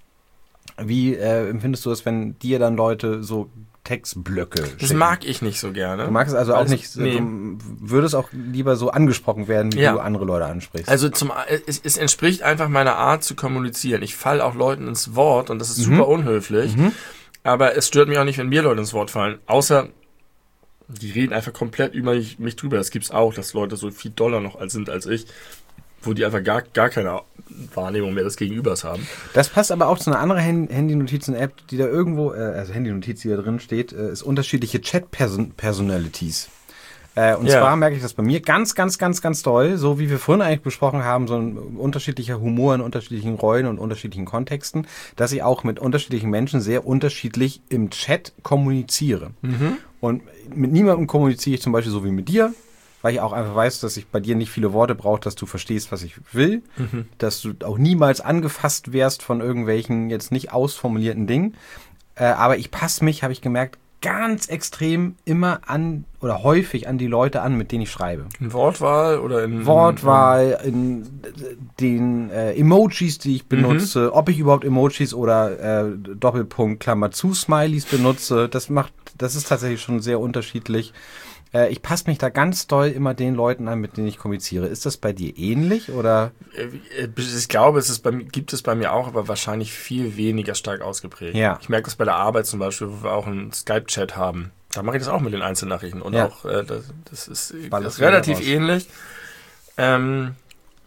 Wie äh, empfindest du das, wenn dir dann Leute so Textblöcke schicken?
Das mag ich nicht so gerne.
Du magst es also auch
also,
nicht,
nee.
du würdest auch lieber so angesprochen werden, wie
ja.
du andere Leute ansprichst.
Also zum, es, es entspricht einfach meiner Art zu kommunizieren. Ich falle auch Leuten ins Wort und das ist
mhm.
super unhöflich. Mhm. Aber es stört mich auch nicht, wenn mir Leute ins Wort fallen. Außer, die reden einfach komplett über mich, mich drüber. Das gibt's auch, dass Leute so viel doller noch als sind als ich, wo die einfach gar, gar keine Wahrnehmung mehr des Gegenübers haben.
Das passt aber auch zu einer anderen Handy-Notizen-App, die da irgendwo, äh, also Handy-Notiz, die da drin steht, äh, ist unterschiedliche Chat-Personalities. Äh, und ja. zwar merke ich das bei mir ganz, ganz, ganz, ganz doll, so wie wir vorhin eigentlich besprochen haben, so ein unterschiedlicher Humor in unterschiedlichen Rollen und unterschiedlichen Kontexten, dass ich auch mit unterschiedlichen Menschen sehr unterschiedlich im Chat kommuniziere. Mhm. Und mit niemandem kommuniziere ich zum Beispiel so wie mit dir, weil ich auch einfach weiß, dass ich bei dir nicht viele Worte brauche, dass du verstehst, was ich will, mhm. dass du auch niemals angefasst wärst von irgendwelchen jetzt nicht ausformulierten Dingen. Äh, aber ich passe mich, habe ich gemerkt, ganz extrem immer an oder häufig an die Leute an, mit denen ich schreibe.
In Wortwahl oder in...
Wortwahl, in den äh, Emojis, die ich benutze, mhm. ob ich überhaupt Emojis oder äh, Doppelpunkt, Klammer zu, Smileys benutze, das macht, das ist tatsächlich schon sehr unterschiedlich. Äh, ich passe mich da ganz doll immer den Leuten an, mit denen ich kommuniziere. Ist das bei dir ähnlich oder?
Ich glaube, es ist bei, gibt es bei mir auch, aber wahrscheinlich viel weniger stark ausgeprägt.
Ja.
Ich merke das bei der Arbeit zum Beispiel, wo wir auch einen Skype-Chat haben. Da mache ich das auch mit den Einzelnachrichten. Und ja. auch, äh, das, das ist, das ist relativ ähnlich. Ähm,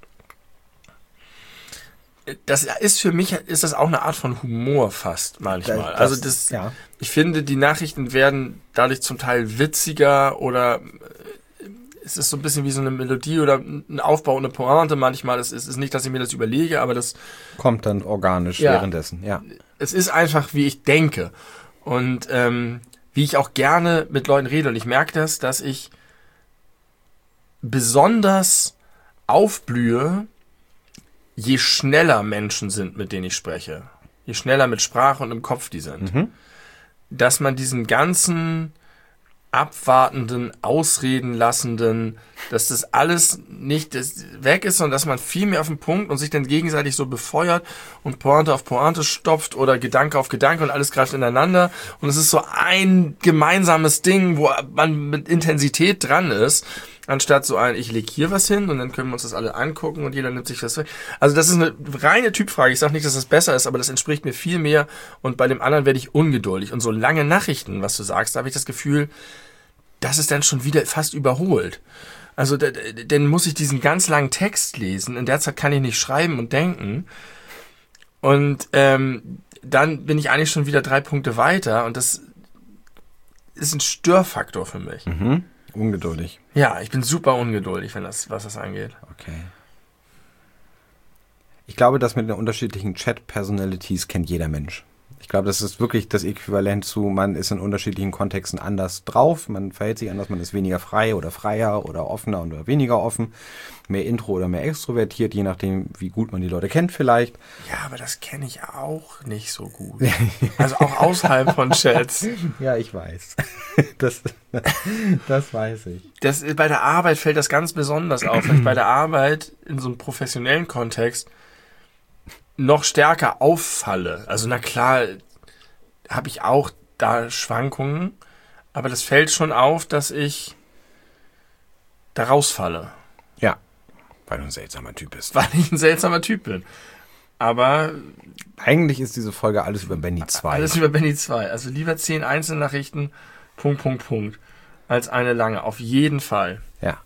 das ist für mich, ist das auch eine Art von Humor fast manchmal. Das, also das, ja. ich finde, die Nachrichten werden dadurch zum Teil witziger oder es ist so ein bisschen wie so eine Melodie oder ein Aufbau und eine Pointe manchmal. Es ist nicht, dass ich mir das überlege, aber das
kommt dann organisch ja, währenddessen. Ja.
Es ist einfach, wie ich denke und ähm, wie ich auch gerne mit Leuten rede. Und ich merke das, dass ich besonders aufblühe, je schneller Menschen sind, mit denen ich spreche, je schneller mit Sprache und im Kopf die sind, mhm. dass man diesen ganzen abwartenden, ausreden lassenden, dass das alles nicht das weg ist, sondern dass man viel mehr auf den Punkt und sich dann gegenseitig so befeuert und Pointe auf Pointe stopft oder Gedanke auf Gedanke und alles greift ineinander und es ist so ein gemeinsames Ding, wo man mit Intensität dran ist, anstatt so ein, ich leg hier was hin und dann können wir uns das alle angucken und jeder nimmt sich was weg. Also das ist eine reine Typfrage. Ich sage nicht, dass das besser ist, aber das entspricht mir viel mehr und bei dem anderen werde ich ungeduldig. Und so lange Nachrichten, was du sagst, da habe ich das Gefühl, das ist dann schon wieder fast überholt. Also da, dann muss ich diesen ganz langen Text lesen. In der Zeit kann ich nicht schreiben und denken. Und ähm, dann bin ich eigentlich schon wieder drei Punkte weiter und das ist ein Störfaktor für mich.
Mhm. Ungeduldig.
Ja, ich bin super ungeduldig, wenn das, was das angeht.
Okay. Ich glaube, das mit den unterschiedlichen Chat-Personalities kennt jeder Mensch. Ich glaube, das ist wirklich das Äquivalent zu, man ist in unterschiedlichen Kontexten anders drauf, man verhält sich anders, man ist weniger frei oder freier oder offener oder weniger offen, mehr intro oder mehr extrovertiert, je nachdem, wie gut man die Leute kennt vielleicht.
Ja, aber das kenne ich auch nicht so gut. Also auch außerhalb von Chats.
Ja, ich weiß. Das, das weiß ich.
Das, bei der Arbeit fällt das ganz besonders auf, weil ich bei der Arbeit in so einem professionellen Kontext noch stärker auffalle. Also na klar, habe ich auch da Schwankungen, aber das fällt schon auf, dass ich da rausfalle.
Ja, weil du ein seltsamer Typ bist.
Weil ich ein seltsamer Typ bin. Aber
eigentlich ist diese Folge alles über Benny zwei.
Alles über Benny zwei. Also lieber zehn Einzelnachrichten, Punkt, Punkt, Punkt, als eine lange. Auf jeden Fall.
Ja.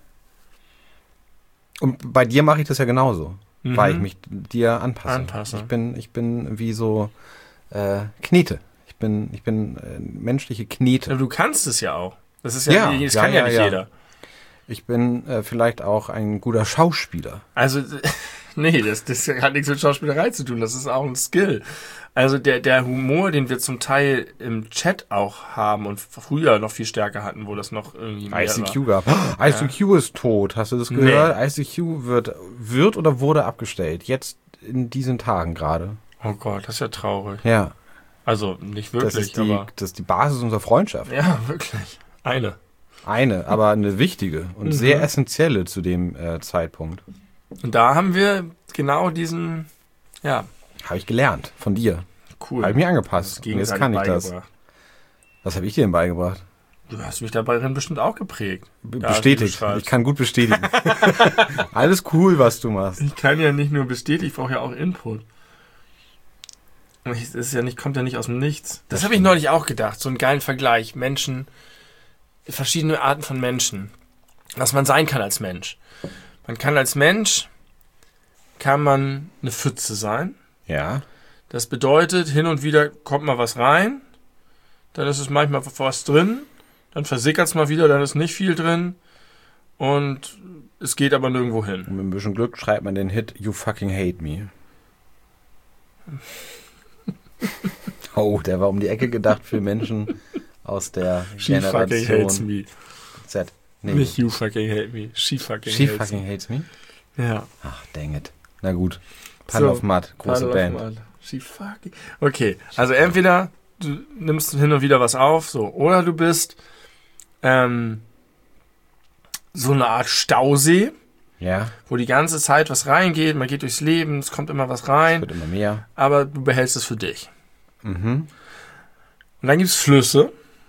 Und bei dir mache ich das ja genauso. Mhm. Weil ich mich dir anpasse.
Anpasse.
Ich bin, ich bin wie so äh, Knete. Ich bin, ich bin äh, menschliche Knete.
Aber du kannst es ja auch. Das ist ja,
ja
das
ja,
kann ja, ja nicht
ja.
jeder.
Ich bin äh, vielleicht auch ein guter Schauspieler.
Also, nee, das, das hat nichts mit Schauspielerei zu tun. Das ist auch ein Skill. Also der, der Humor, den wir zum Teil im Chat auch haben und früher noch viel stärker hatten, wo das noch irgendwie mehr
I C Q war. gab. Oh, I C Q ja. ist tot. Hast du das gehört? Nee. I C Q wird, wird oder wurde abgestellt. Jetzt in diesen Tagen gerade.
Oh Gott, das ist ja traurig.
Ja.
Also nicht wirklich,
das ist die,
aber...
Das ist die Basis unserer Freundschaft.
Ja, wirklich. Eine.
Eine, aber eine wichtige und mhm. sehr essentielle zu dem äh, Zeitpunkt.
Und da haben wir genau diesen, ja...
Habe ich gelernt von dir.
Cool.
Habe ich mir angepasst. Und jetzt kann ich das. Was habe ich dir denn beigebracht?
Du hast mich dabei bestimmt auch geprägt.
Be- bestätigt. Ich kann gut bestätigen. Alles cool, was du machst.
Ich kann ja nicht nur bestätigen, ich brauche ja auch Input. Das ist ja nicht, kommt ja nicht aus dem Nichts. Das, das habe ich neulich auch gedacht. So einen geilen Vergleich. Menschen, verschiedene Arten von Menschen. Was man sein kann als Mensch. Man kann als Mensch, kann man eine Pfütze sein.
Ja.
Das bedeutet, hin und wieder kommt mal was rein, dann ist es manchmal was drin, dann versickert es mal wieder, dann ist nicht viel drin und es geht aber nirgendwo hin.
Und mit ein bisschen Glück schreibt man den Hit You Fucking Hate Me. Oh, der war um die Ecke gedacht für Menschen aus der
She
Generation
fucking hates me.
Z. Nee.
Nicht You fucking hate me. She fucking
She
hates
fucking
me.
hates me?
Ja.
Ach, dang it. Na gut. Puddle
So,
of Mud, große
Puddle
Band.
of Mud. She fucking... Okay, also entweder du nimmst hin und wieder was auf, so, oder du bist ähm, so eine Art Stausee,
Ja,
wo die ganze Zeit was reingeht, man geht durchs Leben, es kommt immer was rein,
wird immer mehr.
aber du behältst es für dich.
Mhm.
Und dann gibt's Flüsse,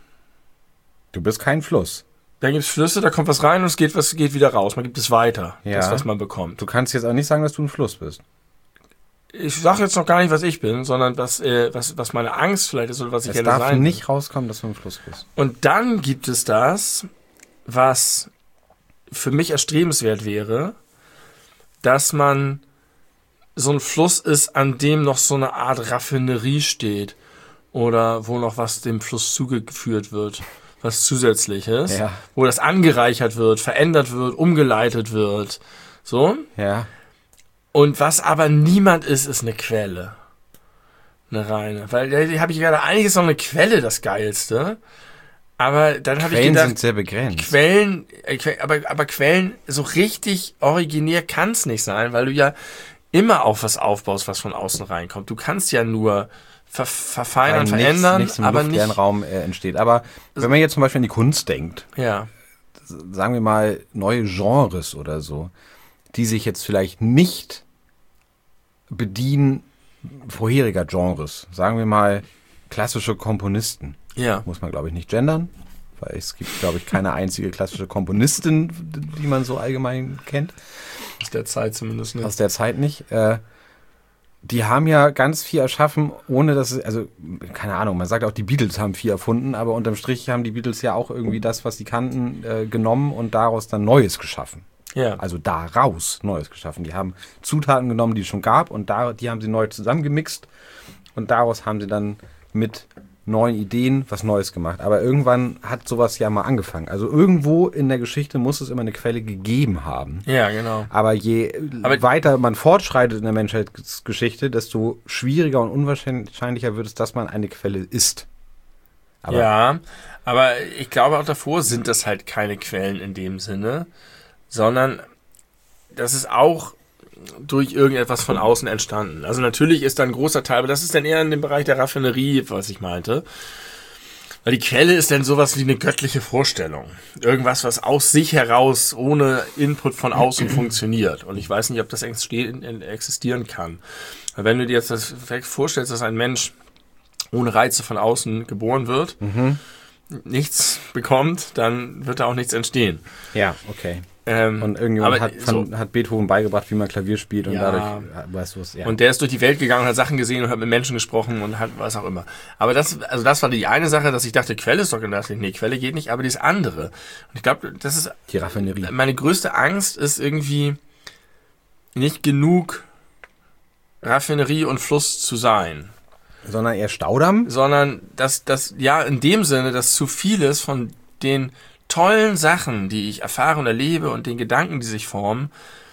Du bist kein Fluss.
dann gibt's Flüsse, da kommt was rein und es geht was geht wieder raus, man gibt es weiter,
Ja.
das, was man bekommt.
Du kannst jetzt auch nicht sagen, dass du ein Fluss bist.
Ich sage jetzt noch gar nicht, was ich bin, sondern was, äh, was, was meine Angst vielleicht ist oder was ich
Es
gerne
darf
sein will.
nicht rauskommen, dass du ein Fluss bist.
Und dann gibt es das, was für mich erstrebenswert wäre, dass man so ein Fluss ist, an dem noch so eine Art Raffinerie steht oder wo noch was dem Fluss zugeführt wird, was Zusätzliches,
Ja.
wo das angereichert wird, verändert wird, umgeleitet wird, so.
Ja.
Und was aber niemand ist, ist eine Quelle. Eine reine. Weil da habe ich gerade eigentlich ist noch eine Quelle das Geilste. Aber dann habe ich
Quellen
gedacht,
sind sehr begrenzt.
Quellen, äh, Que- aber, aber Quellen, so richtig originär kann es nicht sein, weil du ja immer auf was aufbaust, was von außen reinkommt. Du kannst ja nur ver verfeinern,
Weil
verändern,
nichts, nichts im
aber
luftleeren
nicht.
Raum äh, entsteht. Aber wenn man jetzt zum Beispiel an die Kunst denkt,
Ja,
sagen wir mal neue Genres oder so, die sich jetzt vielleicht nicht bedienen vorheriger Genres. Sagen wir mal klassische Komponisten.
ja.
Muss man, glaube ich, nicht gendern, weil es gibt, glaube ich, keine einzige klassische Komponistin, die man so allgemein kennt.
Aus der Zeit zumindest nicht.
Aus der Zeit nicht. Äh, die haben ja ganz viel erschaffen, ohne dass es, also, keine Ahnung, man sagt auch, die Beatles haben viel erfunden, aber unterm Strich haben die Beatles ja auch irgendwie das, was sie kannten, äh, genommen und daraus dann Neues geschaffen.
Ja,
Also daraus Neues geschaffen. Die haben Zutaten genommen, die es schon gab und da, die haben sie neu zusammengemixt und daraus haben sie dann mit neuen Ideen was Neues gemacht. Aber irgendwann hat sowas ja mal angefangen. Also irgendwo in der Geschichte muss es immer eine Quelle gegeben haben.
ja, genau.
Aber je
Aber-
weiter man fortschreitet in der Menschheitsgeschichte, desto schwieriger und unwahrscheinlicher wird es, dass man eine Quelle ist. Aber
Ja, aber ich glaube auch davor sind das halt keine Quellen in dem Sinne, sondern das ist auch durch irgendetwas von außen entstanden. Also natürlich ist da ein großer Teil, aber das ist dann eher in dem Bereich der Raffinerie, was ich meinte. Weil die Quelle ist dann sowas wie eine göttliche Vorstellung. Irgendwas, was aus sich heraus ohne Input von außen funktioniert. Und ich weiß nicht, ob das existieren kann. Weil wenn du dir jetzt das vorstellst, dass ein Mensch ohne Reize von außen geboren wird,
Mhm.
nichts bekommt, dann wird da auch nichts entstehen.
ja, okay.
Ähm,
Und irgendjemand
aber
hat, von,
so-
hat Beethoven beigebracht, wie man Klavier spielt und
Ja.
dadurch, weißt du was, ja.
Und der ist durch die Welt gegangen und hat Sachen gesehen und hat mit Menschen gesprochen und hat was auch immer. Aber das, also das war die eine Sache, dass ich dachte, Quelle ist doch, und dachte ich, nee, Quelle geht nicht, aber das andere. Und ich glaube, das ist,
die Raffinerie.
meine größte Angst ist irgendwie nicht genug Raffinerie und Fluss zu sein.
Sondern eher Staudamm?
Sondern dass das, ja, in dem Sinne, dass zu vieles von den tollen Sachen, die ich erfahre und erlebe und den Gedanken, die sich formen,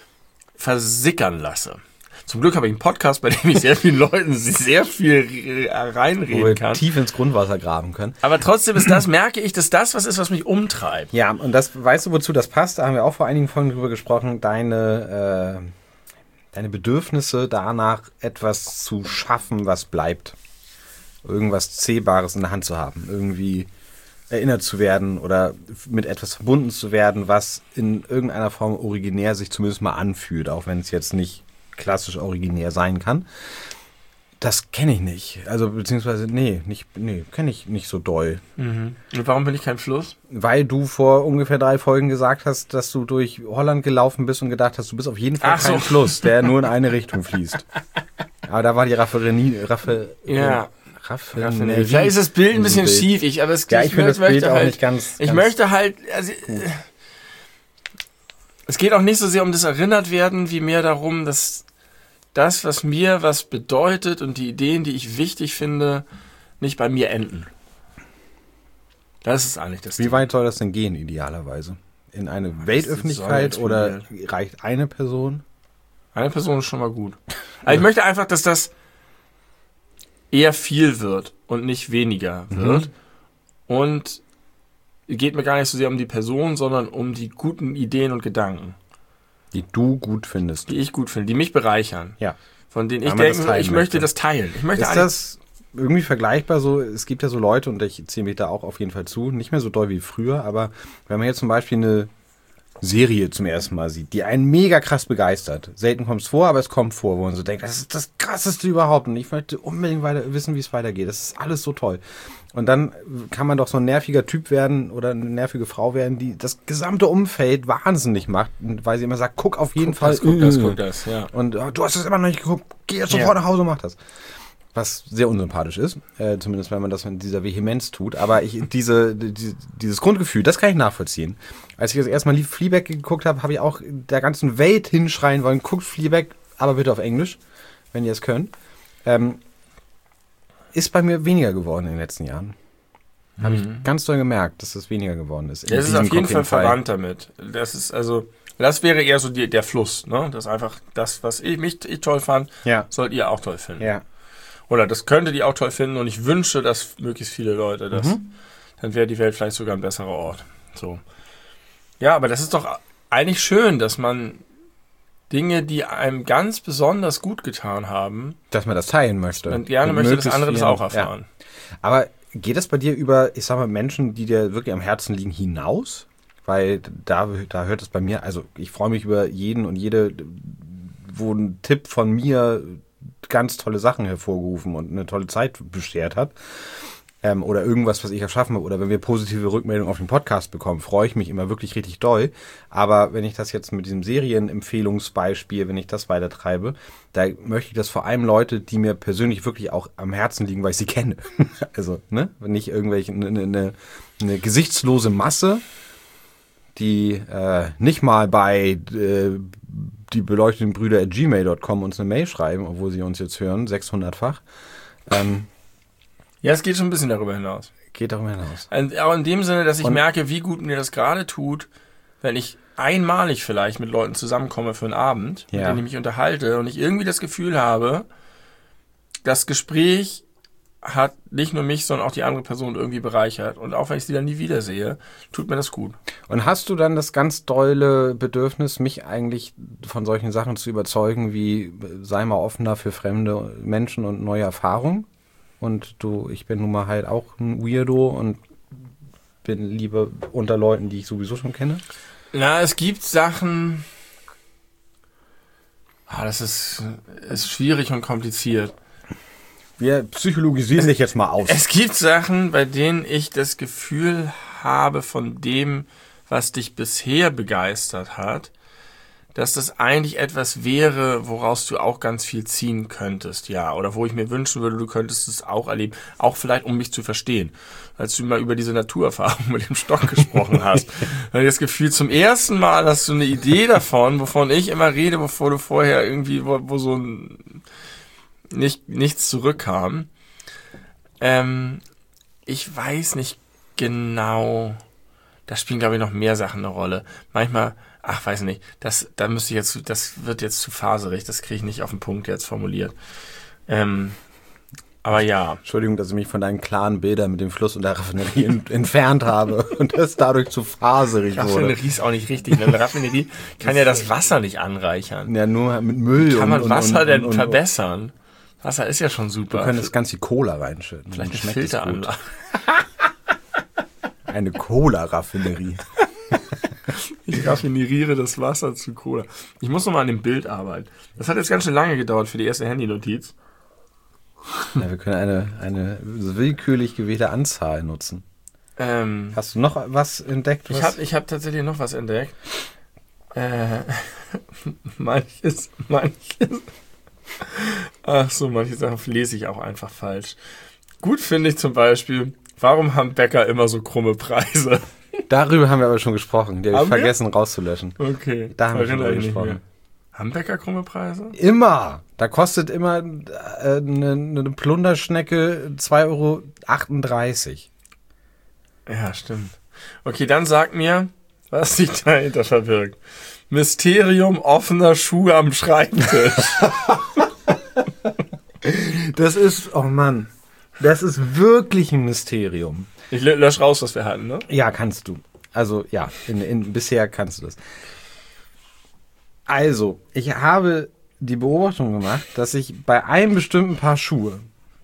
versickern lasse. Zum Glück habe ich einen Podcast, bei dem ich sehr vielen Leuten sehr viel
Wo
reinreden
wir
kann.
tief ins Grundwasser graben können.
Aber trotzdem ist das, merke ich, dass das was ist, was mich umtreibt.
Ja, und das, weißt du, wozu das passt? Da haben wir auch vor einigen Folgen drüber gesprochen. Deine, äh, deine Bedürfnisse danach, etwas zu schaffen, was bleibt. Irgendwas Zählbares in der Hand zu haben. Irgendwie erinnert zu werden oder mit etwas verbunden zu werden, was in irgendeiner Form originär sich zumindest mal anfühlt, auch wenn es jetzt nicht klassisch originär sein kann. Das kenne ich nicht. Also beziehungsweise, nee, nicht, nee, kenne ich nicht so doll.
Mhm. Und warum bin ich kein Fluss?
Weil du vor ungefähr drei Folgen gesagt hast, dass du durch Holland gelaufen bist und gedacht hast, du bist auf jeden Fall
Ach
kein
so.
Fluss, der nur in eine Richtung fließt. Aber da war die Raffinerie, Raffe,
Ja.
Raffinerie.
Vielleicht ist das Bild ein bisschen
Bild.
schief, ich, aber es,
Ja, ich finde das Bild auch
halt,
nicht ganz...
Ich
ganz
möchte halt, also, äh, es geht auch nicht so sehr um das Erinnertwerden, wie mehr darum, dass das, was mir was bedeutet und die Ideen, die ich wichtig finde, nicht bei mir enden. Das ist eigentlich das
Wie Ding. Weit soll das denn gehen, idealerweise? In eine Ach, Weltöffentlichkeit oder reicht eine Person?
Eine Person ist schon mal gut. Also ich möchte einfach, dass das eher viel wird und nicht weniger wird. Mhm. Und geht mir gar nicht so sehr um die Person, sondern um die guten Ideen und Gedanken.
Die du gut findest.
Die ich gut finde, die mich bereichern.
Ja.
Von denen ich denke, ich möchte das teilen. Ich möchte
ist das irgendwie vergleichbar so? Es gibt ja so Leute, und ich zähle mich da auch auf jeden Fall zu, nicht mehr so doll wie früher, aber wenn man jetzt zum Beispiel eine Serie zum ersten Mal sieht, die einen mega krass begeistert. Selten kommt es vor, aber es kommt vor, wo man so denkt, das ist das Krasseste überhaupt und ich möchte unbedingt weiter wissen, wie es weitergeht. Das ist alles so toll. Und dann kann man doch so ein nerviger Typ werden oder eine nervige Frau werden, die das gesamte Umfeld wahnsinnig macht, weil sie immer sagt, guck auf jeden
guck
Fall.
Das, guck das, guck das, ja.
Und oh, du hast es immer noch nicht geguckt, geh jetzt sofort ja. nach Hause und mach das. Was sehr unsympathisch ist, äh, zumindest wenn man das in dieser Vehemenz tut. Aber ich diese, die, dieses Grundgefühl, das kann ich nachvollziehen. Als ich das erste Mal Fleabag geguckt habe, habe ich auch der ganzen Welt hinschreien wollen, guckt Fleabag, aber bitte auf Englisch, wenn ihr es könnt. Ähm, ist bei mir weniger geworden in den letzten Jahren. Mhm. Habe ich ganz doll gemerkt, dass es weniger geworden ist.
Das ist auf jeden Fall verwandt damit. Das ist also, das wäre eher so die, der Fluss, ne? Das ist einfach das, was ich, mich ich toll fand,
ja.
sollt ihr auch toll finden.
Ja.
Oder das könntet ihr auch toll finden und ich wünsche, dass möglichst viele Leute das, mhm. dann wäre die Welt vielleicht sogar ein besserer Ort. So. Ja, aber das ist doch eigentlich schön, dass man Dinge, die einem ganz besonders gut getan haben,
dass man das teilen möchte.
Und gerne möchte, dass andere das auch erfahren.
Ja. Aber geht das bei dir über, ich sag mal, Menschen, die dir wirklich am Herzen liegen, hinaus? Weil da, da hört es bei mir, also ich freue mich über jeden und jede, wo ein Tipp von mir ganz tolle Sachen hervorgerufen und eine tolle Zeit beschert hat. Ähm, oder irgendwas, was ich erschaffen habe. Oder wenn wir positive Rückmeldungen auf den Podcast bekommen, freue ich mich immer wirklich richtig doll. Aber wenn ich das jetzt mit diesem Serienempfehlungsbeispiel, wenn ich das weitertreibe, da möchte ich das vor allem Leute, die mir persönlich wirklich auch am Herzen liegen, weil ich sie kenne. Also, ne? Nicht irgendwelche, eine, eine, eine gesichtslose Masse, die äh, nicht mal bei äh, die beleuchteten Brüder at gmail dot com uns eine Mail schreiben, obwohl sie uns jetzt hören, sechshundertfach. Ähm,
ja, es geht schon ein bisschen darüber hinaus.
Geht darüber hinaus.
Aber in dem Sinne, dass ich
Und
merke, wie gut mir das gerade tut, wenn ich einmalig vielleicht mit Leuten zusammenkomme für einen Abend,
ja.
mit denen ich mich unterhalte und ich irgendwie das Gefühl habe, das Gespräch hat nicht nur mich, sondern auch die andere Person irgendwie bereichert. Und auch wenn ich sie dann nie wiedersehe, tut mir das gut.
Und hast du dann das ganz dolle Bedürfnis, mich eigentlich von solchen Sachen zu überzeugen, wie sei mal offener für fremde Menschen und neue Erfahrungen? Und du, ich bin nun mal halt auch ein Weirdo und bin lieber unter Leuten, die ich sowieso schon kenne?
Na, es gibt Sachen, ah, das ist, ist schwierig und kompliziert.
Wir psychologisieren dich jetzt mal aus.
Es gibt Sachen, bei denen ich das Gefühl habe, von dem, was dich bisher begeistert hat, dass das eigentlich etwas wäre, woraus du auch ganz viel ziehen könntest, ja. Oder wo ich mir wünschen würde, du könntest es auch erleben, auch vielleicht, um mich zu verstehen. Als du mal über diese Naturerfahrung mit dem Stock gesprochen hast, habe ich das Gefühl, zum ersten Mal hast du eine Idee davon, wovon ich immer rede, bevor du vorher irgendwie, wo, wo so ein Nicht, nichts zurückkam. Ähm, ich weiß nicht genau. Da spielen, glaube ich, noch mehr Sachen eine Rolle. Manchmal, ach, weiß nicht, das, da müsste ich jetzt, das wird jetzt zu faserig, das kriege ich nicht auf den Punkt jetzt formuliert. Ähm, aber ja.
Entschuldigung, dass ich mich von deinen klaren Bildern mit dem Fluss und der Raffinerie ent- entfernt habe und das dadurch zu faserig wurde.
Raffinerie ist auch nicht richtig. Eine Raffinerie kann ja das Wasser nicht anreichern.
Ja, nur mit Müll.
Kann man
und,
Wasser
und,
denn
und, und,
verbessern? Wasser ist ja schon super.
Du könntest ganz viel Cola reinschütten.
Vielleicht eine Filteranlage.
Eine Cola-Raffinerie.
Ich raffineriere das Wasser zu Cola. Ich muss noch mal an dem Bild arbeiten. Das hat jetzt ganz schön lange gedauert für die erste Handy-Notiz.
Ja, wir können eine, eine willkürlich gewählte Anzahl nutzen.
Ähm,
Hast du noch was entdeckt? Was?
Ich habe ich hab tatsächlich noch was entdeckt. Äh, manches, manches... Ach so, manche Sachen lese ich auch einfach falsch. Gut finde ich zum Beispiel, warum haben Bäcker immer so krumme Preise?
Darüber haben wir aber schon gesprochen. Die habe ich vergessen rauszulöschen.
Okay.
Da haben wir schon drüber gesprochen.
Haben Bäcker krumme Preise?
Immer. Da kostet immer äh, eine, eine Plunderschnecke zwei Euro achtunddreißig.
Ja, stimmt. Okay, dann sag mir, was sich dahinter verbirgt. Mysterium offener Schuhe am Schreibtisch.
Das ist, oh Mann, das ist wirklich ein Mysterium.
Ich lösche raus, was wir hatten, ne?
Ja, kannst du. Also, ja, in, in, bisher kannst du das. Also, ich habe die Beobachtung gemacht, dass ich bei einem bestimmten Paar Schuhe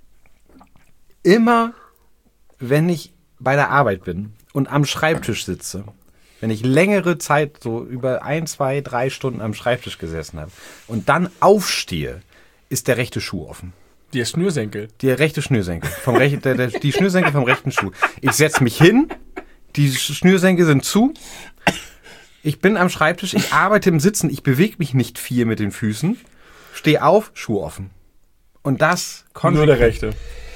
immer, wenn ich bei der Arbeit bin und am Schreibtisch sitze, wenn ich längere Zeit, so über ein, zwei, drei Stunden am Schreibtisch gesessen habe und dann aufstehe, ist der rechte Schuh offen.
Der Schnürsenkel.
Der rechte Schnürsenkel. Vom Rech- der, der, die Schnürsenkel vom rechten Schuh. Ich setze mich hin, die Schnürsenkel sind zu, ich bin am Schreibtisch, ich arbeite im Sitzen, ich bewege mich nicht viel mit den Füßen, stehe auf, Schuh offen. Und das
konnte. Nur der rechte.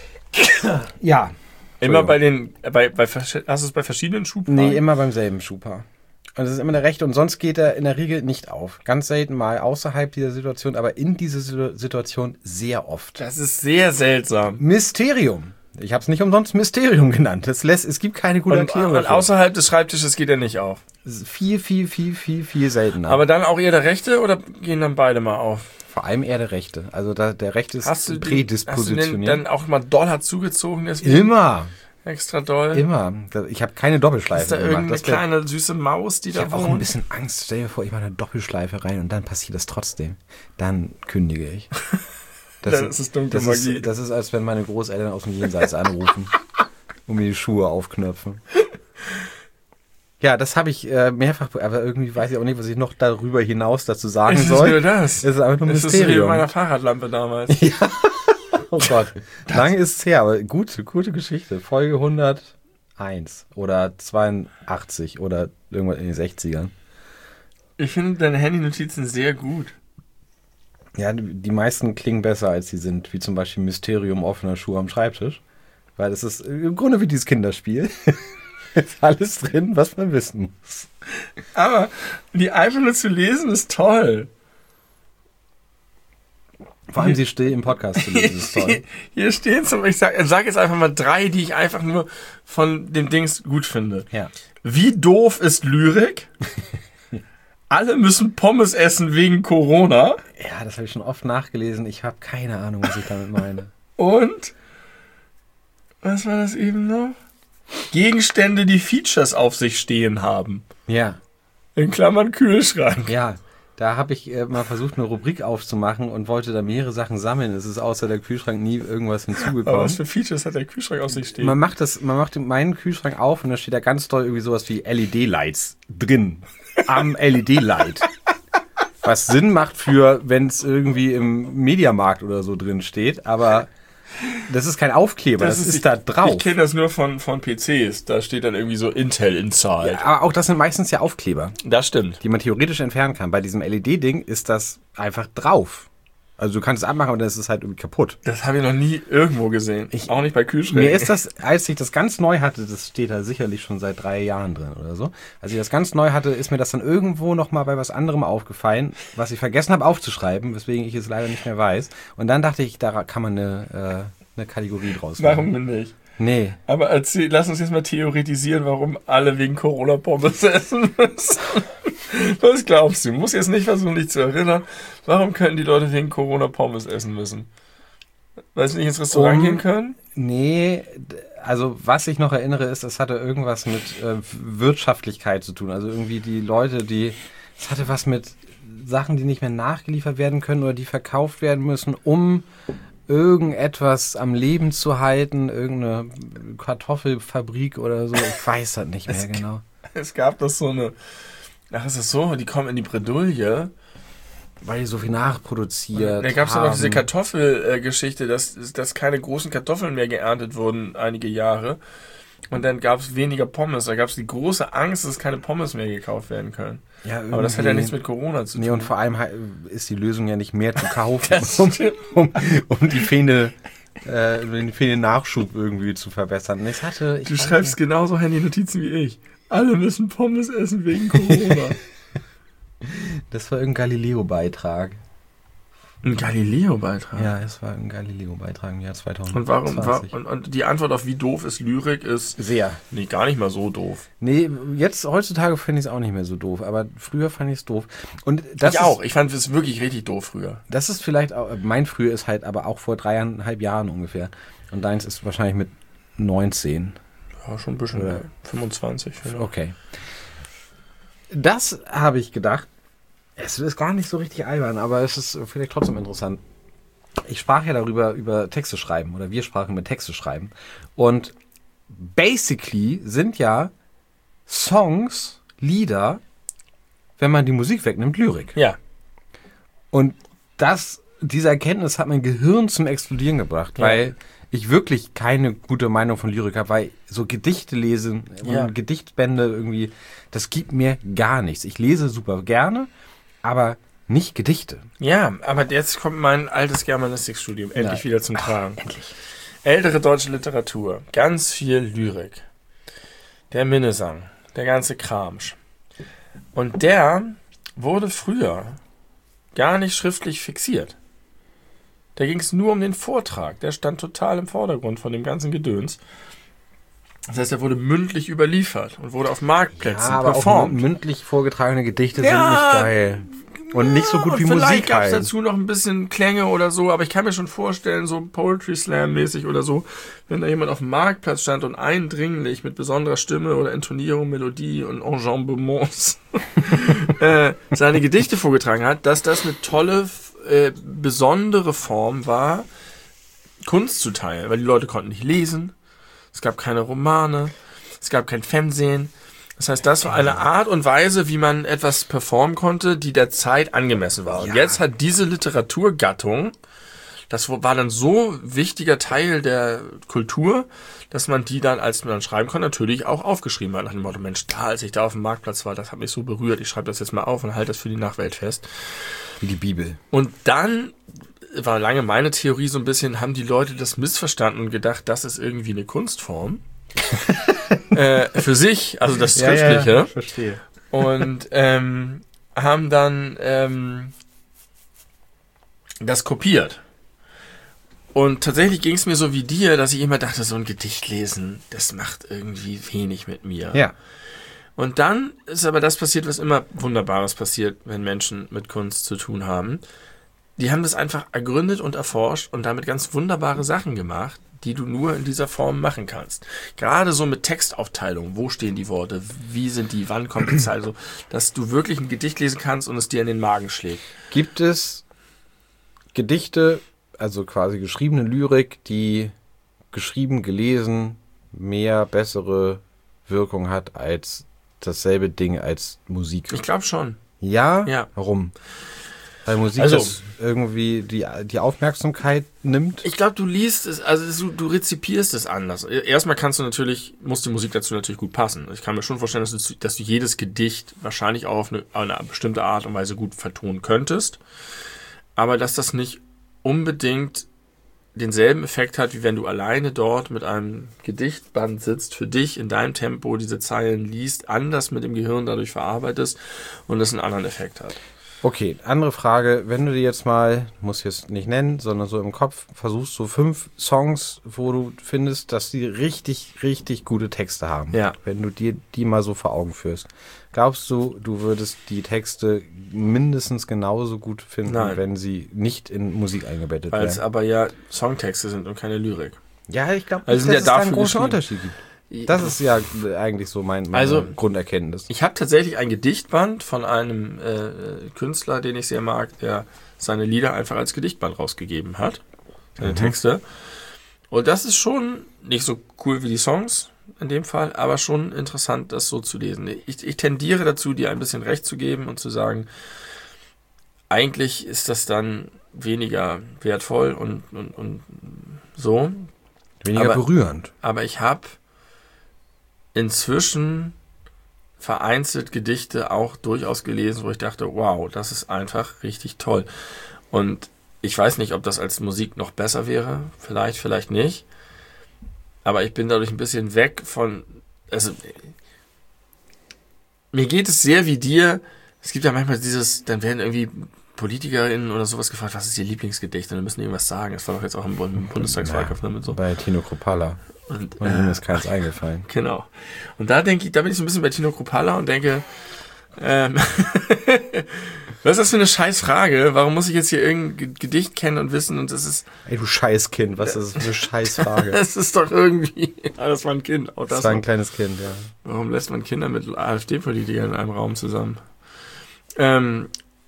Ja.
Immer bei den, bei, bei, hast du es bei verschiedenen Schuhpaaren?
Nee, immer beim selben Schuhpaar. Und das ist immer der rechte und sonst geht er in der Regel nicht auf. Ganz selten mal außerhalb dieser Situation, aber in dieser Situation sehr oft.
Das ist sehr seltsam.
Mysterium. Ich habe es nicht umsonst Mysterium genannt. Das lässt, es gibt keine gute
und,
Erklärung.
Und außerhalb des Schreibtisches geht er nicht auf.
Viel, viel, viel, viel, viel seltener.
Aber dann auch eher der rechte oder gehen dann beide mal auf?
Vor allem eher der rechte. Also da, der rechte ist
hast du
prädispositioniert.
Hast du den dann auch mal doll hat zugezogen?
Deswegen? Immer.
Extra doll?
Immer. Ich habe keine Doppelschleife
gemacht. Ist da
gemacht.
irgendeine kleine süße Maus, die da wohnt?
Ich habe auch ein bisschen Angst. Stell dir vor, ich mache eine Doppelschleife rein und dann passiert das trotzdem. Dann kündige ich.
Das, das ist dunkle
das
Magie.
Ist, das ist, als wenn meine Großeltern aus dem Jenseits anrufen und mir die Schuhe aufknöpfen. Ja, das habe ich äh, mehrfach, aber irgendwie weiß ich auch nicht, was ich noch darüber hinaus dazu sagen
ist
soll.
Nur das?
Es ist einfach nur ein
das
Mysterium.
Das ist wie meiner Fahrradlampe damals.
Ja. Oh Gott. Lange ist es her, aber gute, gute Geschichte. Folge hunderteins oder zweiundachtzig oder irgendwas in den sechzigern.
Ich finde deine Handy-Notizen sehr gut.
Ja, die meisten klingen besser, als sie sind. Wie zum Beispiel Mysterium offener Schuhe am Schreibtisch. Weil das ist im Grunde wie dieses Kinderspiel. Ist alles drin, was man wissen muss.
Aber die einfach nur zu lesen ist toll.
Vor allem sie still im Podcast zu lesen ist toll.
Hier stehen zum, ich sag, sag jetzt einfach mal drei, die ich einfach nur von dem Dings gut finde.
Ja.
Wie doof ist Lyrik? Alle müssen Pommes essen wegen Corona.
Ja, das habe ich schon oft nachgelesen. Ich habe keine Ahnung, was ich damit meine.
Und was war das eben noch? Gegenstände, die Features auf sich stehen haben.
Ja.
In Klammern Kühlschrank.
Ja, da habe ich äh, mal versucht, eine Rubrik aufzumachen und wollte da mehrere Sachen sammeln. Es ist außer der Kühlschrank nie irgendwas hinzugekommen.
Aber was für Features hat der Kühlschrank auf sich stehen?
Man macht das, man macht meinen Kühlschrank auf und da steht da ganz doll irgendwie sowas wie L E D-Lights drin. Am L E D-Light. Was Sinn macht für, wenn es irgendwie im Mediamarkt oder so drin steht, aber das ist kein Aufkleber, das, das ist, ist da drauf.
Ich kenne das nur von, von P Cs, da steht dann irgendwie so Intel Inside.
Ja, aber auch das sind meistens ja Aufkleber.
Das stimmt.
Die man theoretisch entfernen kann. Bei diesem L E D-Ding ist das einfach drauf. Also du kannst es abmachen, aber dann ist es halt irgendwie kaputt.
Das habe ich noch nie irgendwo gesehen. Ich, auch nicht bei Kühlschränken.
Mir ist das, als ich das ganz neu hatte, das steht da sicherlich schon seit drei Jahren drin oder so. Als ich das ganz neu hatte, ist mir das dann irgendwo nochmal bei was anderem aufgefallen, was ich vergessen habe aufzuschreiben, weswegen ich es leider nicht mehr weiß. Und dann dachte ich, da kann man eine, äh, eine Kategorie draus machen.
Warum nicht?
Nee.
Aber erzähl, lass uns jetzt mal theoretisieren, warum alle wegen Corona Pommes essen müssen. Was glaubst du? Muss jetzt nicht versuchen, dich zu erinnern. Warum können die Leute wegen Corona Pommes essen müssen? Weil sie nicht ins Restaurant um, gehen können?
Nee, also was ich noch erinnere ist, es hatte irgendwas mit äh, Wirtschaftlichkeit zu tun. Also irgendwie die Leute, die, es hatte was mit Sachen, die nicht mehr nachgeliefert werden können oder die verkauft werden müssen, um irgendetwas am Leben zu halten, irgendeine Kartoffelfabrik oder so, ich weiß das nicht mehr es genau.
G- es gab doch so eine, ach ist das so, die kommen in die Bredouille.
Weil die so viel nachproduziert
Da gab es
haben.
ja noch diese Kartoffelgeschichte, dass, dass keine großen Kartoffeln mehr geerntet wurden, einige Jahre. Und dann gab es weniger Pommes. Da gab es die große Angst, dass keine Pommes mehr gekauft werden können. Ja, aber das hat ja nichts mit Corona zu tun.
Nee, und vor allem ist die Lösung ja nicht mehr zu kaufen, um, um, um die fehlende, äh, den fehlenden Nachschub irgendwie zu verbessern. Es hatte, ich
du schreibst nicht. Genauso Handy-Notizen wie ich. Alle müssen Pommes essen wegen Corona.
Das war irgendein Galileo-Beitrag.
Ein Galileo-Beitrag?
Ja, es war ein Galileo-Beitrag im Jahr zweitausend.
Und warum? War, und, und die Antwort auf wie doof ist Lyrik ist...
Sehr.
Nee, gar nicht mal so doof.
Nee, jetzt, heutzutage finde ich es auch nicht mehr so doof, aber früher fand ich es doof. Und das
ich
ist,
auch. Ich fand es wirklich richtig doof früher.
Das ist vielleicht auch, mein früher ist halt aber auch vor dreieinhalb Jahren ungefähr. Und deins ist wahrscheinlich mit neunzehn.
Ja, schon ein bisschen.
Oder
fünfundzwanzig. Genau.
Okay. Das habe ich gedacht. Es ist gar nicht so richtig albern, aber es ist vielleicht trotzdem interessant. Ich sprach ja darüber, über Texte schreiben, oder wir sprachen über Texte schreiben. Und basically sind ja Songs, Lieder, wenn man die Musik wegnimmt, Lyrik.
Ja.
Und das, diese Erkenntnis hat mein Gehirn zum Explodieren gebracht, ja. Weil ich wirklich keine gute Meinung von Lyrik habe, weil so Gedichte lesen
ja.
und Gedichtbände irgendwie, das gibt mir gar nichts. Ich lese super gerne, aber nicht Gedichte.
Ja, aber jetzt kommt mein altes Germanistikstudium endlich
Nein.
wieder zum Tragen.
Ach, endlich.
Ältere deutsche Literatur, ganz viel Lyrik. Der Minnesang, der ganze Kramsch. Und der wurde früher gar nicht schriftlich fixiert. Da ging es nur um den Vortrag. Der stand total im Vordergrund von dem ganzen Gedöns. Das heißt, er wurde mündlich überliefert und wurde auf Marktplätzen
ja, aber
performt.
Auch mündlich vorgetragene Gedichte
ja,
sind nicht geil. Und nicht so gut
und
wie
vielleicht
Musik
gab es
halt.
dazu noch ein bisschen Klänge oder so, aber ich kann mir schon vorstellen, so Poetry Slam mäßig oder so, wenn da jemand auf dem Marktplatz stand und eindringlich mit besonderer Stimme oder Intonierung, Melodie und Enjambements äh, seine Gedichte vorgetragen hat, dass das eine tolle, äh, besondere Form war, Kunst zu teilen, weil die Leute konnten nicht lesen. Es gab keine Romane, es gab kein Fernsehen. Das heißt, das war eine Art und Weise, wie man etwas performen konnte, die der Zeit angemessen war. Und
ja.
jetzt hat diese Literaturgattung, das war dann so wichtiger Teil der Kultur, dass man die dann, als man dann schreiben konnte, natürlich auch aufgeschrieben hat. Nach dem Motto, Mensch, da, als ich da auf dem Marktplatz war, das hat mich so berührt, ich schreibe das jetzt mal auf und halte das für die Nachwelt fest.
Wie die Bibel.
Und dann war lange meine Theorie so ein bisschen, haben die Leute das missverstanden und gedacht, das ist irgendwie eine Kunstform. äh, für sich, also das Schriftliche.
Ja, ja, verstehe.
Und ähm, haben dann ähm, das kopiert. Und tatsächlich ging es mir so wie dir, dass ich immer dachte, so ein Gedicht lesen, das macht irgendwie wenig mit mir.
Ja.
Und dann ist aber das passiert, was immer Wunderbares passiert, wenn Menschen mit Kunst zu tun haben. Die haben das einfach ergründet und erforscht und damit ganz wunderbare Sachen gemacht, die du nur in dieser Form machen kannst. Gerade so mit Textaufteilung. Wo stehen die Worte? Wie sind die? Wann kommt die Zeit? Also, dass du wirklich ein Gedicht lesen kannst und es dir in den Magen schlägt.
Gibt es Gedichte, also quasi geschriebene Lyrik, die geschrieben, gelesen mehr bessere Wirkung hat als dasselbe Ding als Musik?
Ich glaube schon.
Ja?
Ja.
Warum? Weil Musik
also,
das irgendwie die, die Aufmerksamkeit nimmt?
Ich glaube, du liest es, also du, du rezipierst es anders. Erstmal kannst du natürlich, muss die Musik dazu natürlich gut passen. Ich kann mir schon vorstellen, dass du, dass du jedes Gedicht wahrscheinlich auch auf eine, auf eine bestimmte Art und Weise gut vertonen könntest. Aber dass das nicht unbedingt denselben Effekt hat, wie wenn du alleine dort mit einem Gedichtband sitzt, für dich in deinem Tempo diese Zeilen liest, anders mit dem Gehirn dadurch verarbeitest und das einen anderen Effekt hat.
Okay, andere Frage. Wenn du dir jetzt mal, muss jetzt nicht nennen, sondern so im Kopf versuchst, so fünf Songs, wo du findest, dass die richtig, richtig gute Texte haben.
Ja.
Wenn du dir die mal so vor Augen führst. Glaubst du, du würdest die Texte mindestens genauso gut finden,
Nein.
wenn sie nicht in Musik eingebettet
Weil es
wären?
aber ja Songtexte sind und keine Lyrik.
Ja, ich glaube,
Also
dass
sind ja
es da einen
dafür
großen
geschrieben.
Unterschied gibt. Das ist ja eigentlich so mein, meine
Also,
Grunderkenntnis.
Ich habe tatsächlich ein Gedichtband von einem äh, Künstler, den ich sehr mag, der seine Lieder einfach als Gedichtband rausgegeben hat. Seine
Mhm.
Texte. Und das ist schon nicht so cool wie die Songs in dem Fall, aber schon interessant, das so zu lesen. Ich, ich tendiere dazu, dir ein bisschen recht zu geben und zu sagen, eigentlich ist das dann weniger wertvoll und, und, und so.
Weniger
aber,
berührend.
Aber ich habe inzwischen vereinzelt Gedichte auch durchaus gelesen, wo ich dachte, wow, das ist einfach richtig toll. Und ich weiß nicht, ob das als Musik noch besser wäre. Vielleicht, vielleicht nicht. Aber ich bin dadurch ein bisschen weg von, also mir geht es sehr wie dir. Es gibt ja manchmal dieses, dann werden irgendwie PolitikerInnen oder sowas gefragt, was ist ihr Lieblingsgedicht? Und dann müssen die irgendwas sagen. Das war doch jetzt auch im Bundestagswahlkampf.
Ja,
damit so.
Bei Tino Kruppalla. Und, und ihm ist keins eingefallen.
Genau. Und da denke ich, da bin ich so ein bisschen bei Tino Kruppalla und denke, ähm, was ist das für eine scheiß Frage? Warum muss ich jetzt hier irgendein Gedicht kennen und wissen? Und das ist.
Ey, du Scheißkind, was ist das für eine scheiß Frage?
Das ist doch irgendwie. Ja, das war ein Kind. Auch das,
das war ein
auch.
kleines Kind, ja.
Warum lässt man Kinder mit AfD-Politikern in einem Raum zusammen? Ähm,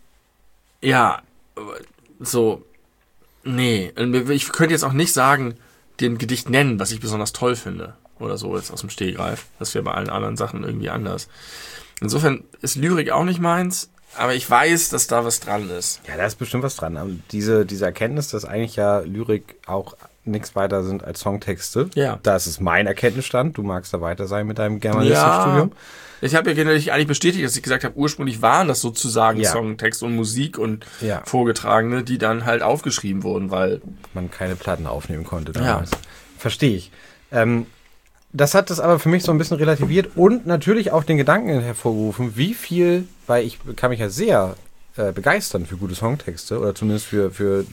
ja, so. Nee. Ich könnte jetzt auch nicht sagen, den Gedicht nennen, was ich besonders toll finde. Oder so jetzt aus dem Stegreif. Das wäre bei allen anderen Sachen irgendwie anders. Insofern ist Lyrik auch nicht meins. Aber ich weiß, dass da was dran ist.
Ja, da ist bestimmt was dran. Aber diese, diese Erkenntnis, dass eigentlich ja Lyrik auch nichts weiter sind als Songtexte.
Ja.
Das ist mein Erkenntnisstand. Du magst da weiter sein mit deinem Germanistikstudium.
Ja. Ich habe ja generell eigentlich bestätigt, dass ich gesagt habe, ursprünglich waren das sozusagen
ja.
Songtext und Musik und
ja.
Vorgetragene, die dann halt aufgeschrieben wurden, weil
man keine Platten aufnehmen konnte damals. Ja. Verstehe ich. Ähm, Das hat das aber für mich so ein bisschen relativiert und natürlich auch den Gedanken hervorgerufen, wie viel, weil ich kann mich ja sehr äh, begeistern für gute Songtexte oder zumindest für, für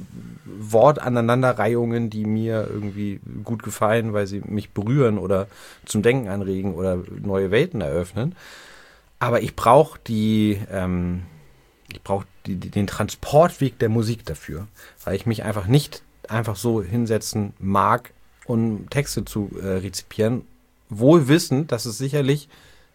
Wortaneinanderreihungen, die mir irgendwie gut gefallen, weil sie mich berühren oder zum Denken anregen oder neue Welten eröffnen. Aber ich brauche die, ähm, ich brauche die, die, den Transportweg der Musik dafür, weil ich mich einfach nicht einfach so hinsetzen mag, um Texte zu äh, rezipieren, wohl wissend, dass es sicherlich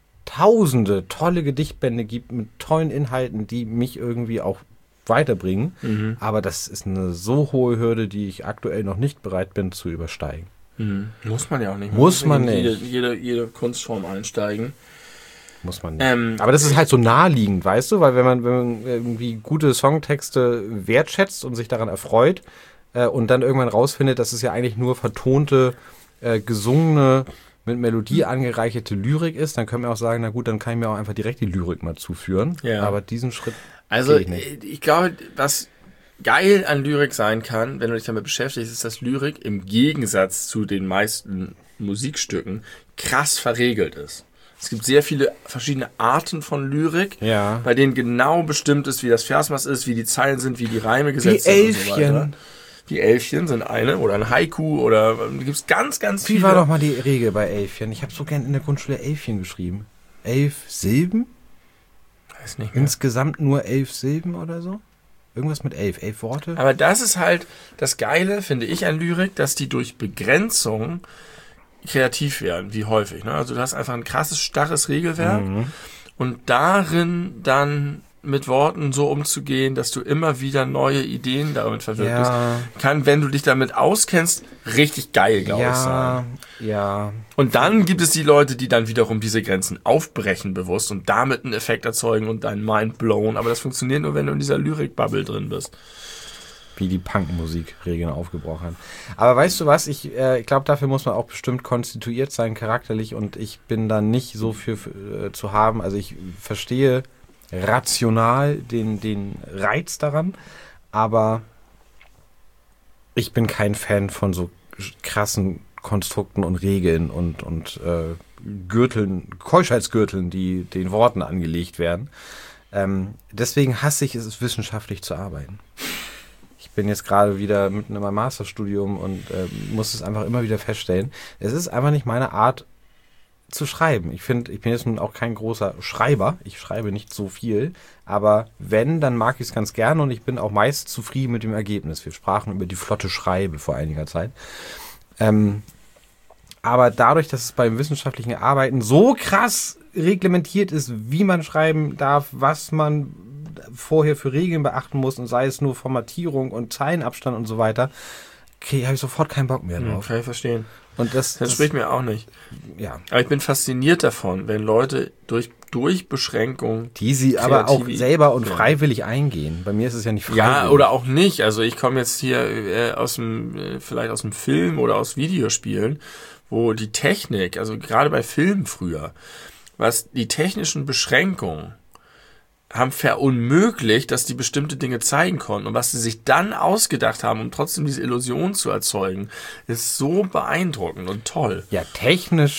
tausende tolle Gedichtbände gibt mit tollen Inhalten, die mich irgendwie auch weiterbringen. Mhm. Aber das ist eine so hohe Hürde, die ich aktuell noch nicht bereit bin zu übersteigen.
Mhm. Muss man ja auch nicht.
Muss man nicht.
Jede, jede, jede Kunstform einsteigen.
Muss man nicht.
Ähm,
Aber das ist halt so naheliegend, weißt du? Weil wenn man, wenn man irgendwie gute Songtexte wertschätzt und sich daran erfreut, und dann irgendwann rausfindet, dass es ja eigentlich nur vertonte, äh, gesungene, mit Melodie angereicherte Lyrik ist, dann können wir auch sagen, na gut, dann kann ich mir auch einfach direkt die Lyrik mal zuführen.
Ja.
Aber diesen Schritt
also
ich nicht.
Ich glaube, was geil an Lyrik sein kann, wenn du dich damit beschäftigst, ist, dass Lyrik im Gegensatz zu den meisten Musikstücken krass verregelt ist. Es gibt sehr viele verschiedene Arten von Lyrik,
ja.
bei denen genau bestimmt ist, wie das Versmaß ist, wie die Zeilen sind, wie die Reime gesetzt
sind
und so weiter. Die Elfchen sind eine oder ein Haiku oder da gibt es ganz, ganz viele.
Wie war doch mal die Regel bei Elfchen? Ich habe so gern in der Grundschule Elfchen geschrieben. Elf Silben?
Weiß nicht mehr.
Insgesamt nur elf Silben oder so? Irgendwas mit elf, elf Worte?
Aber das ist halt das Geile, finde ich, an Lyrik, dass die durch Begrenzung kreativ werden, wie häufig. Ne? Also du hast einfach ein krasses, starres Regelwerk mhm. und darin dann mit Worten so umzugehen, dass du immer wieder neue Ideen damit verwirklichst,
ja.
kann, wenn du dich damit auskennst, richtig geil, glaube
ja,
ich, sein.
Ja.
Und dann gibt es die Leute, die dann wiederum diese Grenzen aufbrechen bewusst und damit einen Effekt erzeugen und dein Mind blown. Aber das funktioniert nur, wenn du in dieser Lyrik-Bubble drin bist.
Wie die Punkmusik Regeln aufgebrochen hat. Aber weißt du was, ich, äh, ich glaube, dafür muss man auch bestimmt konstituiert sein, charakterlich, und ich bin da nicht so für, für äh, zu haben. Also ich verstehe rational den, den Reiz daran, aber ich bin kein Fan von so krassen Konstrukten und Regeln und, und äh, Gürteln, Keuschheitsgürteln, die den Worten angelegt werden. Ähm, deswegen hasse ich es, wissenschaftlich zu arbeiten. Ich bin jetzt gerade wieder mitten in meinem Masterstudium und äh, muss es einfach immer wieder feststellen. Es ist einfach nicht meine Art zu schreiben. Ich finde, ich bin jetzt nun auch kein großer Schreiber. Ich schreibe nicht so viel. Aber wenn, dann mag ich es ganz gerne und ich bin auch meist zufrieden mit dem Ergebnis. Wir sprachen über die flotte Schreibe vor einiger Zeit. Ähm, aber dadurch, dass es beim wissenschaftlichen Arbeiten so krass reglementiert ist, wie man schreiben darf, was man vorher für Regeln beachten muss und sei es nur Formatierung und Zeilenabstand und so weiter, okay, habe ich sofort keinen Bock mehr drauf.
Kann ich verstehen.
Und das,
das spricht mir auch nicht.
Ja.
Aber ich bin fasziniert davon, wenn Leute durch, durch Beschränkung,
die sie aber auch selber und freiwillig eingehen. Bei mir ist es ja nicht freiwillig.
Ja, oder auch nicht. Also ich komme jetzt hier äh, aus dem, äh, vielleicht aus dem Film oder aus Videospielen, wo die Technik, also gerade bei Filmen früher, was die technischen Beschränkungen haben verunmöglicht, dass die bestimmte Dinge zeigen konnten. Und was sie sich dann ausgedacht haben, um trotzdem diese Illusion zu erzeugen, ist so beeindruckend und toll.
Ja, technisch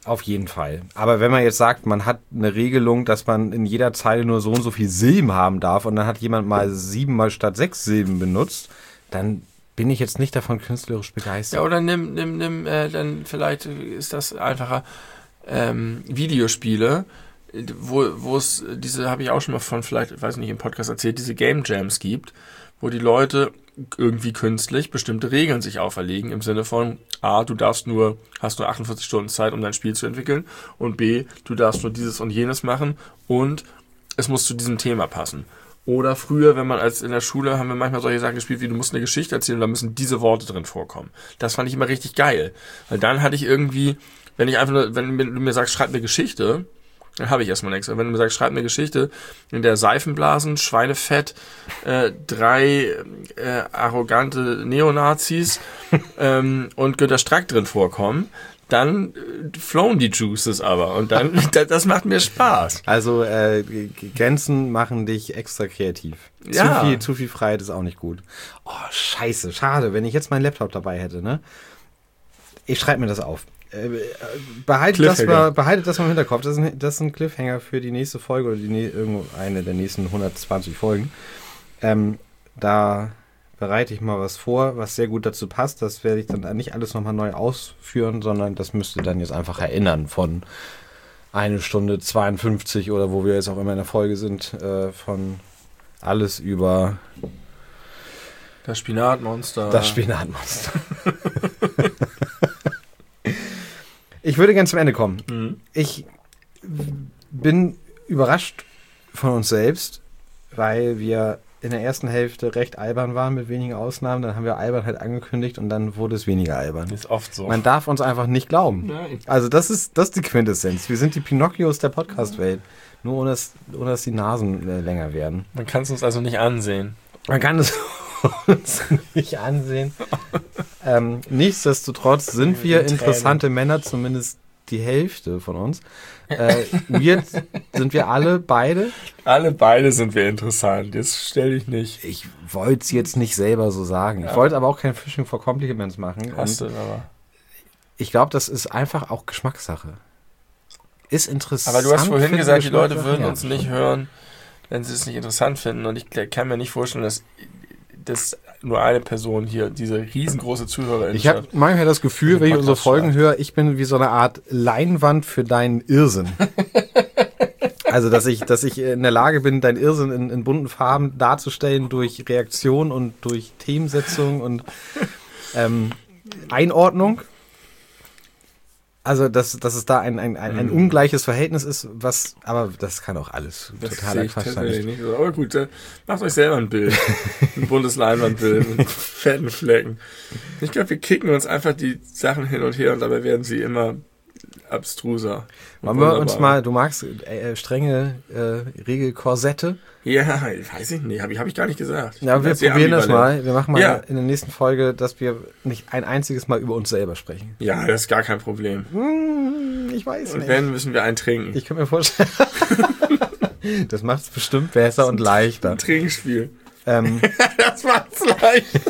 Auf jeden Fall. Aber wenn man jetzt sagt, man hat eine Regelung, dass man in jeder Zeile nur so und so viel Silben haben darf und dann hat jemand mal sieben mal statt sechs Silben benutzt, dann bin ich jetzt nicht davon künstlerisch begeistert.
Ja, oder nimm, nimm, nimm, äh, dann vielleicht ist das einfacher, ähm, Videospiele, wo wo es, diese habe ich auch schon mal von, vielleicht, weiß nicht, im Podcast erzählt, diese Game Jams gibt, wo die Leute irgendwie künstlich bestimmte Regeln sich auferlegen, im Sinne von A, du darfst nur, hast nur achtundvierzig Stunden Zeit, um dein Spiel zu entwickeln, und B, du darfst nur dieses und jenes machen und es muss zu diesem Thema passen. Oder früher, wenn man als in der Schule, haben wir manchmal solche Sachen gespielt, wie du musst eine Geschichte erzählen und da müssen diese Worte drin vorkommen. Das fand ich immer richtig geil. Weil dann hatte ich irgendwie, wenn ich einfach nur, wenn du mir sagst, schreib eine Geschichte, dann habe ich erstmal nichts. Und wenn du mir sagst, schreib eine Geschichte, in der Seifenblasen, Schweinefett, äh, drei äh, arrogante Neonazis ähm, und Günter Strack drin vorkommen, dann äh, flowen die Juices aber. Und dann, das macht mir Spaß.
Also äh, Grenzen machen dich extra kreativ.
Ja.
Zu viel, zu viel Freiheit ist auch nicht gut. Oh, scheiße, schade, wenn ich jetzt meinen Laptop dabei hätte, ne? Ich schreibe mir das auf. Äh, behaltet, das mal, behaltet das mal im Hinterkopf. Das ist, ein, das ist ein Cliffhanger für die nächste Folge oder die ne, irgendeine der nächsten hundertzwanzig Folgen. Ähm, da bereite ich mal was vor, was sehr gut dazu passt. Das werde ich dann nicht alles nochmal neu ausführen, sondern das müsste dann jetzt einfach erinnern von eine Stunde zweiundfünfzig oder wo wir jetzt auch immer in der Folge sind, äh, von alles über
das Spinatmonster.
Das Spinatmonster. Ich würde gerne zum Ende kommen. Mhm. Ich bin überrascht von uns selbst, weil wir in der ersten Hälfte recht albern waren, mit wenigen Ausnahmen. Dann haben wir albern halt angekündigt und dann wurde es weniger albern.
Ist oft so.
Man darf uns einfach nicht glauben.
Nein.
Also das ist, das ist die Quintessenz. Wir sind die Pinocchios der Podcast-Welt. Nur ohne dass, ohne dass die Nasen äh, länger werden.
Man kann es uns also nicht ansehen.
Man kann es uns nicht ansehen. ähm, nichtsdestotrotz sind wir interessante Männer, zumindest die Hälfte von uns. Äh, wir sind wir alle, beide.
Alle beide sind wir interessant. Jetzt stell dich nicht.
Ich wollte es jetzt nicht selber so sagen. Ja. Ich wollte aber auch kein Fishing for Compliments machen.
Hast du aber.
Ich glaube, das ist einfach auch Geschmackssache. Ist interessant.
Aber du hast vorhin gesagt, die Leute würden uns nicht hören, wenn sie es nicht interessant finden. Und ich kann mir nicht vorstellen, dass, dass nur eine Person hier diese riesengroße Zuhörerin
Ich habe manchmal das Gefühl, wenn ich unsere Folgen höre, ich bin wie so eine Art Leinwand für deinen Irrsinn. Also, dass ich, dass ich in der Lage bin, deinen Irrsinn in, in bunten Farben darzustellen durch Reaktion und durch Themensetzung und ähm, Einordnung. Also, dass, dass es da ein, ein, ein, ein mhm. ungleiches Verhältnis ist, was, aber das kann auch alles
das
totaler Quatsch sein.
Nicht so. Aber gut, macht euch selber ein Bild. Ein buntes Leinwandbild mit fetten Flecken. Ich glaube, wir kicken uns einfach die Sachen hin und her und dabei werden sie immer abstruser.
Wollen wir uns mal, du magst äh, strenge äh, Regelkorsette?
Ja, weiß ich nicht, habe ich, hab ich gar nicht gesagt.
Ja, wir probieren das mal. Wir machen mal ja. in der nächsten Folge, dass wir nicht ein einziges Mal über uns selber sprechen.
Ja, das ist gar kein Problem.
Hm, ich weiß
und
nicht.
Und wenn, müssen wir einen trinken.
Ich könnte mir vorstellen, das macht es bestimmt besser und leichter.
Ein Trinkspiel.
Ähm.
Das macht's leicht.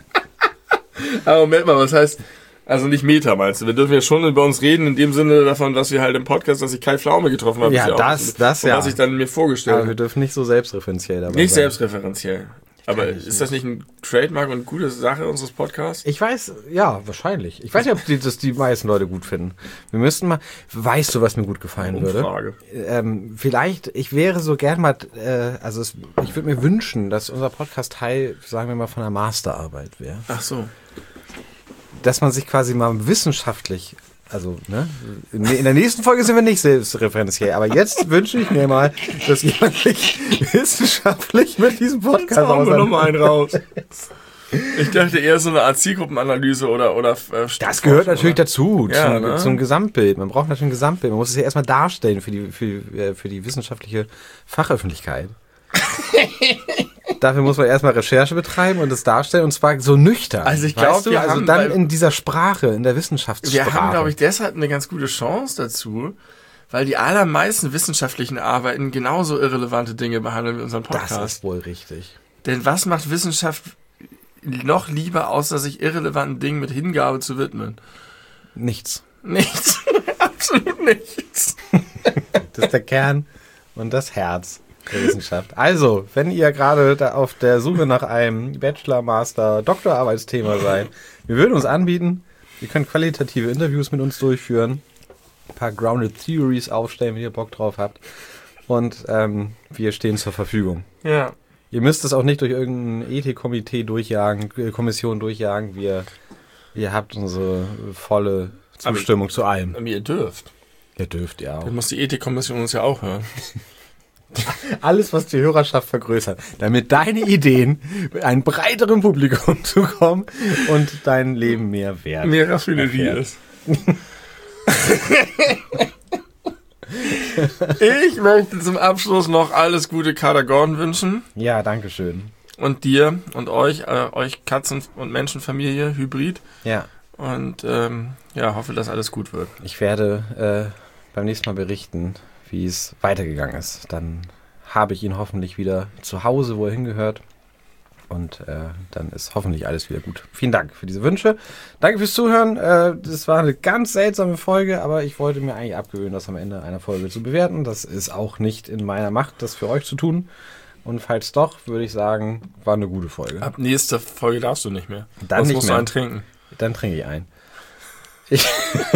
Aber Moment mal, was heißt... Also nicht Meta, meinst du? Wir dürfen ja schon über uns reden, in dem Sinne davon, dass wir halt im Podcast, dass ich Kai Pflaume getroffen habe.
Ja, das, auch, das, ja.
Was ich dann mir vorgestellt habe.
Aber wir dürfen nicht so selbstreferenziell dabei
Nicht
sein.
selbstreferenziell. Aber ist nicht. Das nicht ein Trademark und gute Sache unseres Podcasts?
Ich weiß, ja, wahrscheinlich. Ich weiß nicht, ob die, das die meisten Leute gut finden. Wir müssten mal, weißt du, was mir gut gefallen
Umfrage.
würde? Ähm, vielleicht, ich wäre so gern mal, äh, also es, ich würde mir wünschen, dass unser Podcast Teil, sagen wir mal, von einer Masterarbeit wäre.
Ach so.
Dass man sich quasi mal wissenschaftlich, also ne, in der nächsten Folge sind wir nicht selbstreferenziell, aber jetzt wünsche ich mir mal, dass jemand sich wissenschaftlich mit diesem Podcast
auseinandersetzt. Wir noch mal einen raus. Ich dachte eher so eine Art Zielgruppenanalyse oder oder äh,
das gehört natürlich oder? dazu
ja,
zum,
ne?
zum Gesamtbild. Man braucht natürlich ein Gesamtbild. Man muss es ja erstmal darstellen für die für, für die wissenschaftliche Fachöffentlichkeit. Dafür muss man erstmal Recherche betreiben und es darstellen und zwar so nüchtern.
Also ich glaube, wir
also
haben
dann in dieser Sprache, in der Wissenschaftssprache.
Wir haben, glaube ich, deshalb eine ganz gute Chance dazu, weil die allermeisten wissenschaftlichen Arbeiten genauso irrelevante Dinge behandeln wie unseren Podcast.
Das ist wohl richtig.
Denn was macht Wissenschaft noch lieber, außer sich irrelevanten Dingen mit Hingabe zu widmen?
Nichts.
Nichts. Absolut nichts.
Das ist der Kern und das Herz der Wissenschaft. Also, wenn ihr gerade da auf der Suche nach einem Bachelor, Master, Doktorarbeitsthema seid, wir würden uns anbieten, ihr könnt qualitative Interviews mit uns durchführen, ein paar Grounded Theories aufstellen, wenn ihr Bock drauf habt. Und ähm, wir stehen zur Verfügung.
Ja.
Ihr müsst es auch nicht durch irgendein Ethikkomitee durchjagen, äh, Kommission durchjagen. Wir, ihr habt unsere volle Zustimmung
aber,
zu allem.
Aber ihr dürft.
Ihr dürft ja auch.
Dann muss die Ethikkommission uns ja auch hören.
Alles, was die Hörerschaft vergrößert, damit deine Ideen einem breiteren Publikum zukommen und dein Leben mehr wert.
Mehr Raffinerie ist. Ich möchte zum Abschluss noch alles Gute Kader Gordon wünschen.
Ja, danke schön.
Und dir und euch, äh, euch Katzen- und Menschenfamilie, Hybrid.
Ja.
Und ähm, ja, hoffe, dass alles gut wird.
Ich werde äh, beim nächsten Mal berichten, wie es weitergegangen ist. Dann habe ich ihn hoffentlich wieder zu Hause, wo er hingehört. Und äh, dann ist hoffentlich alles wieder gut. Vielen Dank für diese Wünsche. Danke fürs Zuhören. Äh, das war eine ganz seltsame Folge, aber ich wollte mir eigentlich abgewöhnen, das am Ende einer Folge zu bewerten. Das ist auch nicht in meiner Macht, das für euch zu tun. Und falls doch, würde ich sagen, war eine gute Folge.
Ab nächster Folge darfst du nicht mehr.
Dann
Sonst
nicht
musst
mehr.
du einen trinken.
Dann trinke ich ein. Ich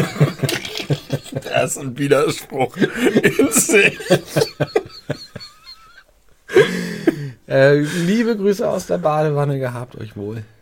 Das ist ein Widerspruch in sich.
äh, liebe Grüße aus der Badewanne, gehabt euch wohl.